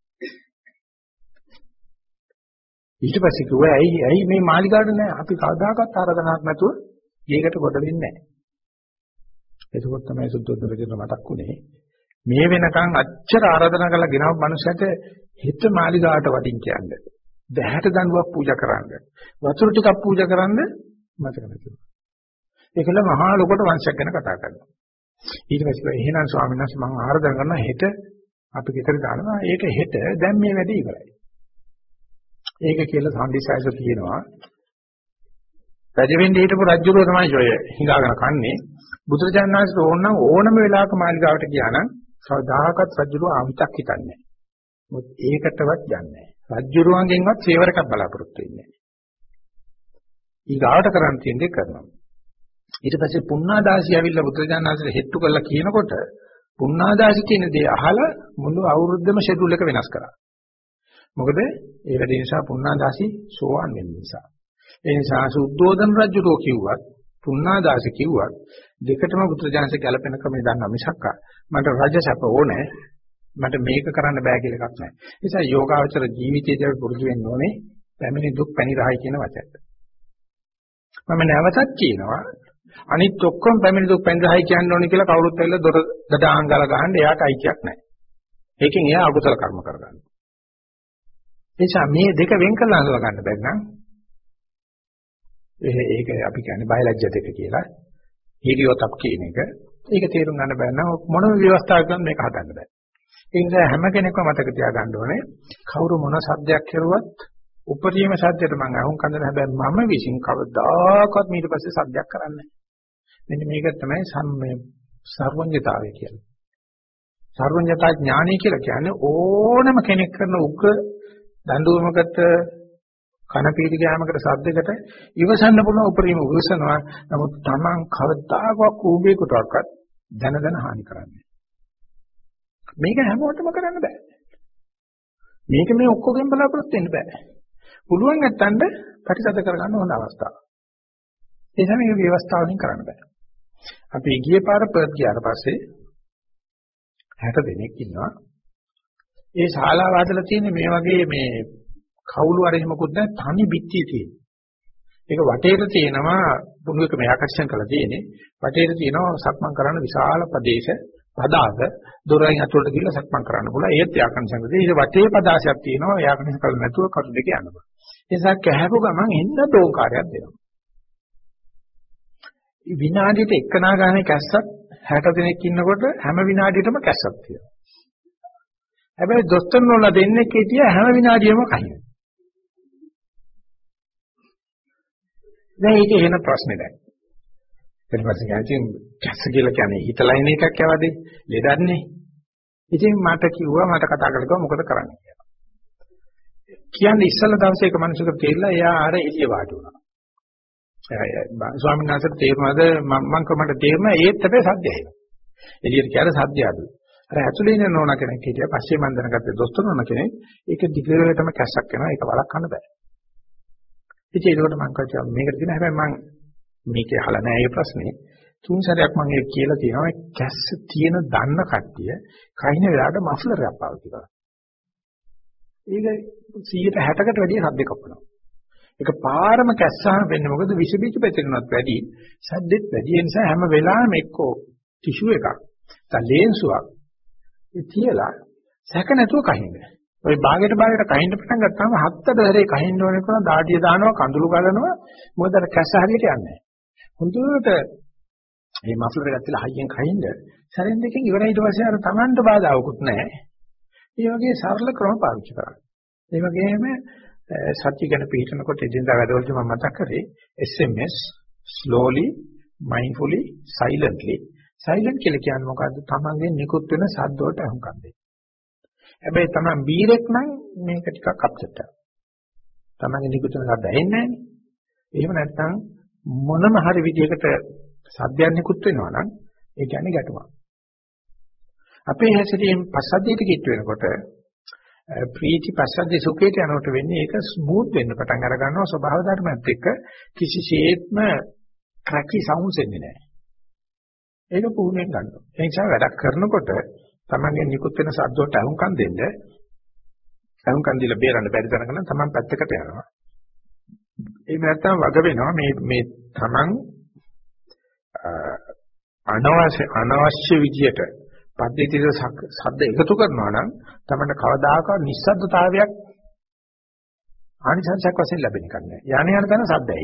ඊට පස්සේ කිව්වා ඇයි ඇයි මේ මාලිගාවට නෑ අපි කවදාකවත් ආරාධනාවක් නැතුව ඒකට කොට වෙන්නේ නෑ. එතකොට තමයි සුද්ධෝදන රජුට මතක් වුණේ මේ වෙනකන් අච්චර ආරාධනා කරලා ගෙනව මනුස්සයට හිත මාලිගාවට වටින් කියන්නේ. දැහැට දඬුවම් පූජා කරන්න. වතුර ටිකක් පූජා කරන්න මතක නැතුව. ඒකල මහා ලොකට වංශයක් ගැන කතා කරනවා. ඊට පස්සේ එහෙනම් ස්වාමීන් වහන්සේ මම ආරාධනා කරනවා හෙට අපි ගෙදර දානවා. ඒක හෙට දැන් මේ වැඩේ ඉවරයි. ඒක කියලා සම්දිසයිස කියනවා. රජවෙන්නේ හිටපු රජුරෝ තමයි ඔය හිඟාගෙන කන්නේ. බුදුරජාණන් වහන්සේ ඕනනම් ඕනම වෙලාවක මාලිගාවට ගියා නම් සදාකත් රජුරෝ ආවිතක් හිතන්නේ නැහැ. මොකද ඒකටවත් යන්නේ නැහැ. රජුරුවන්ගෙන්වත් සේවරකක් බලාපොරොත්තු වෙන්නේ නැහැ. ඊගාවට කරන් තියෙන දේ කරනවා. ඊට පස්සේ පුණ්ණාදාසි ඇවිල්ලා බුදුරජාණන් වහන්සේ හෙට්ටු කරලා කියනකොට පුණ්ණාදාසි කියන දේ අහලා මුළු අවුරුද්දම ෂෙඩියුල් එක වෙනස් කරා. මොකද ඒ වැඩ නිසා පුණ්ණාදාසි සෝවන් වෙන නිසා. ඒ නිසා සුද්ධෝදන රජුරෝ කිව්වත් පුණ්ණාදාසි කිව්වත් දෙකටම බුදුරජාණන්සේ ගැලපෙන ක්‍රමය දන්නා මිසක් මට රජසැප ඕනේ මට මේක කරන්න බෑ කියලා එකක් නැහැ. ඒ නිසා යෝගාවචර ජීවිතයේදී පුරුදු වෙන්න ඕනේ පැමිණි දුක් පැනිරහයි කියන වචනට. මම නැවතත් කියනවා අනිත් ඔක්කොම පැමිණි දුක් පැනිරහයි කියන්න ඕනේ කියලා කවුරුත් ඇවිල්ලා දොර දඩාංගල ගහන්න එයාට අයිතියක් නැහැ. ඒකෙන් එයා අකුසල කර්ම කරගන්නවා. ඒ නිසා මේ දෙක වෙන් කරලා අඳුර ගන්න බැරි නම් ඒක අපි කියන්නේ බයලජ්‍ය දෙක කියලා. හීරියොතප් කියන එක. ඒක තේරුම් ගන්න බැරි නම් මොනම ව්‍යවස්ථාවකින් මේක හදන්න බෑ. ඒ නිසා හැම කෙනෙක්ම මතක තියාගන්න ඕනේ කවුරු මොන සද්දයක් කරුවත් උපරිම සද්දයට මම අහුන් කන්දන හැබැයි මම විසින් කවදාකවත් ඊට පස්සේ සද්දයක් කරන්නේ නැහැ. මෙන්න මේක තමයි සම්මේ සර්වඥතාවය කියන්නේ. සර්වඥතා ඥානය කියලා කියන්නේ ඕනම කෙනෙක් කරන උග්‍ර දඬුවමකට කන පීඩි ගෑමකට සද්දයකට ඉවසන්න පුළුවන් උපරිම ඉවසනවා. නමුත් Taman කවදාකවත් කූඹේකටවත් දැන දැන හානි කරන්නේ. මේක හැමෝටම කරන්න බෑ. මේක මේ ඔක්කොගෙන් බලාපොරොත්තු වෙන්න බෑ. පුළුවන් නැත්තඳ ප්‍රතිසද කරගන්න හොඳ අවස්ථාවක්. ඒ තමයි මේ ව්‍යවස්ථාවලින් කරන්න බෑ. අපි ගියේ පාර පර්ත් ගියාට පස්සේ හැට දෙනෙක් ඉන්නවා. ඒ ශාලාව හදලා තියෙන්නේ මේ වගේ මේ කවුළු අරෙහි මොකුත් නැහැ තනි පිටියේ තියෙන. ඒක වටේට තියෙනවා පුණුවක මේ ආකර්ෂණ කරලා තියෙන්නේ. වටේට තියෙනවා සක්මන් කරන්න විශාල ප්‍රදේශ පදාක දොරෙන් අතුලට ගිහලා සක්මන් කරන්න පුළුවන්. ඒත් ආකර්ෂණ කරලා ඊට වටේ පදාසයක් තියෙනවා. ඒ ආකර්ෂණ කරලා නැතුව කටු දෙක යන්න පුළුවන්. ඒ නිසා කැහැපු ගමන් එන්න දෝංකාරයක් දෙනවා. විනාඩියට එකනා ගානේ කැස්සත් හැට දෙනෙක් ඉන්නකොට හැම විනාඩියටම කැස්සක් තියෙනවා. හැබැයි දොස්තර නෝලා දෙන්නේ කීතිය හැම විනාඩියෙම කහින. දැන් ඒක එන ප්‍රශ්නේ දැන්. ඊට පස්සේ ගාචින් කැස්ස කියලා කියන්නේ හිතලයින් එකක් යවදී ලෙඩන්නේ. ඉතින් මට කිව්වා මට කතා කරලා මොකද කරන්නේ කියලා. කියන්නේ ඉස්සෙල්ලා දවසේ එක මිනිහෙකුට තේරිලා එයා ආර එළිය වාඩි වුණා. ස්වාමීන් වහන්සේට තේරුණාද මම මම කමට තේරුණා ඒත් හැබැයි සද්දය එනවා. එළියට කියලා සද්දය අඩුයි. අර ඇතුලේ ඉන්න නෝනා කෙනෙක් හිටියා පස්සේ මම දැනගත්තේ දොස්තර නෝනා කෙනෙක් ඒක දිගටම කැස්සක් වෙනවා ඒක වළක්වන්න බෑ. ඉතින් ඒකට මම කිව්වා මේකට දින හැබැයි මම මේක අහලා නැහැ මේ ප්‍රශ්නේ. තුන් සැරයක් මම ඒක කියලා තියෙනවා කැස්ස තියෙන දන්න කට්ටිය කයින් වෙලාවට මෆ්ලරයක් පාවිච්චි කරනවා. ඒක සීයට හැටකට වැඩිය සද්ද කපනවා. ඒක පාරම කැස්සහම වෙන්නේ මොකද විස බීජ පැතිරෙනවත් වැඩි සද්දෙත් වැඩි ඒ නිසා හැම වෙලාවෙම එක්කෝ ටිෂු එකක් නැත්නම් ලේන්සුවක් ඒ තියලා සැක නැතුව කහින්න. ඔය භාගයට භාගයට කහින්න පටන් ගත්තාම හත්තට හැරේ කහින්න ඕනේ කරන දාඩිය දානවා කඳුළු ගලනවා මොකද අර කැස්ස හරියට යන්නේ නැහැ. හොඳට මේ මෆ්ලර් එකක් තියලා හයියෙන් කහින්න සැරෙන් දෙකෙන් ඉවරයි ඊට පස්සේ අර Tamanට බාධාවකුත් නැහැ. ඒ වගේ සරල ක්‍රම පාවිච්චි කරා. ඒ වගේම සත්‍ය ගැන පිළිතනකොට එදිනදා වැඩවලදී මම මතක් කරේ S M S slowly mindfully silently silent කියලා කියන්නේ මොකද්ද? Tamanගෙන් නිකුත් වෙන ශබ්ද වලට අහුම්කම් දෙන්න. හැබැයි Taman බීරෙක් නම් මේක ටිකක් අප්සෙට් කරනවා. Tamanගෙන් නිකුත් වෙන ශබ්ද ඇහෙන්නේ නැහැ. එහෙම නැත්නම් මොනම හරි විදියකට ශබ්දයක් නිකුත් වෙනවා නම් ඒ කියන්නේ ගැටුමක්. අපේ හැසිරීම පස්සද්ධියට කිට් වෙනකොට ප්‍රීති පස්සද්ධි සුඛයට යනකොට වෙන්නේ ඒක ස්මූත් වෙන්න පටන් අර ගන්නවා ස්වභාව ධර්මයත් එක්ක කිසිසේත්ම ක්‍රැකි සවුන්ඩ්ස් එන්නේ නැහැ. ඒක පුහුණුවෙන් ගන්නවා. ඒ නිසා වැඩක් කරනකොට තමන්ගේ නිකුත් වෙන ශබ්ද වලට අහුම්කම් දෙන්න අහුම්කම් දීලා බේරන්න බැරි තරකට තමන් පැත්තකට යනවා. ඒක නැත්තම් වග වෙනවා මේ මේ තමන් අනවශ්‍ය අනවශ්‍ය විදියට පද්ධතියේ ශබ්ද එකතු කරනවා නම් තමයි කවදාකවත් නිස්සද්දතාවයක් ආනිසංසයක් වශයෙන් ලැබෙන්නේ නැහැ. යانے යන තැන ශබ්දයි.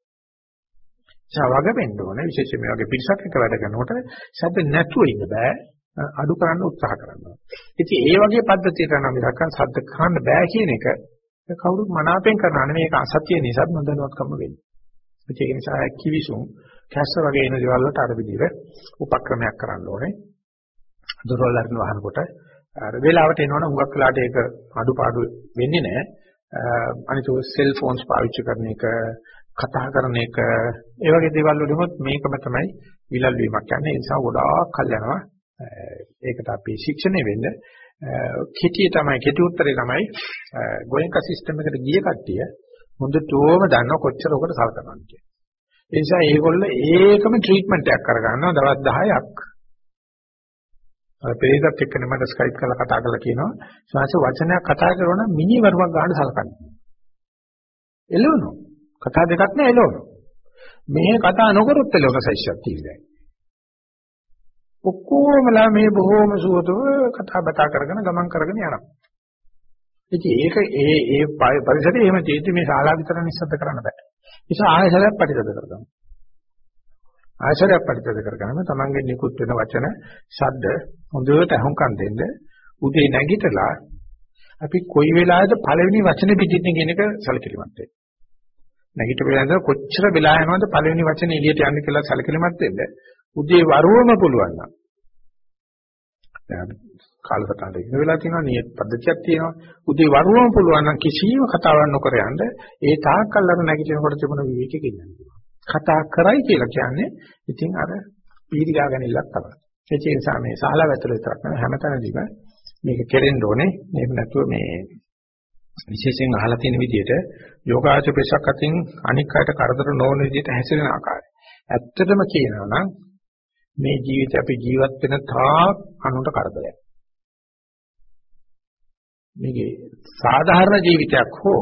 ශාවග වෙන්න ඕනේ විශේෂයෙන් මේ වගේ පිරිසක් එක්ක වැඩ කරනකොට ශබ්ද නැතුව ඉන්න බෑ. අඩු කරන්න උත්සාහ කරනවා. ඉතින් ඒ වගේ පද්ධතියකට නම් මිසක් ශබ්ද කරන්න බෑ කියන එක කවුරුත් මනාපෙන් කරනවා නෙමෙයි ඒක අසත්‍ය නිසා නොදැනුවත්කම වෙන්නේ. ඒක නිසා කිවිසුම් කැස්ස වගේ එන දේවල් වලට අර විදිහට උපක්‍රමයක් කරන්න ඕනේ. දොරවල් අරින වහනකොට අර වෙලාවට එනවනම් හුඟක් වෙලාට ඒක අඩුපාඩු වෙන්නේ නැහැ. අනිත් සෙල් ෆෝන්ස් පාවිච්චි කරන එක, කතා කරන එක, ඒ වගේ දේවල් වලදීමත් මේකම තමයි විලල් වීමක් යන්නේ. ඒ නිසා ගොඩාක් කල් යනවා. ඒකට අපි ශික්ෂණය වෙන්න කෙටිය තමයි කෙටි උත්තරේ තමයි ගෝයන්කා සිස්ටම් එකට ගිය කට්ටිය හොඳටම දන්නවා කොච්චර ඔකට සලකනවාද කියලා. ඒ නිසා ඒගොල්ලෝ ඒකම ට්‍රීට්මන්ට් එකක් කරගන්නවා දවස් දහයක්. අර පෙරේදත් එක්ක මට ස්කයිප් කරලා කතා කරලා කියනවා ශාස්ත්‍ර වචනයක් කතා කරනවා නම් මිනි වරුවක් ගන්න සලකන්නේ. එළවනවා. කතා දෙකක් නෑ එළවනවා. මේ කතා නොකරොත් එළවන සයිස්යක් තියෙනවා. ඔක්කොමලා මේ බොහෝම සුවතව කතා බතා කරගෙන ගමන් කරගෙන යනවා. ඉතින් ඒක ඒ ඒ පරිසරයේ එහෙම තියෙද්දි මේ ශාලා විතර නිස්සද්ද කරන්න බෑ. ඒ නිසා ආයසරයක් පරිසද කරගන්න. ආයසරයක් පරිසද කරගන්න තමන්ගේ නිකුත් වෙන වචන, ශබ්ද හොඳට අහුම්කම් දෙන්න. උදේ නැගිටලා අපි කොයි වෙලාවද පළවෙනි වචනේ පිටින් කියන එක සැලකිලිමත් වෙන්න. නැගිටපෙලා ඉඳලා කොච්චර වෙලා යනවද පළවෙනි වචනේ එළියට යන්න කියලා සැලකිලිමත් වෙන්න. උදේ වරුවම පුළුවන් නම් කාලසටහනට ඉන්න වෙලා තියෙනවා නියත පද්ධතියක් තියෙනවා උදේ වරුවම පුළුවන් නම් කිසිම කතාවක් නොකර යන්න ඒ තාක්කල් අර නැගිටිනකොට තිබුණ විවේකෙක ඉන්න කතා කරයි කියලා කියන්නේ ඉතින් අර පීඩිකා ගැනීමක් තමයි ඒ නිසා මේ ශාලාව ඇතුළේ විතරක් නෙවෙයි හැමතැනදීම මේක කෙරෙන්න ඕනේ එහෙම නැතුව මේ විශේෂයෙන් අහලා තියෙන විදිහට යෝගාචරපේශක් අතින් අනික් අයට කරදර නොවන විදිහට හැසිරෙන ආකාරය ඇත්තටම කියනවා නම් මේ ජීවිතේ අපි ජීවත් වෙන තාක් අනුන්ට කරදරයක්. මේකේ සාධාරණ ජීවිතයක් හෝ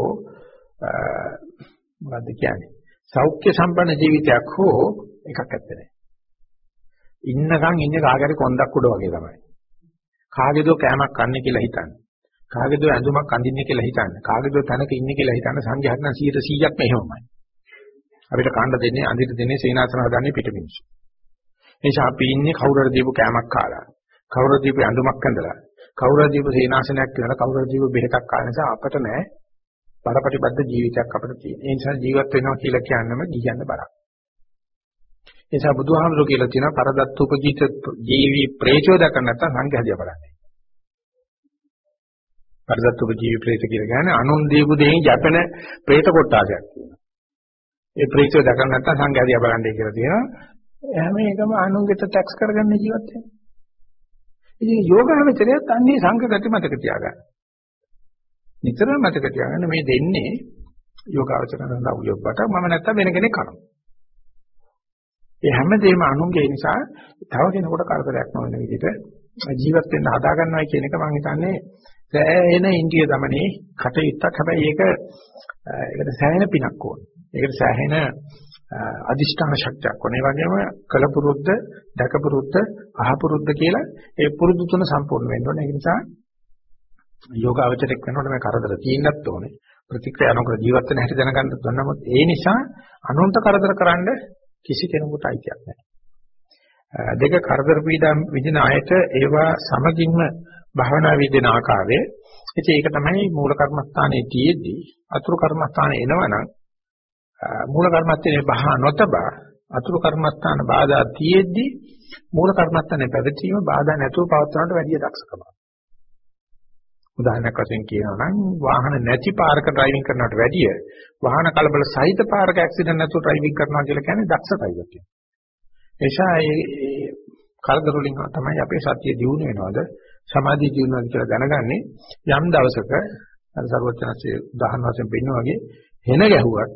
මොකද්ද කියන්නේ? සෞඛ්‍ය සම්පන්න ජීවිතයක් හෝ එකක් ඇත්තේ නැහැ. ඉන්නකම් ඉන්නේ කාගේරි කොන්දක් උඩ වගේ තමයි. කාගේදෝ කෑමක් කන්නේ කියලා හිතන්නේ. කාගේදෝ ඇඳුමක් අඳින්නේ කියලා හිතන්නේ. කාගේදෝ තැනක ඉන්නේ කියලා හිතන්නේ සංඝයාට නම් සීයට සීයක් මෙහෙමයි. අපිට කාණ්ඩ දෙන්නේ අඳිට දෙන්නේ සේනාසන හදන්නේ පිටමිනිස්සු. එනිසා අපි ඉන්නේ කවුරුහරි දීපු කෑමක් කාලා කවුරුහරි දීපු ඇඳුමක් ඇඳලා කවුරුහරි දීපු සේනාසනයක් කියලා කවුරුහරි දීපු බෙහෙතක් කාලා නිසා අපට නෑ බරපටිබද්ධ ජීවිතයක් අපිට තියෙන. ඒ නිසා ජීවත් වෙනවා කියලා කියන්නම ගියන්න බරක්. ඒ නිසා බුදුහාමුදුරුවෝ කියලා තියෙනවා පරදත්ත උපජීත ජීවි ප්‍රේතෝ දක නැත්නම් සංඝහදියා බලන්නේ. පරදත්ත උපජීවි ප්‍රේත කියලා කියන්නේ අනුන් දීපු දෙයින් යැපෙන ප්‍රේත කොටාසයක් කියනවා. ඒ ප්‍රේතෝ දක නැත්නම් සංඝහදියා බලන්නේ කියලා තියෙනවා. හැම එකම අනුන්ගෙට ටැක්ස් කරගන්න ජීවත් වෙනවා. ඉතින් යෝගාවචරයත් අන්නේ සංඝගති මතක තියාගන්න. නිතරම මතක තියාගන්න මේ දෙන්නේ යෝගාවචරණ ලව්‍යොබ්බට මම නැත්තම් වෙන කෙනෙක් කරනවා. ඒ හැමදේම අනුන්ගේ නිසා තව කෙනෙකුට කරදරයක් නොවන විදිහට ජීවත් වෙන්න හදා ගන්නවා කියන එක මම හිතන්නේ සෑහෙන ඉන්දිය දමනේ කටයුත්තක්. හැබැයි ඒක ඒකට සෑහෙන පිනක් ඕනේ. ඒකට සෑහෙන අදිෂ්ඨාන ශක්තියක් ඕනේ. ඒ වගේම කලපුරුද්ද, දැකපුරුද්ද, අහපුරුද්ද කියලා ඒ පුරුදු තුන සම්පූර්ණ වෙන්න ඕනේ. ඒ නිසා යෝගාවචරයක් වෙනකොට මේ කරදර තියෙන්නත් ඕනේ. ප්‍රතික්‍රියා නොකර ජීවත් වෙන හැටි දැනගන්න ඕන. නමුත් ඒ නිසා අනුන්ට කරදර කරන්න කිසි කෙනෙකුට අයිතියක් නැහැ. දෙක කරදර පීඩා විඳින අයට ඒවා සමගින්ම භාවනා විදින ආකාරයේ ඉතින් ඒක තමයි මූල කර්මස්ථානයේ තියේදී අතුරු කර්මස්ථානේ එනවනම් මූල කර්මස්ථානේ බහ නොතබා අතුරු කර්මස්ථාන බාධා තියේදී මූල කර්මස්ථානේ පැවතීම බාධා නැතුව පවත්වනට වැඩි දක්ෂකමක්. උදාහරණයක් වශයෙන් කියනවා නම් වාහන නැති පාරක ඩ්‍රයිවිං කරනවට වැඩිය වාහන කලබල සහිත පාරක ඇක්සිඩන්ට් නැතුව ඩ්‍රයිවිං කරනවා කියලා කියන්නේ දක්ෂතයි කියන්නේ. එනිසා මේ කරදර වලින් තමයි අපේ සතිය දියුණු වෙනවද සමාධිය දියුණු වෙනවද කියලා දැනගන්නේ යම් දවසක අර සර්වඥාන්සේ උදාහරණ වශයෙන් පෙන්නනවා වගේ හෙන ගැහුවත්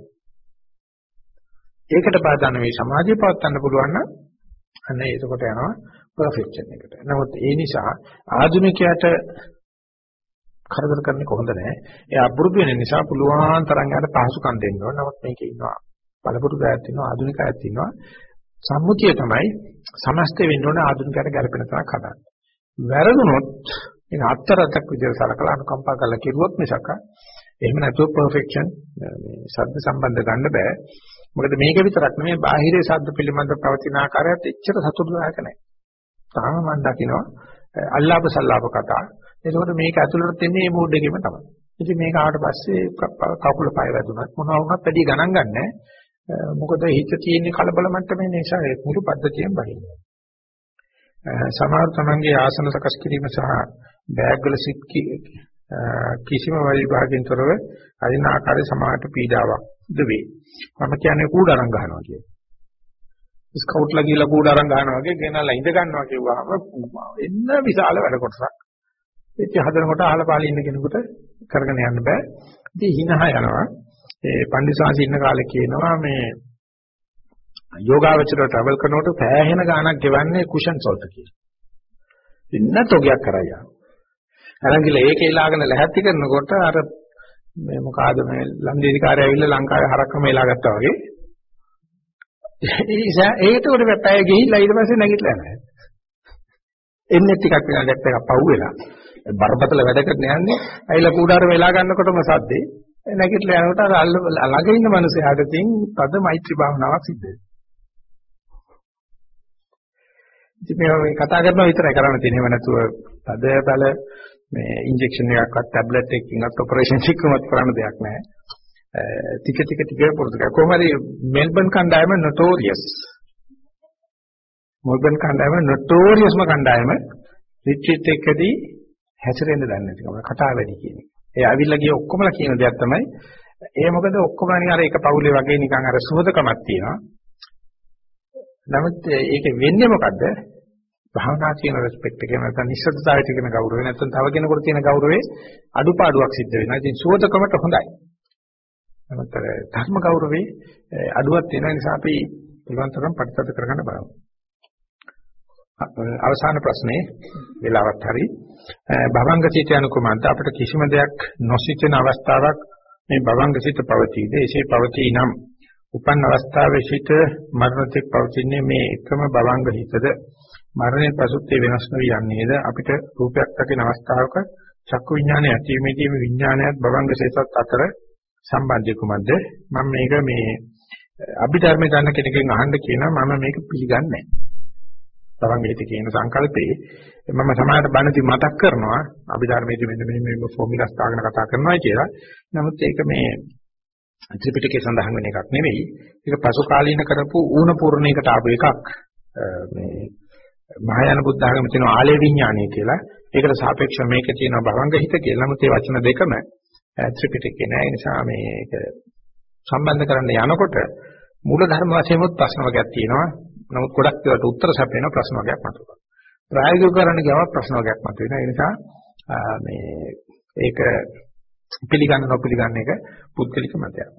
ඒකට බාධා නෙවෙයි සමාධිය පවත්වන්න පුළුවන් නම් අන්න ඒකට යනවා පර්ෆෙක්ෂන් එකට. නමුත් ඒ නිසා ආධුනිකයාට කරදර කරන්නේ කොහොමද නැහැ. එයා පුරුදු වෙන නිසා පුළුවන් තරම් යාට පහසුකම් දෙන්න ඕන. නමුත් මේකේ ඉන්නවා බලපොරොත්තු දායත් ඉන්නවා ආධුනිකයත් ඉන්නවා. සම්මුතිය තමයි සමස්තය වෙන්න ඕන ආධුනිකයට ගැලපෙන තරක් හදන්න. වැරදුනොත් ඒක අත්තරක් විදිහට සලකලා අනුකම්පා කරලා කෙරුවොත් මිසක එහෙම නැතුව පර්ෆෙක්ෂන් මේ ශබ්ද සම්බන්ධ ගන්න බෑ. මොකද මේක විතරක් නෙමෙයි බාහිරේ ශබ්ද පිළිබඳ පවතින ආකාරයත් එච්චර සතුටුදායක නැහැ. තාම මම දකිනවා අල්ලාප සල්ලාප කතා. ඒකෝට මේක ඇතුළට එන්නේ මේ මූඩ් එකේම තමයි. ඉතින් මේක ආවට පස්සේ කකුල පය වැදුනත් මොනවා වුණත් වැඩි ගණන් ගන්නෑ. මොකද හිත තියෙන කලබල මට්ටමේ නිසා ඒ මුළු පද්ධතියම බහිනවා. සමහර තමන්ගේ ආසන සකස් කිරීම සහ බෑග් වල සිත් කිසිම වෛභාගයෙන් තොරව අදින ආකාරයේ සමාහට පීඩාවක් ද වේ. මම කියන්නේ කූඩාරම් ගන්නවා කියන්නේ. ස්කවුට්ලා ගිහලා කූඩාරම් ගන්නවා වගේ ගෙනල්ලා ඉඳ ගන්නවා කියුවාම එන්න විශාල වැඩ කොටසක්. ඒක හදනකොට අහලපාලි ඉන්න කෙනෙකුට කරගෙන යන්න බෑ. ඉතින් හිනහ යනවා. ඒ පණ්ඩිතසාසි ඉන්න කාලේ කියනවා මේ යෝගාවචර ට්‍රැවල් කරනකොට පෑහෙන ගාණක් ගෙවන්නේ කුෂන්ස් වලට කියලා. ඉන්න තෝගයක් කරaya. අරන් ගිහලා ඒකේ ලාගෙන ලැහැත්ති කරනකොට අර මේ මොකಾದ මේ ලන්දේසිකාරය ඇවිල්ලා ලංකාවේ හරක්කම එලා ගත්තා වගේ. ඒකට උඩ පැය ගිහිල්ලා ඊට පස්සේ නැගිටලා යනවා. එන්නේ ටිකක් වෙලා ගැට් එකක් පහු වෙලා. බරපතල වැඩකට යන්නේ. ඇවිල්ලා කූඩාරම එලා ගන්නකොටම සද්දේ නැගිටලා යනකොට අර ළඟ ඉන්න මිනිහයාට තින් තද මෛත්‍රී භාවනාවක් සිද්ධ වෙනවා. ඉතින් මේ කතා කරනවා විතරයි කරන්න තියෙන්නේ. එහෙම නැතුව තද බල මේ ඉන්ජෙක්ෂන් එකක්වත් ටැබ්ලට් එකකින්වත් ඔපරේෂන් එකක්වත් කරන්න දෙයක් නැහැ. ටික ටික ටික පුරුදු කරලා කොහොමද මෙල්බන් කණ්ඩායම නොටෝරියස් මෙල්බන් කණ්ඩායම නොටෝරියස්ම කණ්ඩායම රිට්‍රීට් එකදී හැසිරෙන්න දන්නේ නැතිකම කතා වැඩි කියන එක. ඒ අවිල්ල ගිය ඔක්කොමලා කියන දෙයක් තමයි ඒ මොකද ඔක්කොම නිකන් අර එක පවුලේ වගේ නිකන් අර සුහදකමක් තියෙනවා. නමුත් ඒක වෙන්නේ මොකද්ද? භාවනා කියන රෙස්පෙක්ට් එක නැත්නම් නිශ්ශබ්දතාවයට කියන ගෞරවය නැත්නම් තව කෙනෙකුට තියෙන ගෞරවයේ අඩුපාඩුවක් සිද්ධ වෙනවා. ඉතින් සුහදකමට හොඳයි. නමුත් ධර්ම ගෞරවයේ අඩුවක් තියෙන නිසා අපි පුළුවන් තරම් ප්‍රතිපද කරගන්න බලමු. අවසාන ප්‍රශ්නේ වෙලාවත් හරි භවංග සිත යන කුමන්ත අපිට කිසිම දෙයක් නොසිතන අවස්ථාවක් මේ භවංග සිත පවතීද එසේ පවතී නම් උපන් අවස්ථාවේ සිට මරණතෙක් පවතින්නේ මේ එකම භවංග හිතද මරණයෙන් පසුත් ඒ වෙනස් නොවී යන්නේද අපිට රූපයක් දකින අවස්ථාවක චක්කු විඥානය ඇතිවීමේදී මේ විඥානයත් භවංග සිතත් අතර සම්බන්ධය කුමක්ද මම මේක මේ අභිධර්මයේ දන්න කෙනකින් අහන්න කියනවා මම මේක පිළිගන්නේ නැහැ භවංගිත කියන සංකල්පේ මම සමාජයට බණදී මතක් කරනවා අභිධර්මයේදී මෙන්න මෙන්න මේ ෆෝමියුලාස් දාගෙන කතා කරනවා කියලා. නමුත් ඒක මේ ත්‍රිපිටකයේ සඳහන් වෙන එකක් නෙවෙයි. ඒක පසු කාලීන කරපු ඌණ පූර්ණයකට ආපු එකක්. මේ මහායාන බුද්ධ ආගමේ තියෙන ආලේ විඥානය කියලා. ඒකට සාපේක්ෂව මේකේ තියෙන භවංගිත කියලා. නමුත් මේ වචන දෙකම ත්‍රිපිටකේ නෑ. ඒ නිසා මේක සම්බන්ධ කරන්න යනකොට මූල ධර්ම වශයෙන් උත් ප්‍රශ්න වර්ගයක් තියෙනවා. නමුත් ගොඩක් ඒවාට උත්තර සැපේන ප්‍රශ්න වර්ගයක් මතුවෙනවා. ප්‍රායෝගික කරන්න ගියම ප්‍රශ්න වර්ගයක් මතුවෙනවා. ඒ නිසා මේ ඒක පිළිගන්න නොපිළිගන්න එක පුද්ගලික මතයක්.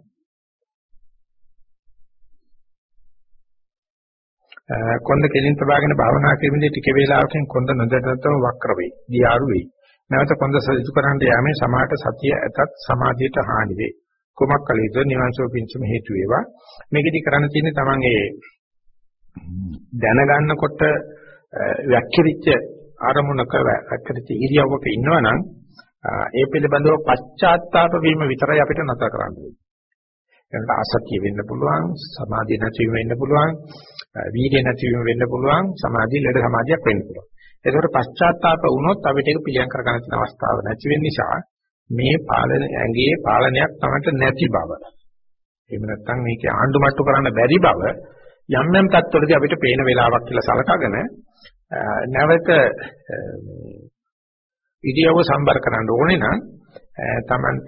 කොන්ද කෙලින් තබාගෙන භාවනා කිරීමේදී ටික වේලාවකින් කොන්ද නොදැනටම වක්‍ර වෙයි. දියාරු වෙයි. නැවත කොන්ද සජිතු කරන්න යෑමේ සමාහට සතිය ඇතත් සමාධියට හානි වේ. කුමක් කළ යුතුද? නිවන්සෝ පිංසම හේතු වේවා. මේකෙදි කරන්න තියෙන්නේ තමන්ගේ දැනගන්නකොට වැක්කිරිච්ච ආරමුණක වැක්කිරිච්ච ඉරියව්වක ඉන්නවනම් ඒ පිළිබඳව පශ්චාත්තාප වීම විතරයි අපිට නැතර කරන්න ඕනේ. ඒකට අසතිය වෙන්න පුළුවන්, සමාධිය නැතිවීම වෙන්න පුළුවන්, වීර්ය නැතිවීම වෙන්න පුළුවන්, සමාධිය ලෙඩ සමාධියක් වෙන්න පුළුවන්. ඒකට පශ්චාත්තාප වුණොත් අපිට ඒක පිළියම් කරගන්න තියෙන අවස්ථාව නැති වෙන නිසා මේ පාලන ඇඟේ පාලනයක් තමයි නැති බව. එහෙම නැත්නම් මේක ආණ්ඩු මට්ටු කරන්න බැරි බව යම් යම් තත්ත්වවලදී අපිට පේන වෙලාවක් කියලා සලකගෙන නැවත ඉරියව්ව සම්බර කරන්න ඕනේ නම් තමන්ට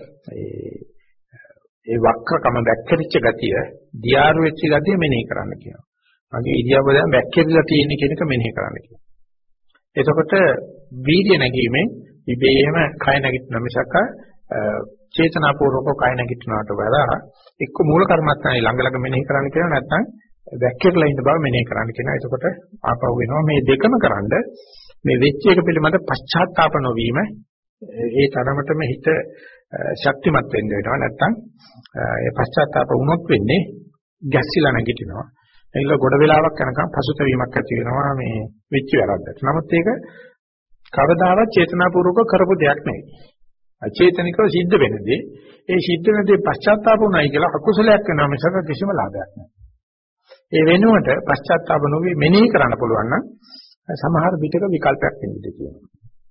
ඒ වක්‍රකම වැක්කිරිච්ච ගතිය, දියාරු වෙච්ච ගතිය මෙනෙහි කරන්න කියනවා. මගේ ඉරියව්ව දැන් වැක්කිරිලා තියෙන කෙනක මෙනෙහි කරන්න කියනවා. එතකොට වීර්ය නැගීමෙන් ඉබේම කය නැගිටින මිසක චේතනාපූර්වක කය නැගිටිනවට වඩා එක්ක මූල කර්මස්ථානේ ළඟ ළඟ මෙනෙහි කරන්න කියනවා නැත්නම් වැක්කිරලා ඉන්න බව මෙනෙහි කරන්න කියනවා. එතකොට ආපහු වෙනවා මේ දෙකම කරන්ඩ මේ වෙච්ච එක පිළිබඳ පශ්චාත්තාප නොවීම ඒ තරමටම හිත ශක්තිමත් වෙන්න වෙනවා. නැත්නම් ඒ පශ්චාත්තාප වුණොත් වෙන්නේ ගැස්සිලා නැගිටිනවා. ඒක ගොඩ වෙලාවක් යනකම් පසුතැවීමක් ඇති වෙනවා මේ වෙච්ච වැරද්දට. නමුත් ඒක කවදාවත් චේතනාපූර්වක කරපු දෙයක් නෙවෙයි. අචේතනිකව සිද්ධ වෙනදී ඒ සිද්ධ වෙනදී පශ්චාත්තාප වුණයි කියලා අකුසලයක් වෙනවා මිසක කිසිම ලාභයක් නැහැ. ඒ වෙනුවට පශ්චාත්තාප නොවි මෙනෙහි කරන්න පුළුවන් නම් සමහර විටක විකල්පයක් වෙන්න ඉඩ තියෙනවා.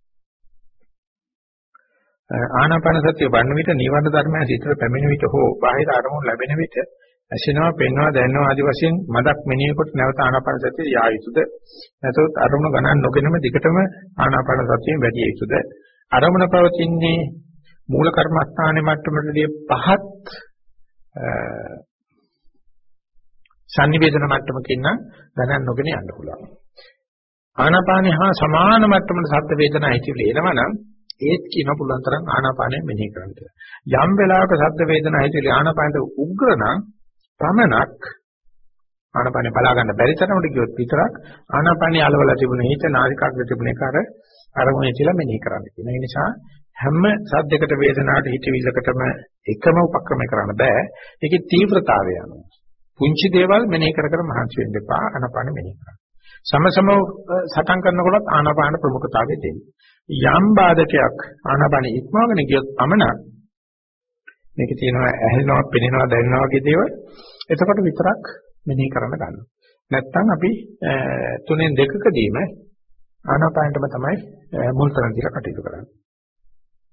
ආනාපාන සතිය වඩන විට නිවර්ණ ධර්මයන් සිතට පැමිණ විට හෝ බාහිර අරමුණු ලැබෙන විට ඇසෙනවා, පෙනෙනවා, දැනෙනවා ආදී වශයෙන් මදක් මෙනෙහි කොට නැවත ආනාපාන සතිය යා යුතුද? නැතොත් අරමුණු ගණන් නොගෙනම දිගටම ආනාපාන සතියෙන් වැඩි යුතුද? අරමුණ පවතින්නේ මූල කර්මස්ථානයේ මට්ටමටදී පහත් සංනිවේදන මට්ටමකින් නම් ගණන් නොගෙන යන්න පුළුවන්. ආනාපානේ හා සමාන මට්ටමක සද්ද වේදනා ඇතිවෙලා එනවා නම් ඒත් කියන පුළුවන් තරම් ආනාපානය මෙනෙහි කරන්න කියලා. යම් වෙලාවක සද්ද වේදනා ඇතිවෙලා ආනාපානට උග්‍ර නම් පමණක් ආනාපානේ බලා ගන්න බැරි තරමට ගියොත් විතරක් ආනාපානේ අලවලා තිබුණ හිත නාසිකාග්‍රේ තිබුණ එක අර අරමුණේ කියලා මෙනෙහි කරන්න කියන. ඒ නිසා හැම සද්දයකට වේදනාවට හිතවිල්ලකටම එකම උපක්‍රම කරන්න බෑ. ඒකේ තීව්‍රතාවය අනුව පුංචි දේවල් මෙනෙහි කර කර මහන්සි වෙන්න එපා. ආනාපාන මෙනෙහි කරන්න. සමසම සටන් කරනකොට ආනාපාන ප්‍රමුඛතාවය දෙන්න. යම් බාධකයක් ආනාපාන ඉක්මවගෙන ගියොත් පමණක් මේකේ තියෙනවා ඇහෙනවා, පෙනෙනවා, දැනෙනවා වගේ දේවල්. එතකොට විතරක් මෙනෙහි කරන්න ගන්නවා. නැත්තම් අපි තුනෙන් දෙකකදීම ආනාපානටම තමයි මුල් තැන දීලා කටයුතු කරන්නේ.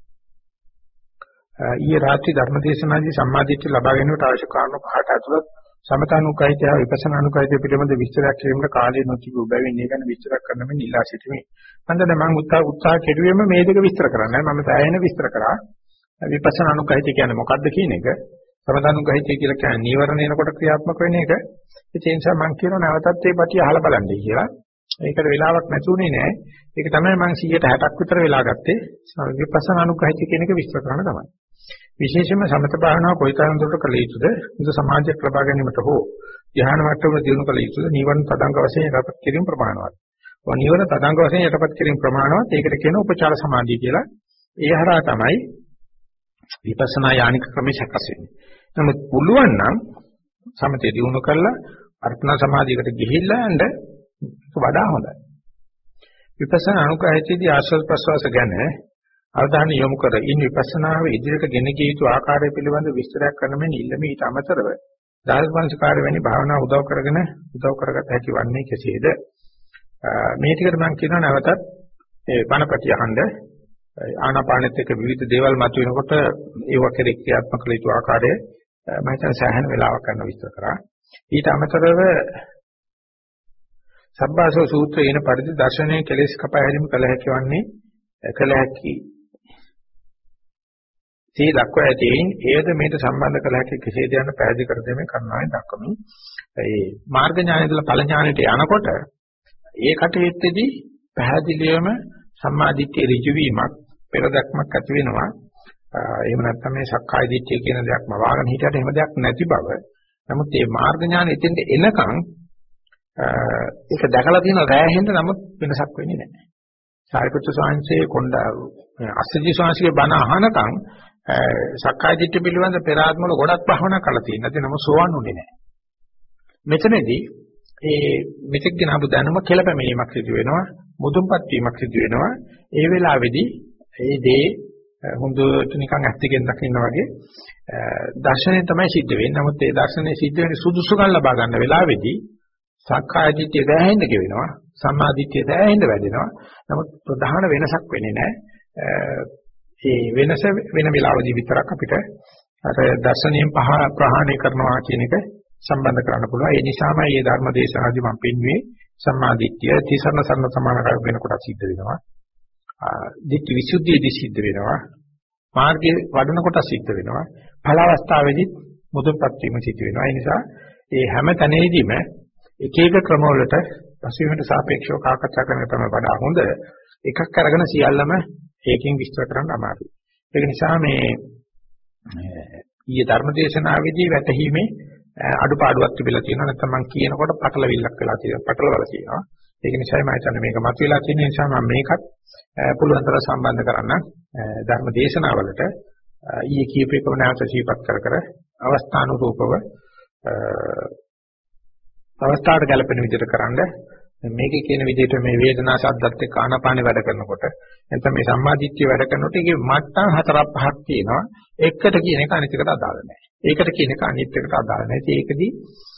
ඊයේ රාත්‍රී ධර්මදේශනාදී සම්මාදිට්ඨිය ලබා ගැනීමට අවශ්‍ය කාරණා පහට ඇතුළත් සමතනුකයිතය විපස්සනානුකයිතය පිළිබඳ විස්තරයක් කිරීමට කාලය නොතිබු බැවින් මේ ගැන විස්තර කරන්න මෙන්න ඉල්ලා සිටිමි. අන්දර මම උත්සාහ උත්සාහ කෙරුවේම මේ දෙක විස්තර කරන්නයි. මම සෑහෙන විස්තර කරා. විපස්සනානුකයිතය කියන්නේ මොකක්ද කියන එක. සමතනුකයිතය කියලා කියන්නේ නීවරණ එනකොට ක්‍රියාත්මක වෙන එක. ඒ නිසා මම කියනවා නැවතත් මේ පැටි අහලා බලන්නයි කියලා. ඒකට වෙලාවක් නැතුනේ නෑ. ඒක තමයි මම සියයට හැටක් විතර වෙලා ගත්තේ. විපස්සනානුකයිතය කියන එක විස්තර කරන්න තමයි. විශේෂයෙන්ම සමත භාවනාව කොයිතරම් දුරට කළ යුතුද? මුද සමාජයක් ලබා ගැනීමට හෝ ධ්‍යාන මට්ටමට දියුණු කළ යුතුද? නිවන තදංග වශයෙන් යටපත් කිරීම ප්‍රමාණවත්. ඔය නිවන තදංග වශයෙන් යටපත් කිරීම ප්‍රමාණවත්. ඒකට කියන උපචාර සමාධිය කියලා. ඒ හරහා තමයි විපස්සනා යානික ක්‍රමයේ සකස් වෙන්නේ. නමුත් පුළුවන් නම් සමතේ දියුණු කරලා අර්පණ සමාධියකට ගිහිල්ලා යන්න වඩා හොඳයි. විපස්සනා අනුකහිතේදී ආශ්‍රව ප්‍රසවාස ගැන අවධානය යොමු කර ඉන් විපස්සනාව ඉදිරියට ගෙන ගිය යුතු ආකාරය පිළිබඳ විස්තරයක් කරන මෙන් ඉල්ලමි ඊට අමතරව දාර්ශනිකාරය වැනි භාවනා උදව් කරගෙන උදව් කරගත හැකි වන්නේ කෙසේද මේ ටිකට මම කියනවා නැවතත් ඒ බණපටි අහන්න ආනාපානෙත් එක්ක විවිධ දේවල් මතුවෙනකොට ඒව කෙරෙහි ක්‍රියාත්මක කළ යුතු ආකාරය මම හිතන සෑහෙන වෙලාවක් ගන්න විස්තර කරා ඊට අමතරව සබ්බාසෝ සූත්‍රයේ එන පරිදි දර්ශනයේ කෙලෙස් කපා හැරීම කළ හැකි වන්නේ කළ හැකි තී දක්වා ඇතේන් ඒද මේට සම්බන්ධ කළ හැකි කෙසේද යන පැහැදිලි කර දෙමින් කරනවායි දක්වමින් ඒ මාර්ග ඥානයේදලා ඵල ඥානයට යනකොට ඒ කටයුත්තේදී පැහැදිලිවම සම්මාදිට්ඨිය ඍජු වීමක් පෙරදක්මක් ඇති වෙනවා එහෙම නැත්නම් මේ සක්කාය දිට්ඨිය කියන දෙයක්ම වාගෙන හිටියට එහෙම දෙයක් නැති බව නමුත් මේ මාර්ග ඥානෙ එතෙන්ට එනකන් ඒක දැකලා තියෙන රැහෙන්න නමුත් වෙනසක් වෙන්නේ නැහැ සාරිපුත්‍ර ස්වාමීන්සේ කොණ්ඩා අස්සජි ස්වාමීන්ගේ බණ අහනකම් සක්කාය දිට්ඨිය පිළිබඳ පෙර ආත්ම වල ගොඩක් භවනා කරලා තියෙනවා. ඒ නම සෝවන් උනේ නැහැ. මෙතනදී ඒ මෙතෙක් ගෙන ආපු දැනුම කෙලපැමිණීමක් සිදු වෙනවා, මුදුන්පත් වීමක් සිදු වෙනවා. ඒ වෙලාවේදී ඒ දේ හොඳට නිකන් ඇත්තකින් දකින්න වගේ දර්ශනය තමයි සිද්ධ වෙන්නේ. නමුත් ඒ දර්ශනය සිද්ධ වෙන්නේ සුදුසුකම් ලබා ගන්න වෙලාවේදී සක්කාය දිට්ඨිය දැහැෙන්න ගෙවෙනවා. සම්මා දිට්ඨිය දැහැෙන්න වැඩෙනවා. නමුත් ප්‍රධාන වෙනසක් වෙන්නේ නැහැ. ඒ වෙනස වෙන වෙලාවදී විතරක් අපිට අර දර්ශනයෙන් පහ ප්‍රහාණය කරනවා කියන එක සම්බන්ධ කරන්න පුළුවන්. ඒ නිසාමයි මේ ධර්ම දේශනාදී මම පෙන්වුවේ සම්මා දිට්ඨිය තිසරණ සරණ සමාන කර වෙනකොට සිද්ධ වෙනවා. දිට්ඨි විසුද්ධියදී සිද්ධ වෙනවා. මාර්ගයේ වඩන කොට සිද්ධ වෙනවා. ඵල අවස්ථාවේදී මුදුන්පත් වීම සිද්ධ වෙනවා. ඒ නිසා මේ හැම තැනෙදීම එක එක ක්‍රමවලට පසුවීමට සාපේක්ෂව කාකච්ඡා කරන තමයි වඩා හොඳ. එකක් අරගෙන සියල්ලම ඒකෙන් විස්තර කරන්න අමාරුයි. ඒක නිසා මේ ඊයේ ධර්මදේශනාවේදී වැටහීමේ අඩුපාඩුවක් තිබිලා තියෙනවා. නැත්නම් මම කියනකොට පටලවිල්ලක් වෙලා තියෙනවා. පටලවල තියෙනවා. ඒක නිසා මම හිතන්නේ මේක මතුවලා තියෙන නිසා මම මේකත් පුළුවන් තරම් සම්බන්ධ කරන්න ධර්මදේශනාවලට ඊයේ කියපු එකම නැවත සිහිපත් කර කර අවස්ථානුරූපව අවස්ථාවට ගැලපෙන විදිහට කරන්න මේකේ කියන විදිහට මේ වේදනා ශබ්දත් එක්ක ආනාපානෙ වැඩ කරනකොට නැත්නම් මේ සම්මාදිට්ඨිය වැඩ කරනකොට ඒකේ මට්ටම් හතරක් පහක් තියෙනවා. එකට කියන එක අනිත් එකට අදාළ නැහැ. ඒකට කියන එක අනිත් එකට අදාළ නැහැ. ඒකදී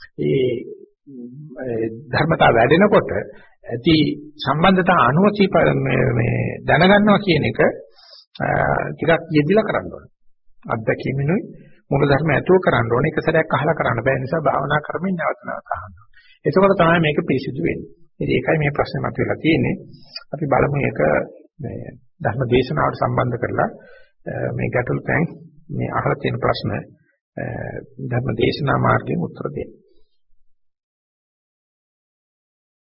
මේ ධර්මතාව වැඩෙනකොට ඇති සම්බන්ධතා අනුවචී මේ දැනගන්නවා කියන එක ටිකක් යෙදිලා කරන්න ඕනේ. අත්දැකීමිනුයි මූල ධර්ම ඇතුව කරන්න ඕනේ. එක සැරයක් අහලා කරන්න බෑ. ඒ නිසා භාවනා කරමින් නැවත නැවත අහන්න. එතකොට තමයි මේක පිරිසිදු වෙන්නේ. ඉතින් ඒකයි මේ ප්‍රශ්නේ මතුවලා තියෙන්නේ. අපි බලමු මේක මේ ධර්ම දේශනාවට සම්බන්ධ කරලා මේ ගැටළු තැන් මේ අහලා තියෙන ප්‍රශ්න ධර්ම දේශනා මාර්ගයෙන් උත්තර දෙන්න.